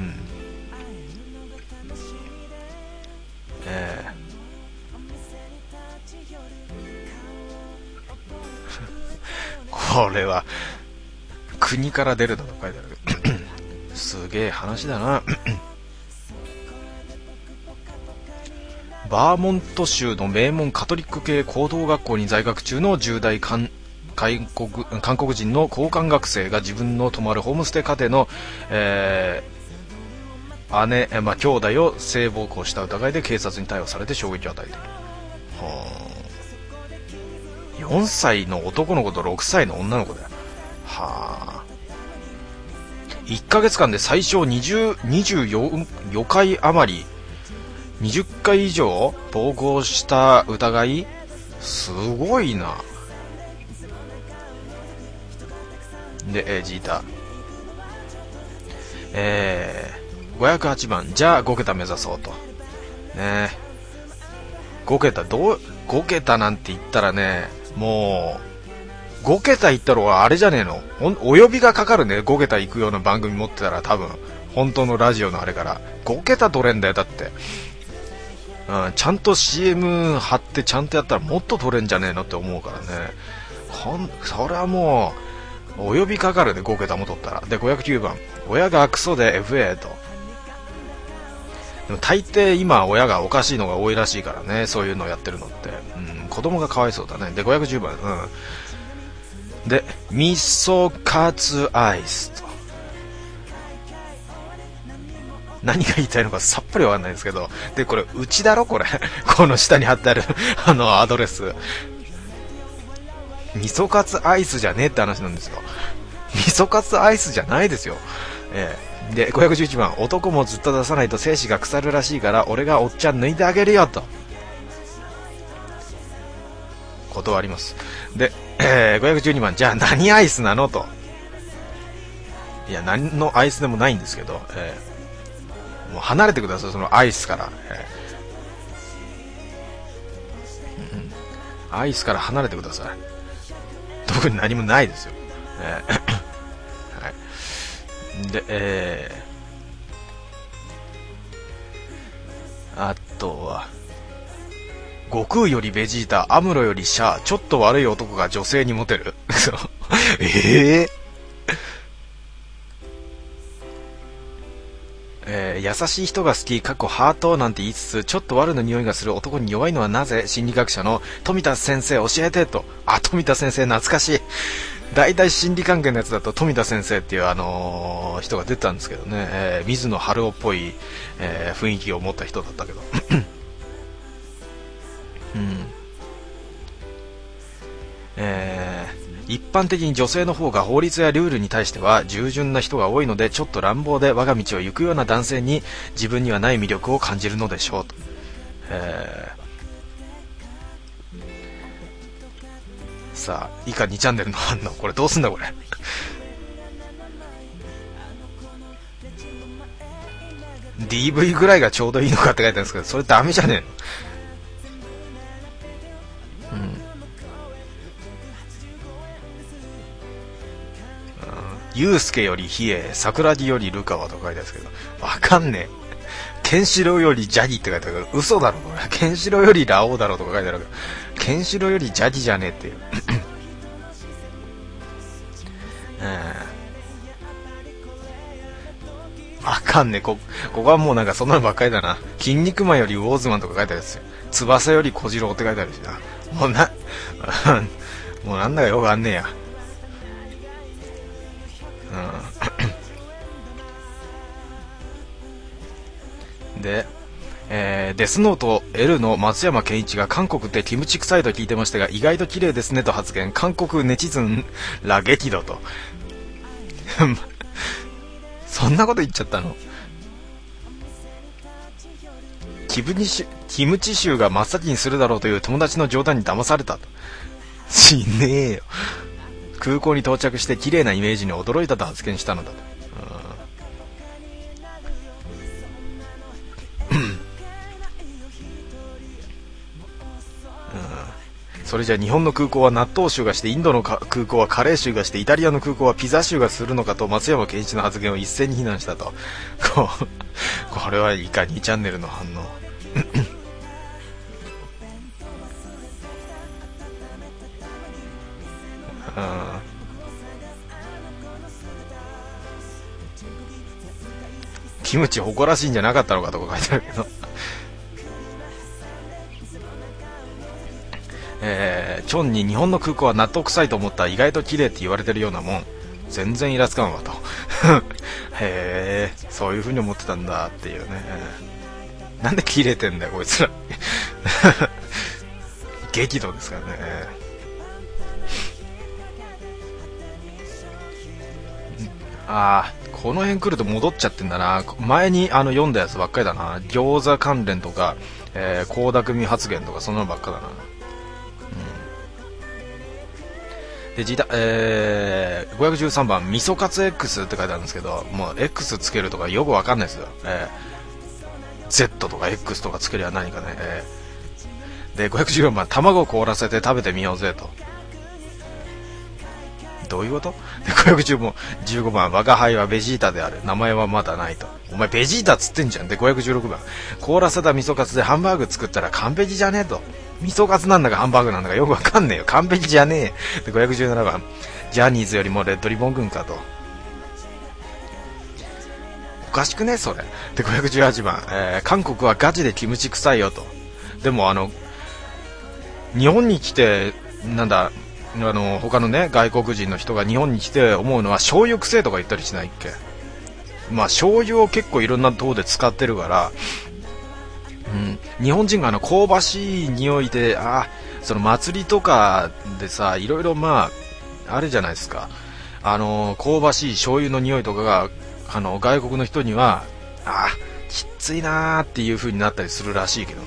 これは国から出るのと書いてあるすげえ話だなバーモント州の名門カトリック系高等学校に在学中の10代韓国人の交換学生が自分の泊まるホームステイ家庭の、兄弟を性暴行した疑いで警察に逮捕されて衝撃を与えている。4歳の男の子と6歳の女の子だよ。1ヶ月間で最小24回余り20回以上暴行した疑い、すごいな。で、ジータ508番、じゃあ5桁目指そうとね。5桁なんて言ったらね、もう5桁言ったらあれじゃねえの、お呼びがかかるね。5桁行くような番組持ってたら多分本当のラジオのあれから5桁取れんだよ。だって、ちゃんと CM 貼ってちゃんとやったらもっと取れんじゃねえのって思うからね。それはもうお呼びかかるね、5桁も取ったら。で、509番、親がクソで FA と。でも大抵今親がおかしいのが多いらしいからね、そういうのをやってるのって、子供がかわいそうだね。で、510番、で、味噌カツアイスと。何が言いたいのかさっぱりわかんないんですけど、で、これうちだろこれこの下に貼ってあるアドレス、味噌カツアイスじゃねえって話なんですよ。味噌カツアイスじゃないですよ。で、511番、男もずっと出さないと精子が腐るらしいから俺がおっちゃん抜いてあげるよと。断ります。で、512番、じゃあ何アイスなのと。いや、何のアイスでもないんですけど、もう離れてください、そのアイスから、アイスから離れてください。特に何もないですよ。はい、で、あとは悟空よりベジータ、アムロよりシャア、ちょっと悪い男が女性にモテる優しい人が好き、ハートなんて言いつつ、ちょっと悪の匂いがする男に弱いのはなぜ？心理学者の富田先生教えてと。富田先生懐かしい。大体心理関係のやつだと富田先生っていう人が出てたんですけどね、水野晴夫っぽい、雰囲気を持った人だったけど一般的に女性の方が法律やルールに対しては従順な人が多いので、ちょっと乱暴で我が道を行くような男性に自分にはない魅力を感じるのでしょうと。さあ、以下2チャンネルの反応、これどうすんだこれDV ぐらいがちょうどいいのかって書いてあるんですけど、それダメじゃねえの。ユウスケよりヒエ、桜木よりルカワと書いてあるんですけど、わかんねえ。ケンシロウよりジャギって書いてあるけど、嘘だろこれ。ケンシロウよりラオウだろとか書いてあるけど、ケンシロウよりジャギじゃねえっていうわかんねえ。ここはもうなんかそんなのばっかりだな。筋肉マンよりウォーズマンとか書いてあるんですよ。翼より小次郎って書いてあるしな。もうなんだかよくわかんねえや。で、 デスノート L の松山ケンイチが韓国ってキムチ臭いと聞いてましたが意外と綺麗ですねと発言。韓国ネチズンら激怒とそんなこと言っちゃったの。キムチ臭が真っ先にするだろうという友達の冗談に騙されたと。しねえよ。空港に到着して綺麗なイメージに驚いたと発言したのだと。それじゃ日本の空港は納豆臭がして、インドの空港はカレー臭がして、イタリアの空港はピザ臭がするのかと松山ケンイチの発言を一斉に非難したと。これはいかにチャンネルの反応キムチ誇らしいんじゃなかったのかとか書いてあるけどチョンに日本の空港は納豆臭いと思ったら意外と綺麗って言われてるようなもん、全然イラつかんわとへえ、そういう風に思ってたんだっていうね。なんで切れてんだよこいつら激怒ですからね。この辺来ると戻っちゃってんだな。前に読んだやつばっかりだな。餃子関連とか倖田來未発言とかそんなのばっかだな。で513番味噌カツ X って書いてあるんですけど、もう X つけるとかよくわかんないですよ。Z とか X とかつけりゃ何かね。で514番卵を凍らせて食べてみようぜと。どういうこと？で515番我が輩はベジータである、名前はまだないと。お前ベジータつってんじゃん。で516番凍らせた味噌カツでハンバーグ作ったら完璧じゃねえと。味噌カツなんだかハンバーグなんだかよくわかんねえよ、完璧じゃねえ。で517番ジャニーズよりもレッドリボン軍かと。おかしくねそれ。で518番、韓国はガチでキムチ臭いよと。でも日本に来てなんだ他のね外国人の人が日本に来て思うのは醤油臭いとか言ったりしないっけ。まあ醤油を結構いろんなところで使ってるから、日本人が香ばしい匂いでその祭りとかでさ、いろいろあるじゃないですか。香ばしい醤油の匂いとかが外国の人にはきついなーっていう風になったりするらしいけどね。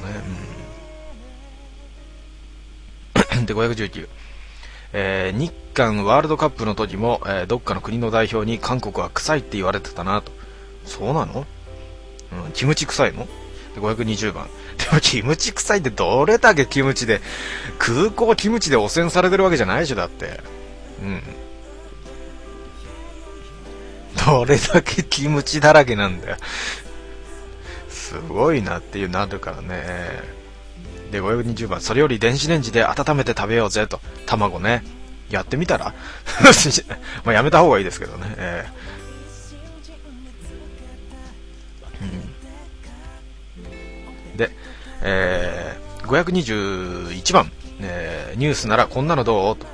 で519、日韓ワールドカップの時も、どっかの国の代表に韓国は臭いって言われてたなと。そうなの？キムチ臭いの？で520番でもキムチ臭いってどれだけキムチで、空港キムチで汚染されてるわけじゃないでしょだって。どれだけキムチだらけなんだよすごいなっていうなるからね。で520番それより電子レンジで温めて食べようぜと。卵ね、やってみたらやめた方がいいですけどね。で、521番、ニュースならこんなのどうと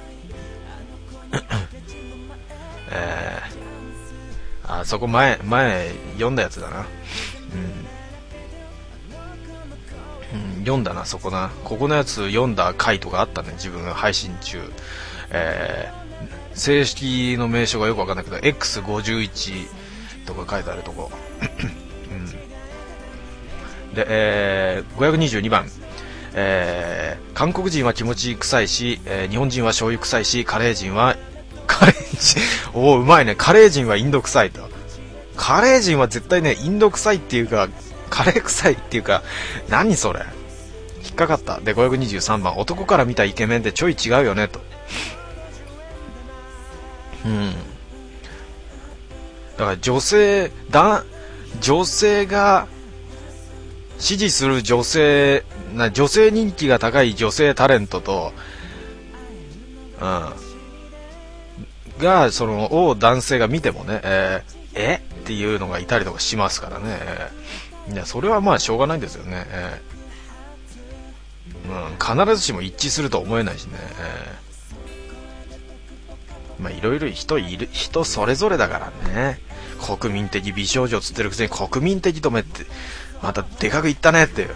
そこ前読んだやつだな。読んだなそこな。ここのやつ読んだ回とかあったね、自分が配信中。正式の名称がよくわかんないけど X51 とか書いてあるとこで、522番、韓国人は気持ち臭いし、日本人は醤油臭いし、カレー人おうまいね。カレー人はインド臭いと。カレー人は絶対ねインド臭いっていうかカレー臭いっていうか、何それ引っかかった。で523番男から見たイケメンってちょい違うよねと。だから女性が支持する女性人気が高い女性タレントと、がを男性が見てもね、っていうのがいたりとかしますからね。いやそれはしょうがないんですよね。必ずしも一致すると思えないしね。いろいろ人それぞれだからね。国民的美少女つってるくせに国民的とめってまたでかくいったねっていう、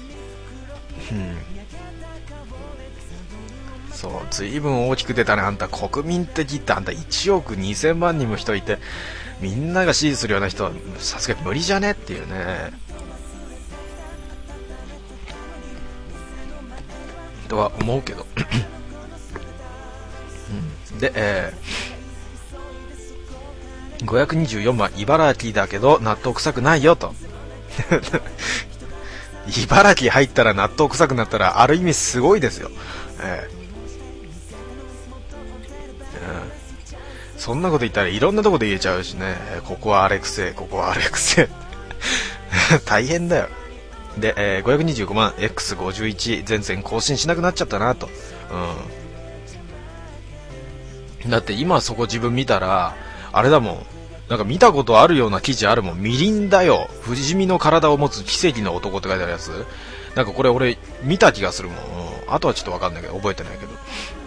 そう、随分大きく出たね。あんた国民的って、あんた1億2000万人も人いて、みんなが支持するような人はさすがに無理じゃねっていうね、とは思うけどで、524番、茨城だけど納豆臭くないよと茨城入ったら納豆臭くなったらある意味すごいですよ、そんなこと言ったらいろんなとこで言えちゃうしね、ここはあれくせえ、ここはあれくせえ大変だよ。で、525万 X51 全然更新しなくなっちゃったなと、だって今そこ自分見たらあれだもん、なんか見たことあるような記事あるもん。みりんだよ、不死身の体を持つ奇跡の男って書いてあるやつ、なんかこれ俺見た気がするもん、あとはちょっと分かんないけど、覚えてないけど、も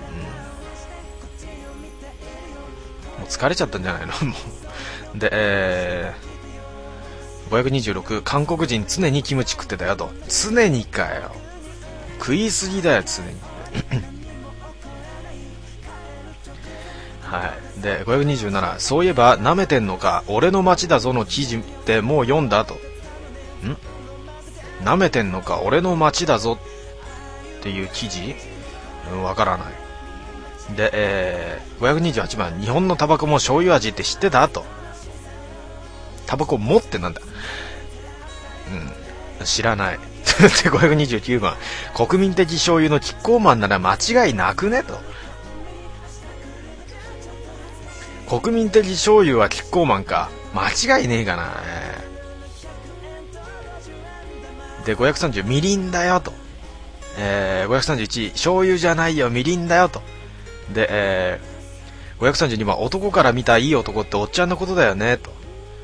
う疲れちゃったんじゃないのもうで、526、韓国人常にキムチ食ってたよと。常にかよ、食いすぎだよ常にはい。で、527、そういえば舐めてんのか俺の町だぞの記事ってもう読んだと。舐めてんのか俺の町だぞっていう記事、わからない。で、528番、日本のタバコも醤油味って知ってたと。タバコもってなんだ、知らないで、529番、国民的醤油のキッコーマンなら間違いなくねと。国民的醤油はキッコーマンか、間違いねえかな。で、530、みりんだよと。531、醤油じゃないよみりんだよと。で、532番、男から見たいい男っておっちゃんのことだよねと。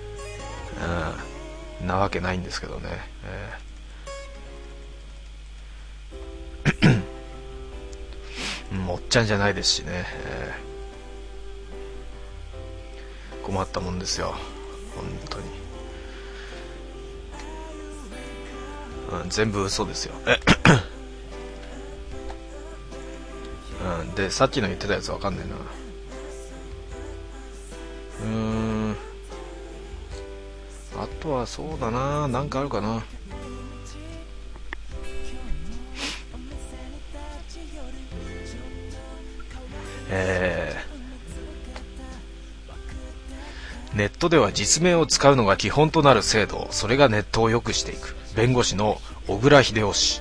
なわけないんですけどね、おっちゃんじゃないですしね、困ったもんですよ本当に、全部嘘ですよで、さっきの言ってたやつわかんないな。あとはそうだな、なんかあるかな。ネットでは実名を使うのが基本となる制度、それがネットを良くしていく。弁護士の小倉秀夫氏。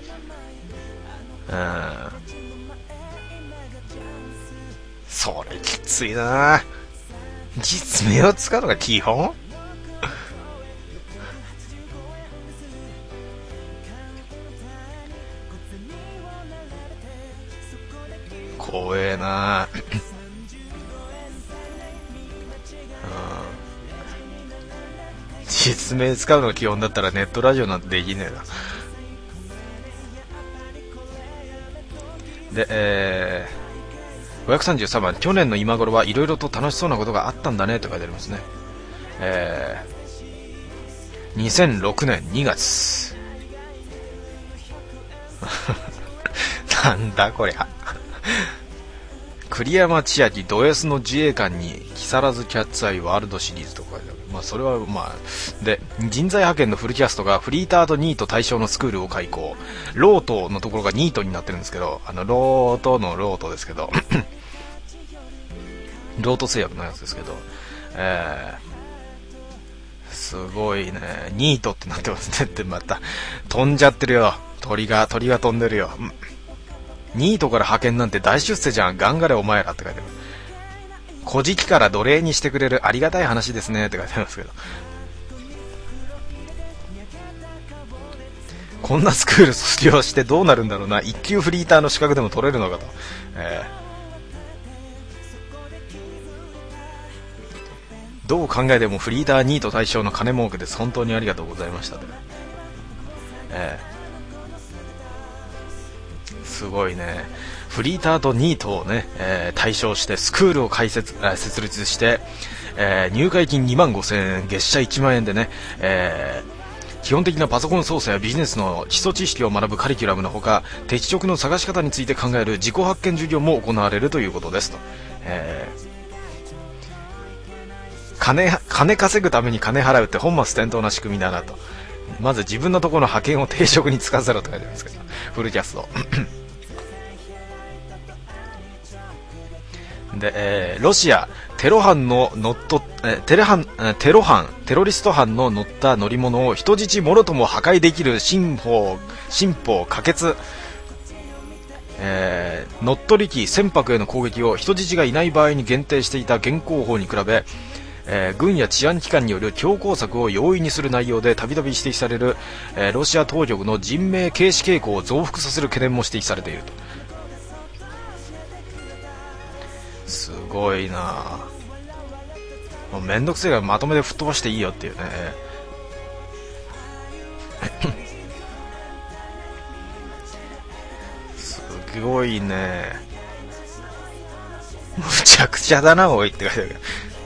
それきついな。実名を使うのが基本怖えな実名使うのが基本だったらネットラジオなんてできねえな。で、533番、去年の今頃はいろいろと楽しそうなことがあったんだねと書いてありますね。2006年2月なんだこりゃ栗山千明ド S の自衛官に木更津キャッツアイワールドシリーズとか書いてある。まあそれはまあで、人材派遣のフルキャストがフリーターとニート対象のスクールを開講。ロートのところがニートになってるんですけど、ロートのロートですけどロート製薬のやつですけど、すごいね、ニートってなってますねって、また飛んじゃってるよ、鳥が飛んでるよ。ニートから派遣なんて大出世じゃん、頑張れお前らって書いてある。古事記から奴隷にしてくれるありがたい話ですねって書いてありますけど、こんなスクール卒業してどうなるんだろうな、一級フリーターの資格でも取れるのかと、どう考えてもフリーターニート対象の金儲けです、本当にありがとうございましたと、すごいね、フリーターとニートをね、対象してスクールを設立して、入会金2万5000円、月謝1万円でね、 基本的なパソコン操作やビジネスの基礎知識を学ぶカリキュラムのほか、適職の探し方について考える自己発見授業も行われるということですと。金稼ぐために金払うって本末転倒な仕組みだなと。まず自分のところの派遣を定職に就かせろと書いてあるんですけど、フルキャストで、ロシアテロリスト犯の乗った乗り物を人質もろとも破壊できる新法可決。乗っ取り機船舶への攻撃を人質がいない場合に限定していた現行法に比べ、軍や治安機関による強硬策を容易にする内容でたびたび指摘される、ロシア当局の人命軽視傾向を増幅させる懸念も指摘されていると。すごいな。もうめんどくせえからまとめて吹っ飛ばしていいよっていうねすごいね。むちゃくちゃだなおいって書いてある。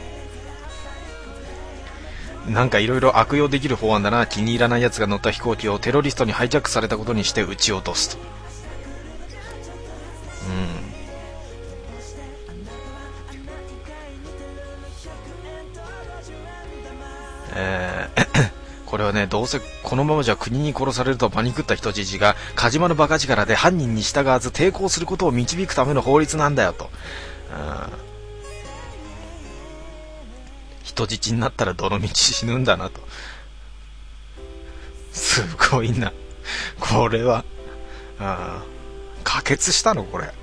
なんかいろいろ悪用できる法案だな。気に入らない奴が乗った飛行機をテロリストにハイジャックされたことにして撃ち落とすと。これはね、どうせこのままじゃ国に殺されるとパニクった人質がカジマのバカ力で犯人に従わず抵抗することを導くための法律なんだよと。人質になったらどの道死ぬんだなと。すごいなこれは。可決したのこれ。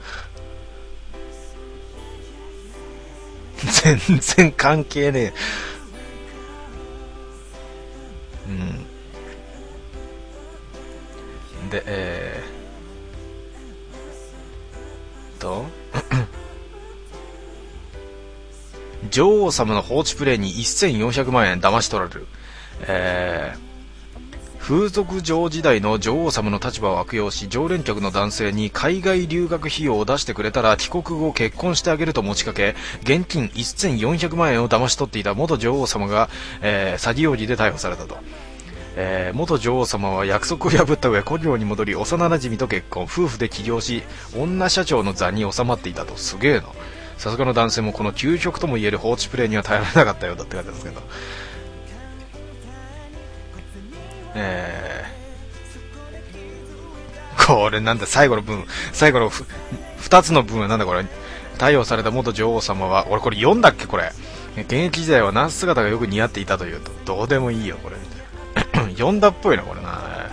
全然関係ねえ。で、女王様の放置プレイに1400万円騙し取られる。風俗嬢時代の女王様の立場を悪用し、常連客の男性に海外留学費用を出してくれたら帰国後結婚してあげると持ちかけ、現金1400万円を騙し取っていた元女王様が、詐欺容疑で逮捕されたと。元女王様は約束を破った上、故郷に戻り幼馴染と結婚、夫婦で起業し女社長の座に収まっていたと。すげえな。さすがの男性もこの究極ともいえる放置プレイには耐えられなかったようだって書いてあるんですけど、これなんだ、最後の2つの文はなんだこれ。逮捕された元女王様は、俺これ読んだっけこれ。現役時代はナース姿がよく似合っていたというと。どうでもいいよこれ読んだっぽいなこれな。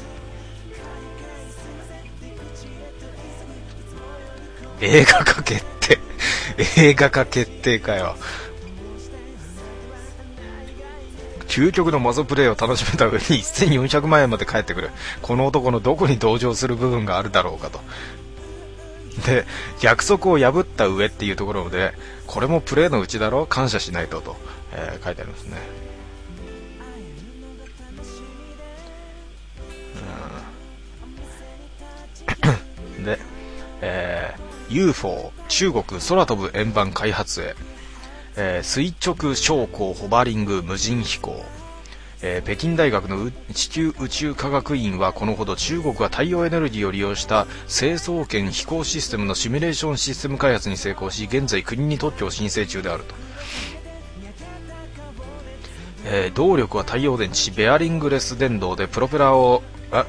映画化決定映画化決定かよ。究極のマゾプレイを楽しめた上に1400万円まで返ってくる。この男のどこに同情する部分があるだろうかと。で、約束を破った上っていうところで、これもプレイのうちだろ、感謝しないとと、書いてありますね。で、UFO 中国空飛ぶ円盤開発へ、垂直昇降ホバリング無人飛行、北京大学の地球宇宙科学院はこのほど中国が太陽エネルギーを利用した成層圏飛行システムのシミュレーションシステム開発に成功し、現在国に特許を申請中であると。動力は太陽電池、ベアリングレス電動電動プロペラを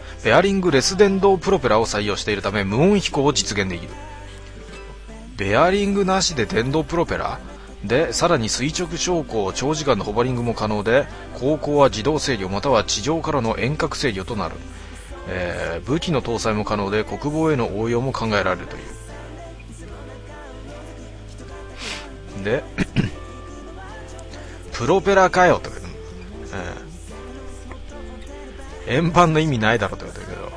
採用しているため無音飛行を実現できる。ベアリングなしで電動プロペラで、さらに垂直昇降、長時間のホバリングも可能で、航行は自動制御または地上からの遠隔制御となる。武器の搭載も可能で、国防への応用も考えられるという。でプロペラかよとか、円盤の意味ないだろとか言ってるけど、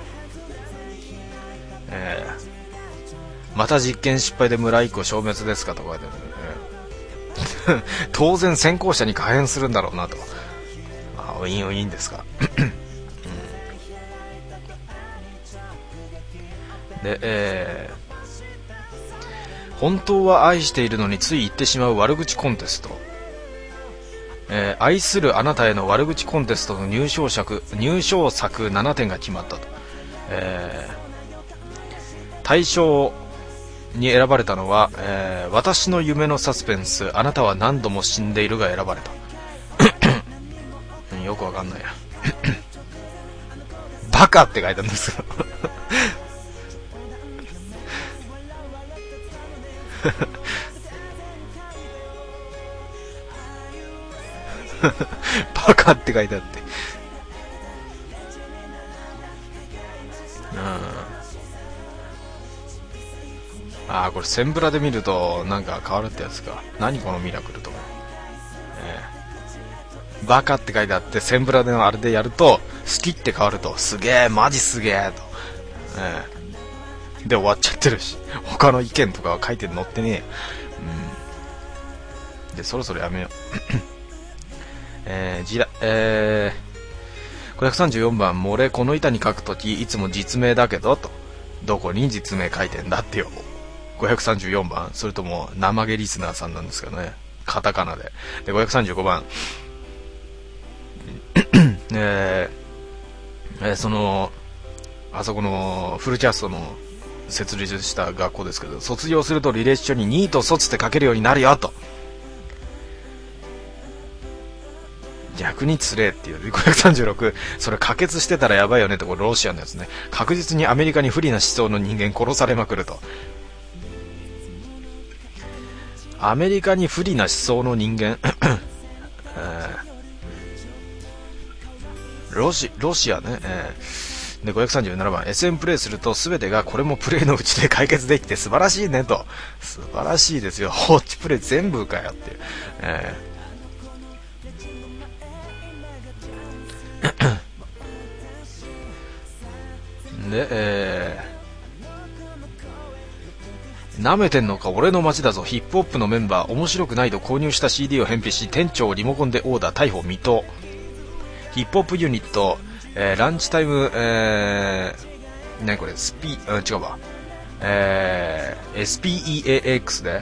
また実験失敗で村1個消滅ですかとか言ってる、当然先行者に可変するんだろうなと。いいんですかで、本当は愛しているのについ言ってしまう悪口コンテスト。 愛するあなたへの悪口コンテストの入賞作7点が決まったと、大賞に選ばれたのは、私の夢のサスペンスあなたは何度も死んでいるが選ばれたよくわかんないやバカって書いてあるんですけどバカって書いてあって、これセンブラで見るとなんか変わるってやつか。何このミラクルとか、バカって書いてあってセンブラでのあれでやると好きって変わるとすげえマジすげえと、で終わっちゃってるし、他の意見とかは書いて載ってねえ、でそろそろやめよう534番、漏れこの板に書くときいつも実名だけどと、どこに実名書いてんだってよ。534番、それとも生毛リスナーさんなんですけどね、カタカナで。で535番あそこのフルキャストの設立した学校ですけど、卒業すると履歴書にニート卒って書けるようになるよと。逆につれえっていう。536、それ可決してたらやばいよねって、これロシアのやつね。確実にアメリカに不利な思想の人間殺されまくると。アメリカに不利な思想の人間ロシアね、で537番、 SM プレイすると全てがこれもプレイのうちで解決できて素晴らしいねと。素晴らしいですよ、放置プレイ全部かよっていう、で、舐めてんのか俺の街だぞ、ヒップホップのメンバー面白くないと購入した CD を返品し店長をリモコンでオーダー、逮捕水戸。ヒップホップユニット、ランチタイム、何これ違うわ、SPEAX で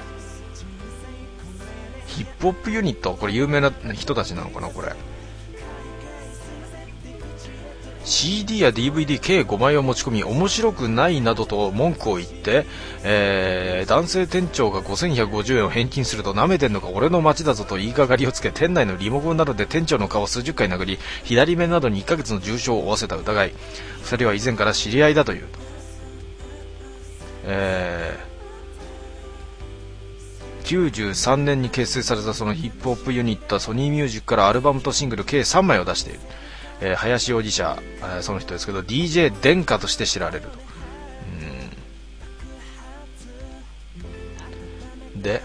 ヒップホップユニット、これ有名な人たちなのかなこれ。CD や DVD 計5枚を持ち込み面白くないなどと文句を言って、男性店長が5150円を返金すると、舐めてんのか俺の街だぞと言いがかりをつけ、店内のリモコンなどで店長の顔を数十回殴り、左目などに1ヶ月の重傷を負わせた疑い。2人は以前から知り合いだという。93年に結成されたそのヒップホップユニットはソニーミュージックからアルバムとシングル計3枚を出している。林容疑者、その人ですけど DJ 殿下として知られると。で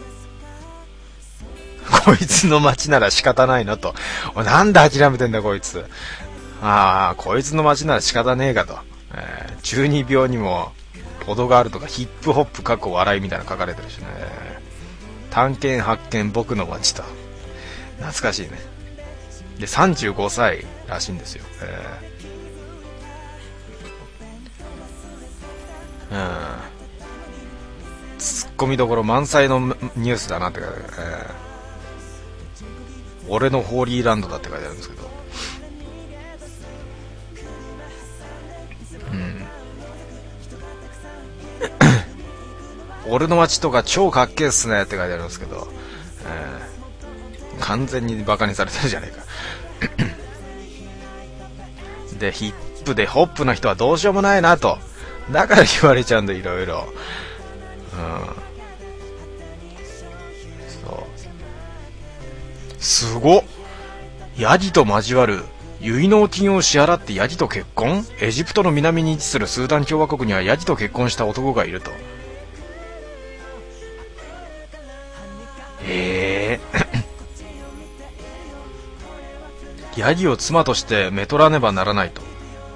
こいつの街なら仕方ないのと。なんで諦めてんだこいつ。こいつの街なら仕方ねえかと。中二病にも程があるとか、ヒップホップ過去笑いみたいなの書かれてるしね。探検発見僕の街と。懐かしいね。で35歳らしいんですよ。ツッコミどころ満載のニュースだなって書いてある。俺のホーリーランドだって書いてあるんですけど、俺の街とか超かっけえっすねって書いてあるんですけど、完全にバカにされてるじゃねえかでヒップでホップの人はどうしようもないなと。だから言われちゃうんだ、いろいろ。そうすごっ。ヤギと交わる結納金を支払ってヤギと結婚。エジプトの南に位置するスーダン共和国にはヤギと結婚した男がいると。ヤギを妻としてめとらねばならないと。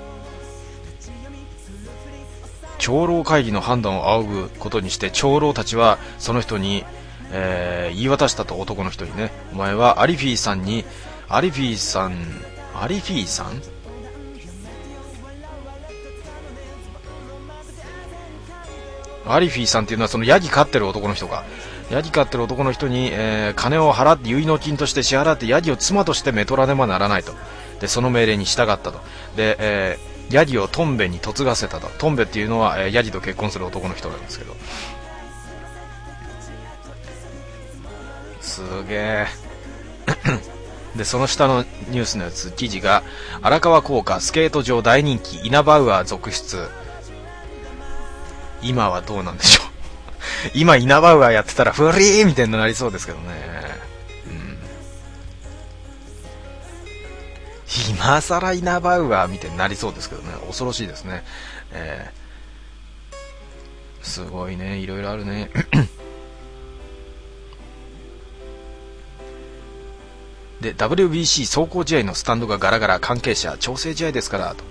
長老会議の判断を仰ぐことにして長老たちはその人に、言い渡したと。男の人にね、お前はアリフィーさんっていうのはそのヤギ飼ってる男の人か。 ヤギ飼ってる男の人に、金を払って結納金として支払ってヤギを妻としてめとらねばならないと。でその命令に従ったと。で、ヤギをトンベに嫁がせたと。トンベっていうのは、ヤギと結婚する男の人なんですけど、すげえでその下のニュースのやつ、記事が荒川効果スケート場大人気イナバウアー続出。今はどうなんでしょう今イナバウアーやってたらフリーみたいになりそうですけどね、今さらイナバウアーみたいになりそうですけどね、恐ろしいですね、すごいね、いろいろあるねで WBC 走行試合のスタンドがガラガラ、関係者調整試合ですからと、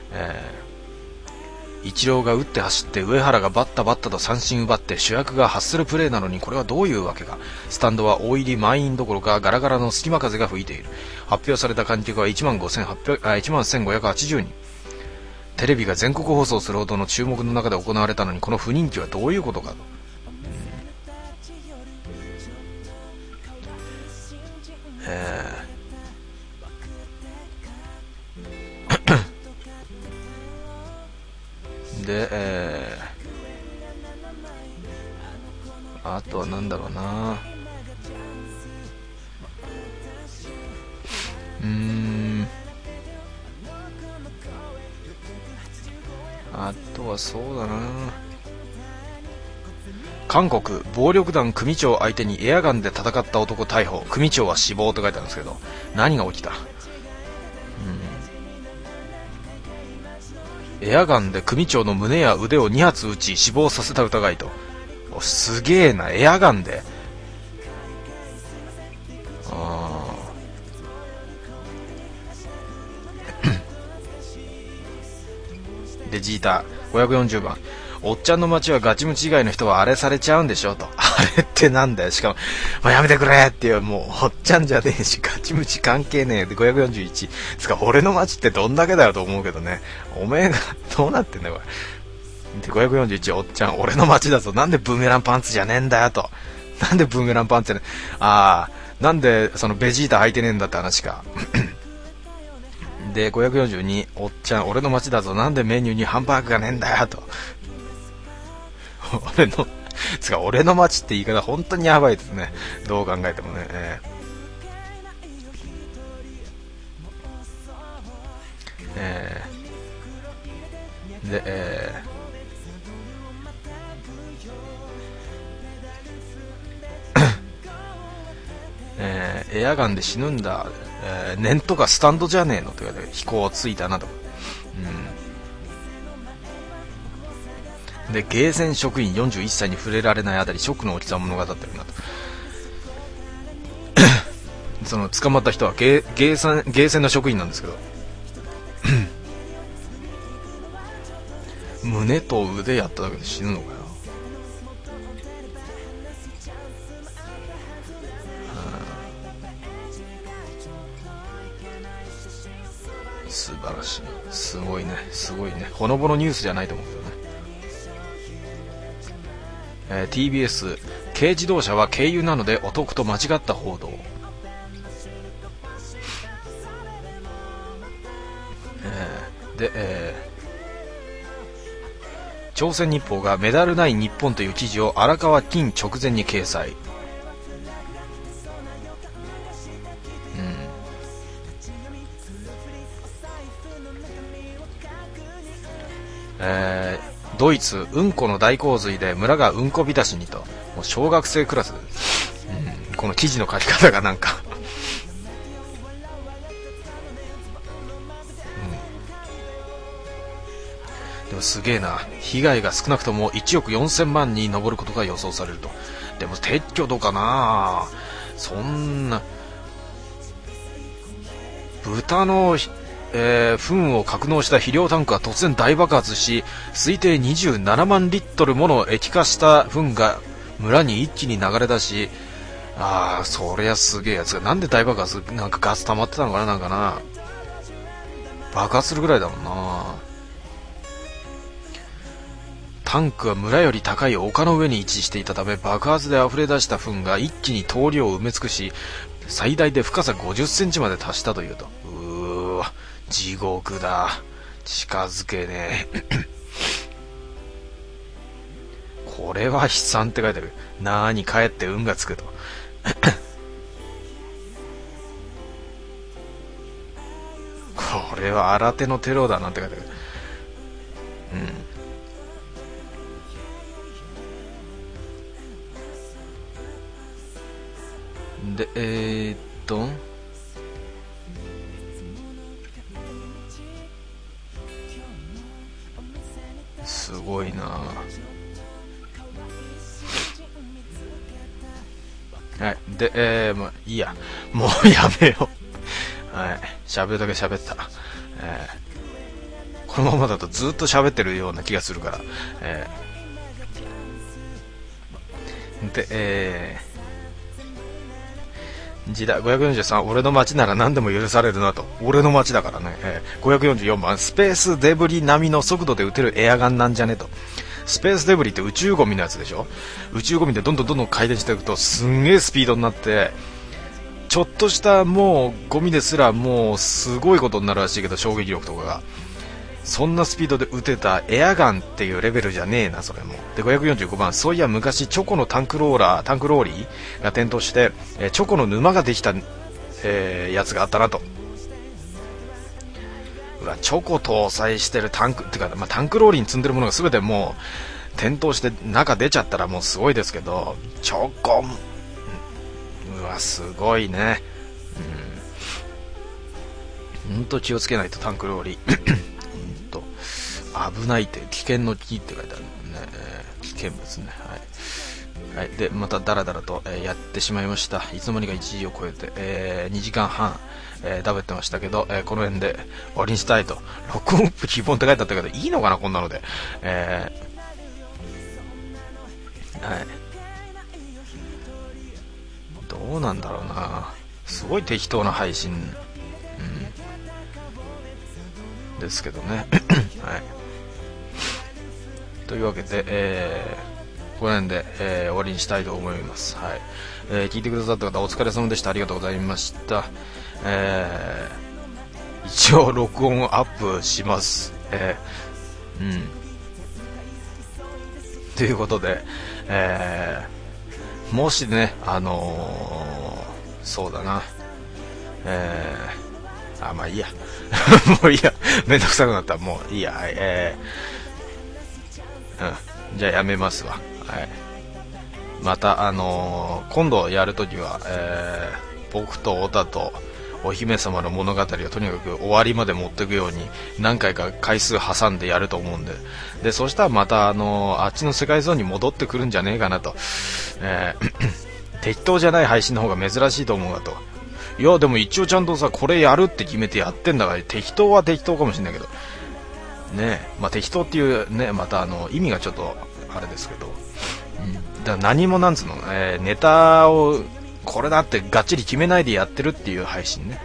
イチローが打って走って上原がバッタバッタと三振奪って主役がハッスルプレーなのに、これはどういうわけか。スタンドは大入り満員どころかガラガラの隙間風が吹いている。発表された観客は1580人。テレビが全国放送するほどの注目の中で行われたのに、この不人気はどういうことかと。で、あとはなんだろうな、あとはそうだな、韓国暴力団組長相手にエアガンで戦った男逮捕、組長は死亡と書いてあるんですけど、何が起きた。エアガンで組長の胸や腕を2発撃ち死亡させた疑いと。すげえな、エアガンで。でジーター540番、おっちゃんの街はガチムチ以外の人はあれされちゃうんでしょと。あれってなんだよ、しかも、やめてくれっていう、もうおっちゃんじゃねえしガチムチ関係ねえで541つか、俺の街ってどんだけだよと思うけどね、おめえがどうなってんだよこれで。541、おっちゃん俺の街だぞ、なんでブーメランパンツじゃねえんだよと。なんでブーメランパンツじゃねえ、なんでそのベジータ履いてねえんだって話かで542、おっちゃん俺の街だぞ、なんでメニューにハンバーグがねえんだよと。俺の街って言い方本当にやばいですね、どう考えてもね、で、エアガンで死ぬんだ、念とかスタンドじゃねえのと言われて飛行ついたなと、でゲーセン職員41歳に触れられないあたりショックの大きさを物語ってるなとその捕まった人はゲーセンの職員なんですけど胸と腕やっただけで死ぬのかよ。素晴らしい、すごいね、ほのぼのニュースじゃないと思うけどね。TBS 軽自動車は軽油なのでお得と間違った報道、で、朝鮮日報がメダルない日本という記事を荒川金直前に掲載、ドイツうんこの大洪水で村がうんこ浸しにと、もう小学生クラス、この記事の書き方がなんかでもすげえな、被害が少なくとも1億4000万に上ることが予想されると。でも撤去とかな、そんな豚の糞を格納した肥料タンクが突然大爆発し、推定27万リットルもの液化した糞が村に一気に流れ出し、そりゃすげえやつが、なんで大爆発、なんかガス溜まってたのかな、なんかな、爆発するぐらいだもんな。 タンクは村より高い丘の上に位置していたため、爆発で溢れ出した糞が一気に通りを埋め尽くし、最大で深さ50センチまで達したというと。地獄だ。近づけねえ。これは悲惨って書いてある。なーに帰って運がつくと。これは新手のテロだなんて書いてある。ですごいな。はい。で、まあ、いいや。もうやめよう。はい。喋るだけ喋った。このままだとずっと喋ってるような気がするから。時代543、俺の街なら何でも許されるなと。俺の街だからね。544番、スペースデブリ並みの速度で撃てるエアガンなんじゃねと。スペースデブリって宇宙ゴミのやつでしょ。宇宙ゴミでどんどん回転していくとすんげえスピードになって、ちょっとしたもうゴミですらもうすごいことになるらしいけど、衝撃力とかがそんなスピードで撃てたエアガンっていうレベルじゃねえな、それも。で、545番、そういや昔チョコのタンクローリーが点灯して、チョコの沼ができた、やつがあったなと。うわ、チョコ搭載してるタンクってか、タンクローリーに積んでるものが全てもう点灯して中出ちゃったらもうすごいですけど、チョコ、うわ、すごいね。ほんと気をつけないと、タンクローリー。危ないって危険の木って書いてあるね、危険物ね。はい、でまたダラダラと、やってしまいました。いつの間にか1時を超えて、2時間半、ダブってましたけど、この辺で終わりにしたいと。録音基本って書いてあったけどいいのかな、こんなので。はい、どうなんだろうな。すごい適当な配信、ですけどね。はい、というわけで、この辺で、終わりにしたいと思います。はい。聞いてくださった方お疲れ様でした。ありがとうございました。一応録音アップします。ということで、もしね、そうだな、まあいいや。もういいや。めんどくさくなった。もういいや。はい。じゃあやめますわ。はい。また今度やるときは、僕とオタとお姫様の物語をとにかく終わりまで持っていくように何回か回数挟んでやると思うんで、そしたらまたあっちの世界ゾーンに戻ってくるんじゃねえかなと。適当じゃない配信の方が珍しいと思うがと。いやでも一応ちゃんとさ、これやるって決めてやってんだから、適当は適当かもしれないけどね。適当っていうね、また意味がちょっとあれですけど、だから何もなんつうの、ネタをこれだってがっちり決めないでやってるっていう配信ね。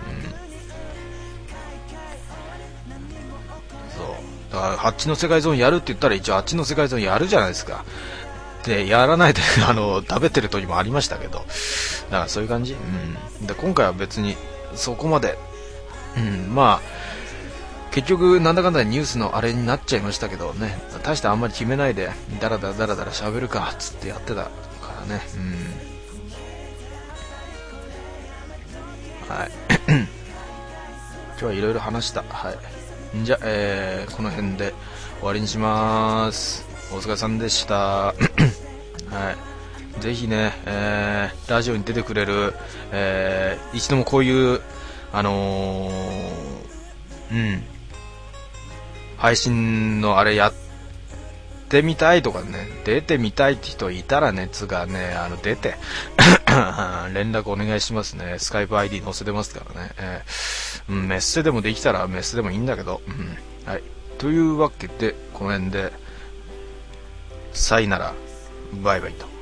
そうだから、あっちの世界ゾーンやるって言ったら一応あっちの世界ゾーンやるじゃないですか。でやらないで食べてる時もありましたけど、だからそういう感じ。で今回は別にそこまで、まあ結局なんだかんだニュースのあれになっちゃいましたけどね、大してあんまり決めないでダラダラ喋るかっつってやってたからね。はい。今日はいろいろ話した。はい。じゃあ、この辺で終わりにします。お疲れさんでした。はい。ぜひね、ラジオに出てくれる、一度もこういう配信のあれやってみたいとかね、出てみたいって人いたらね、出て連絡お願いしますね。スカイプ ID 載せてますからね。メッセでもできたらメッセでもいいんだけど、はい。というわけでこの辺でさいなら、バイバイと。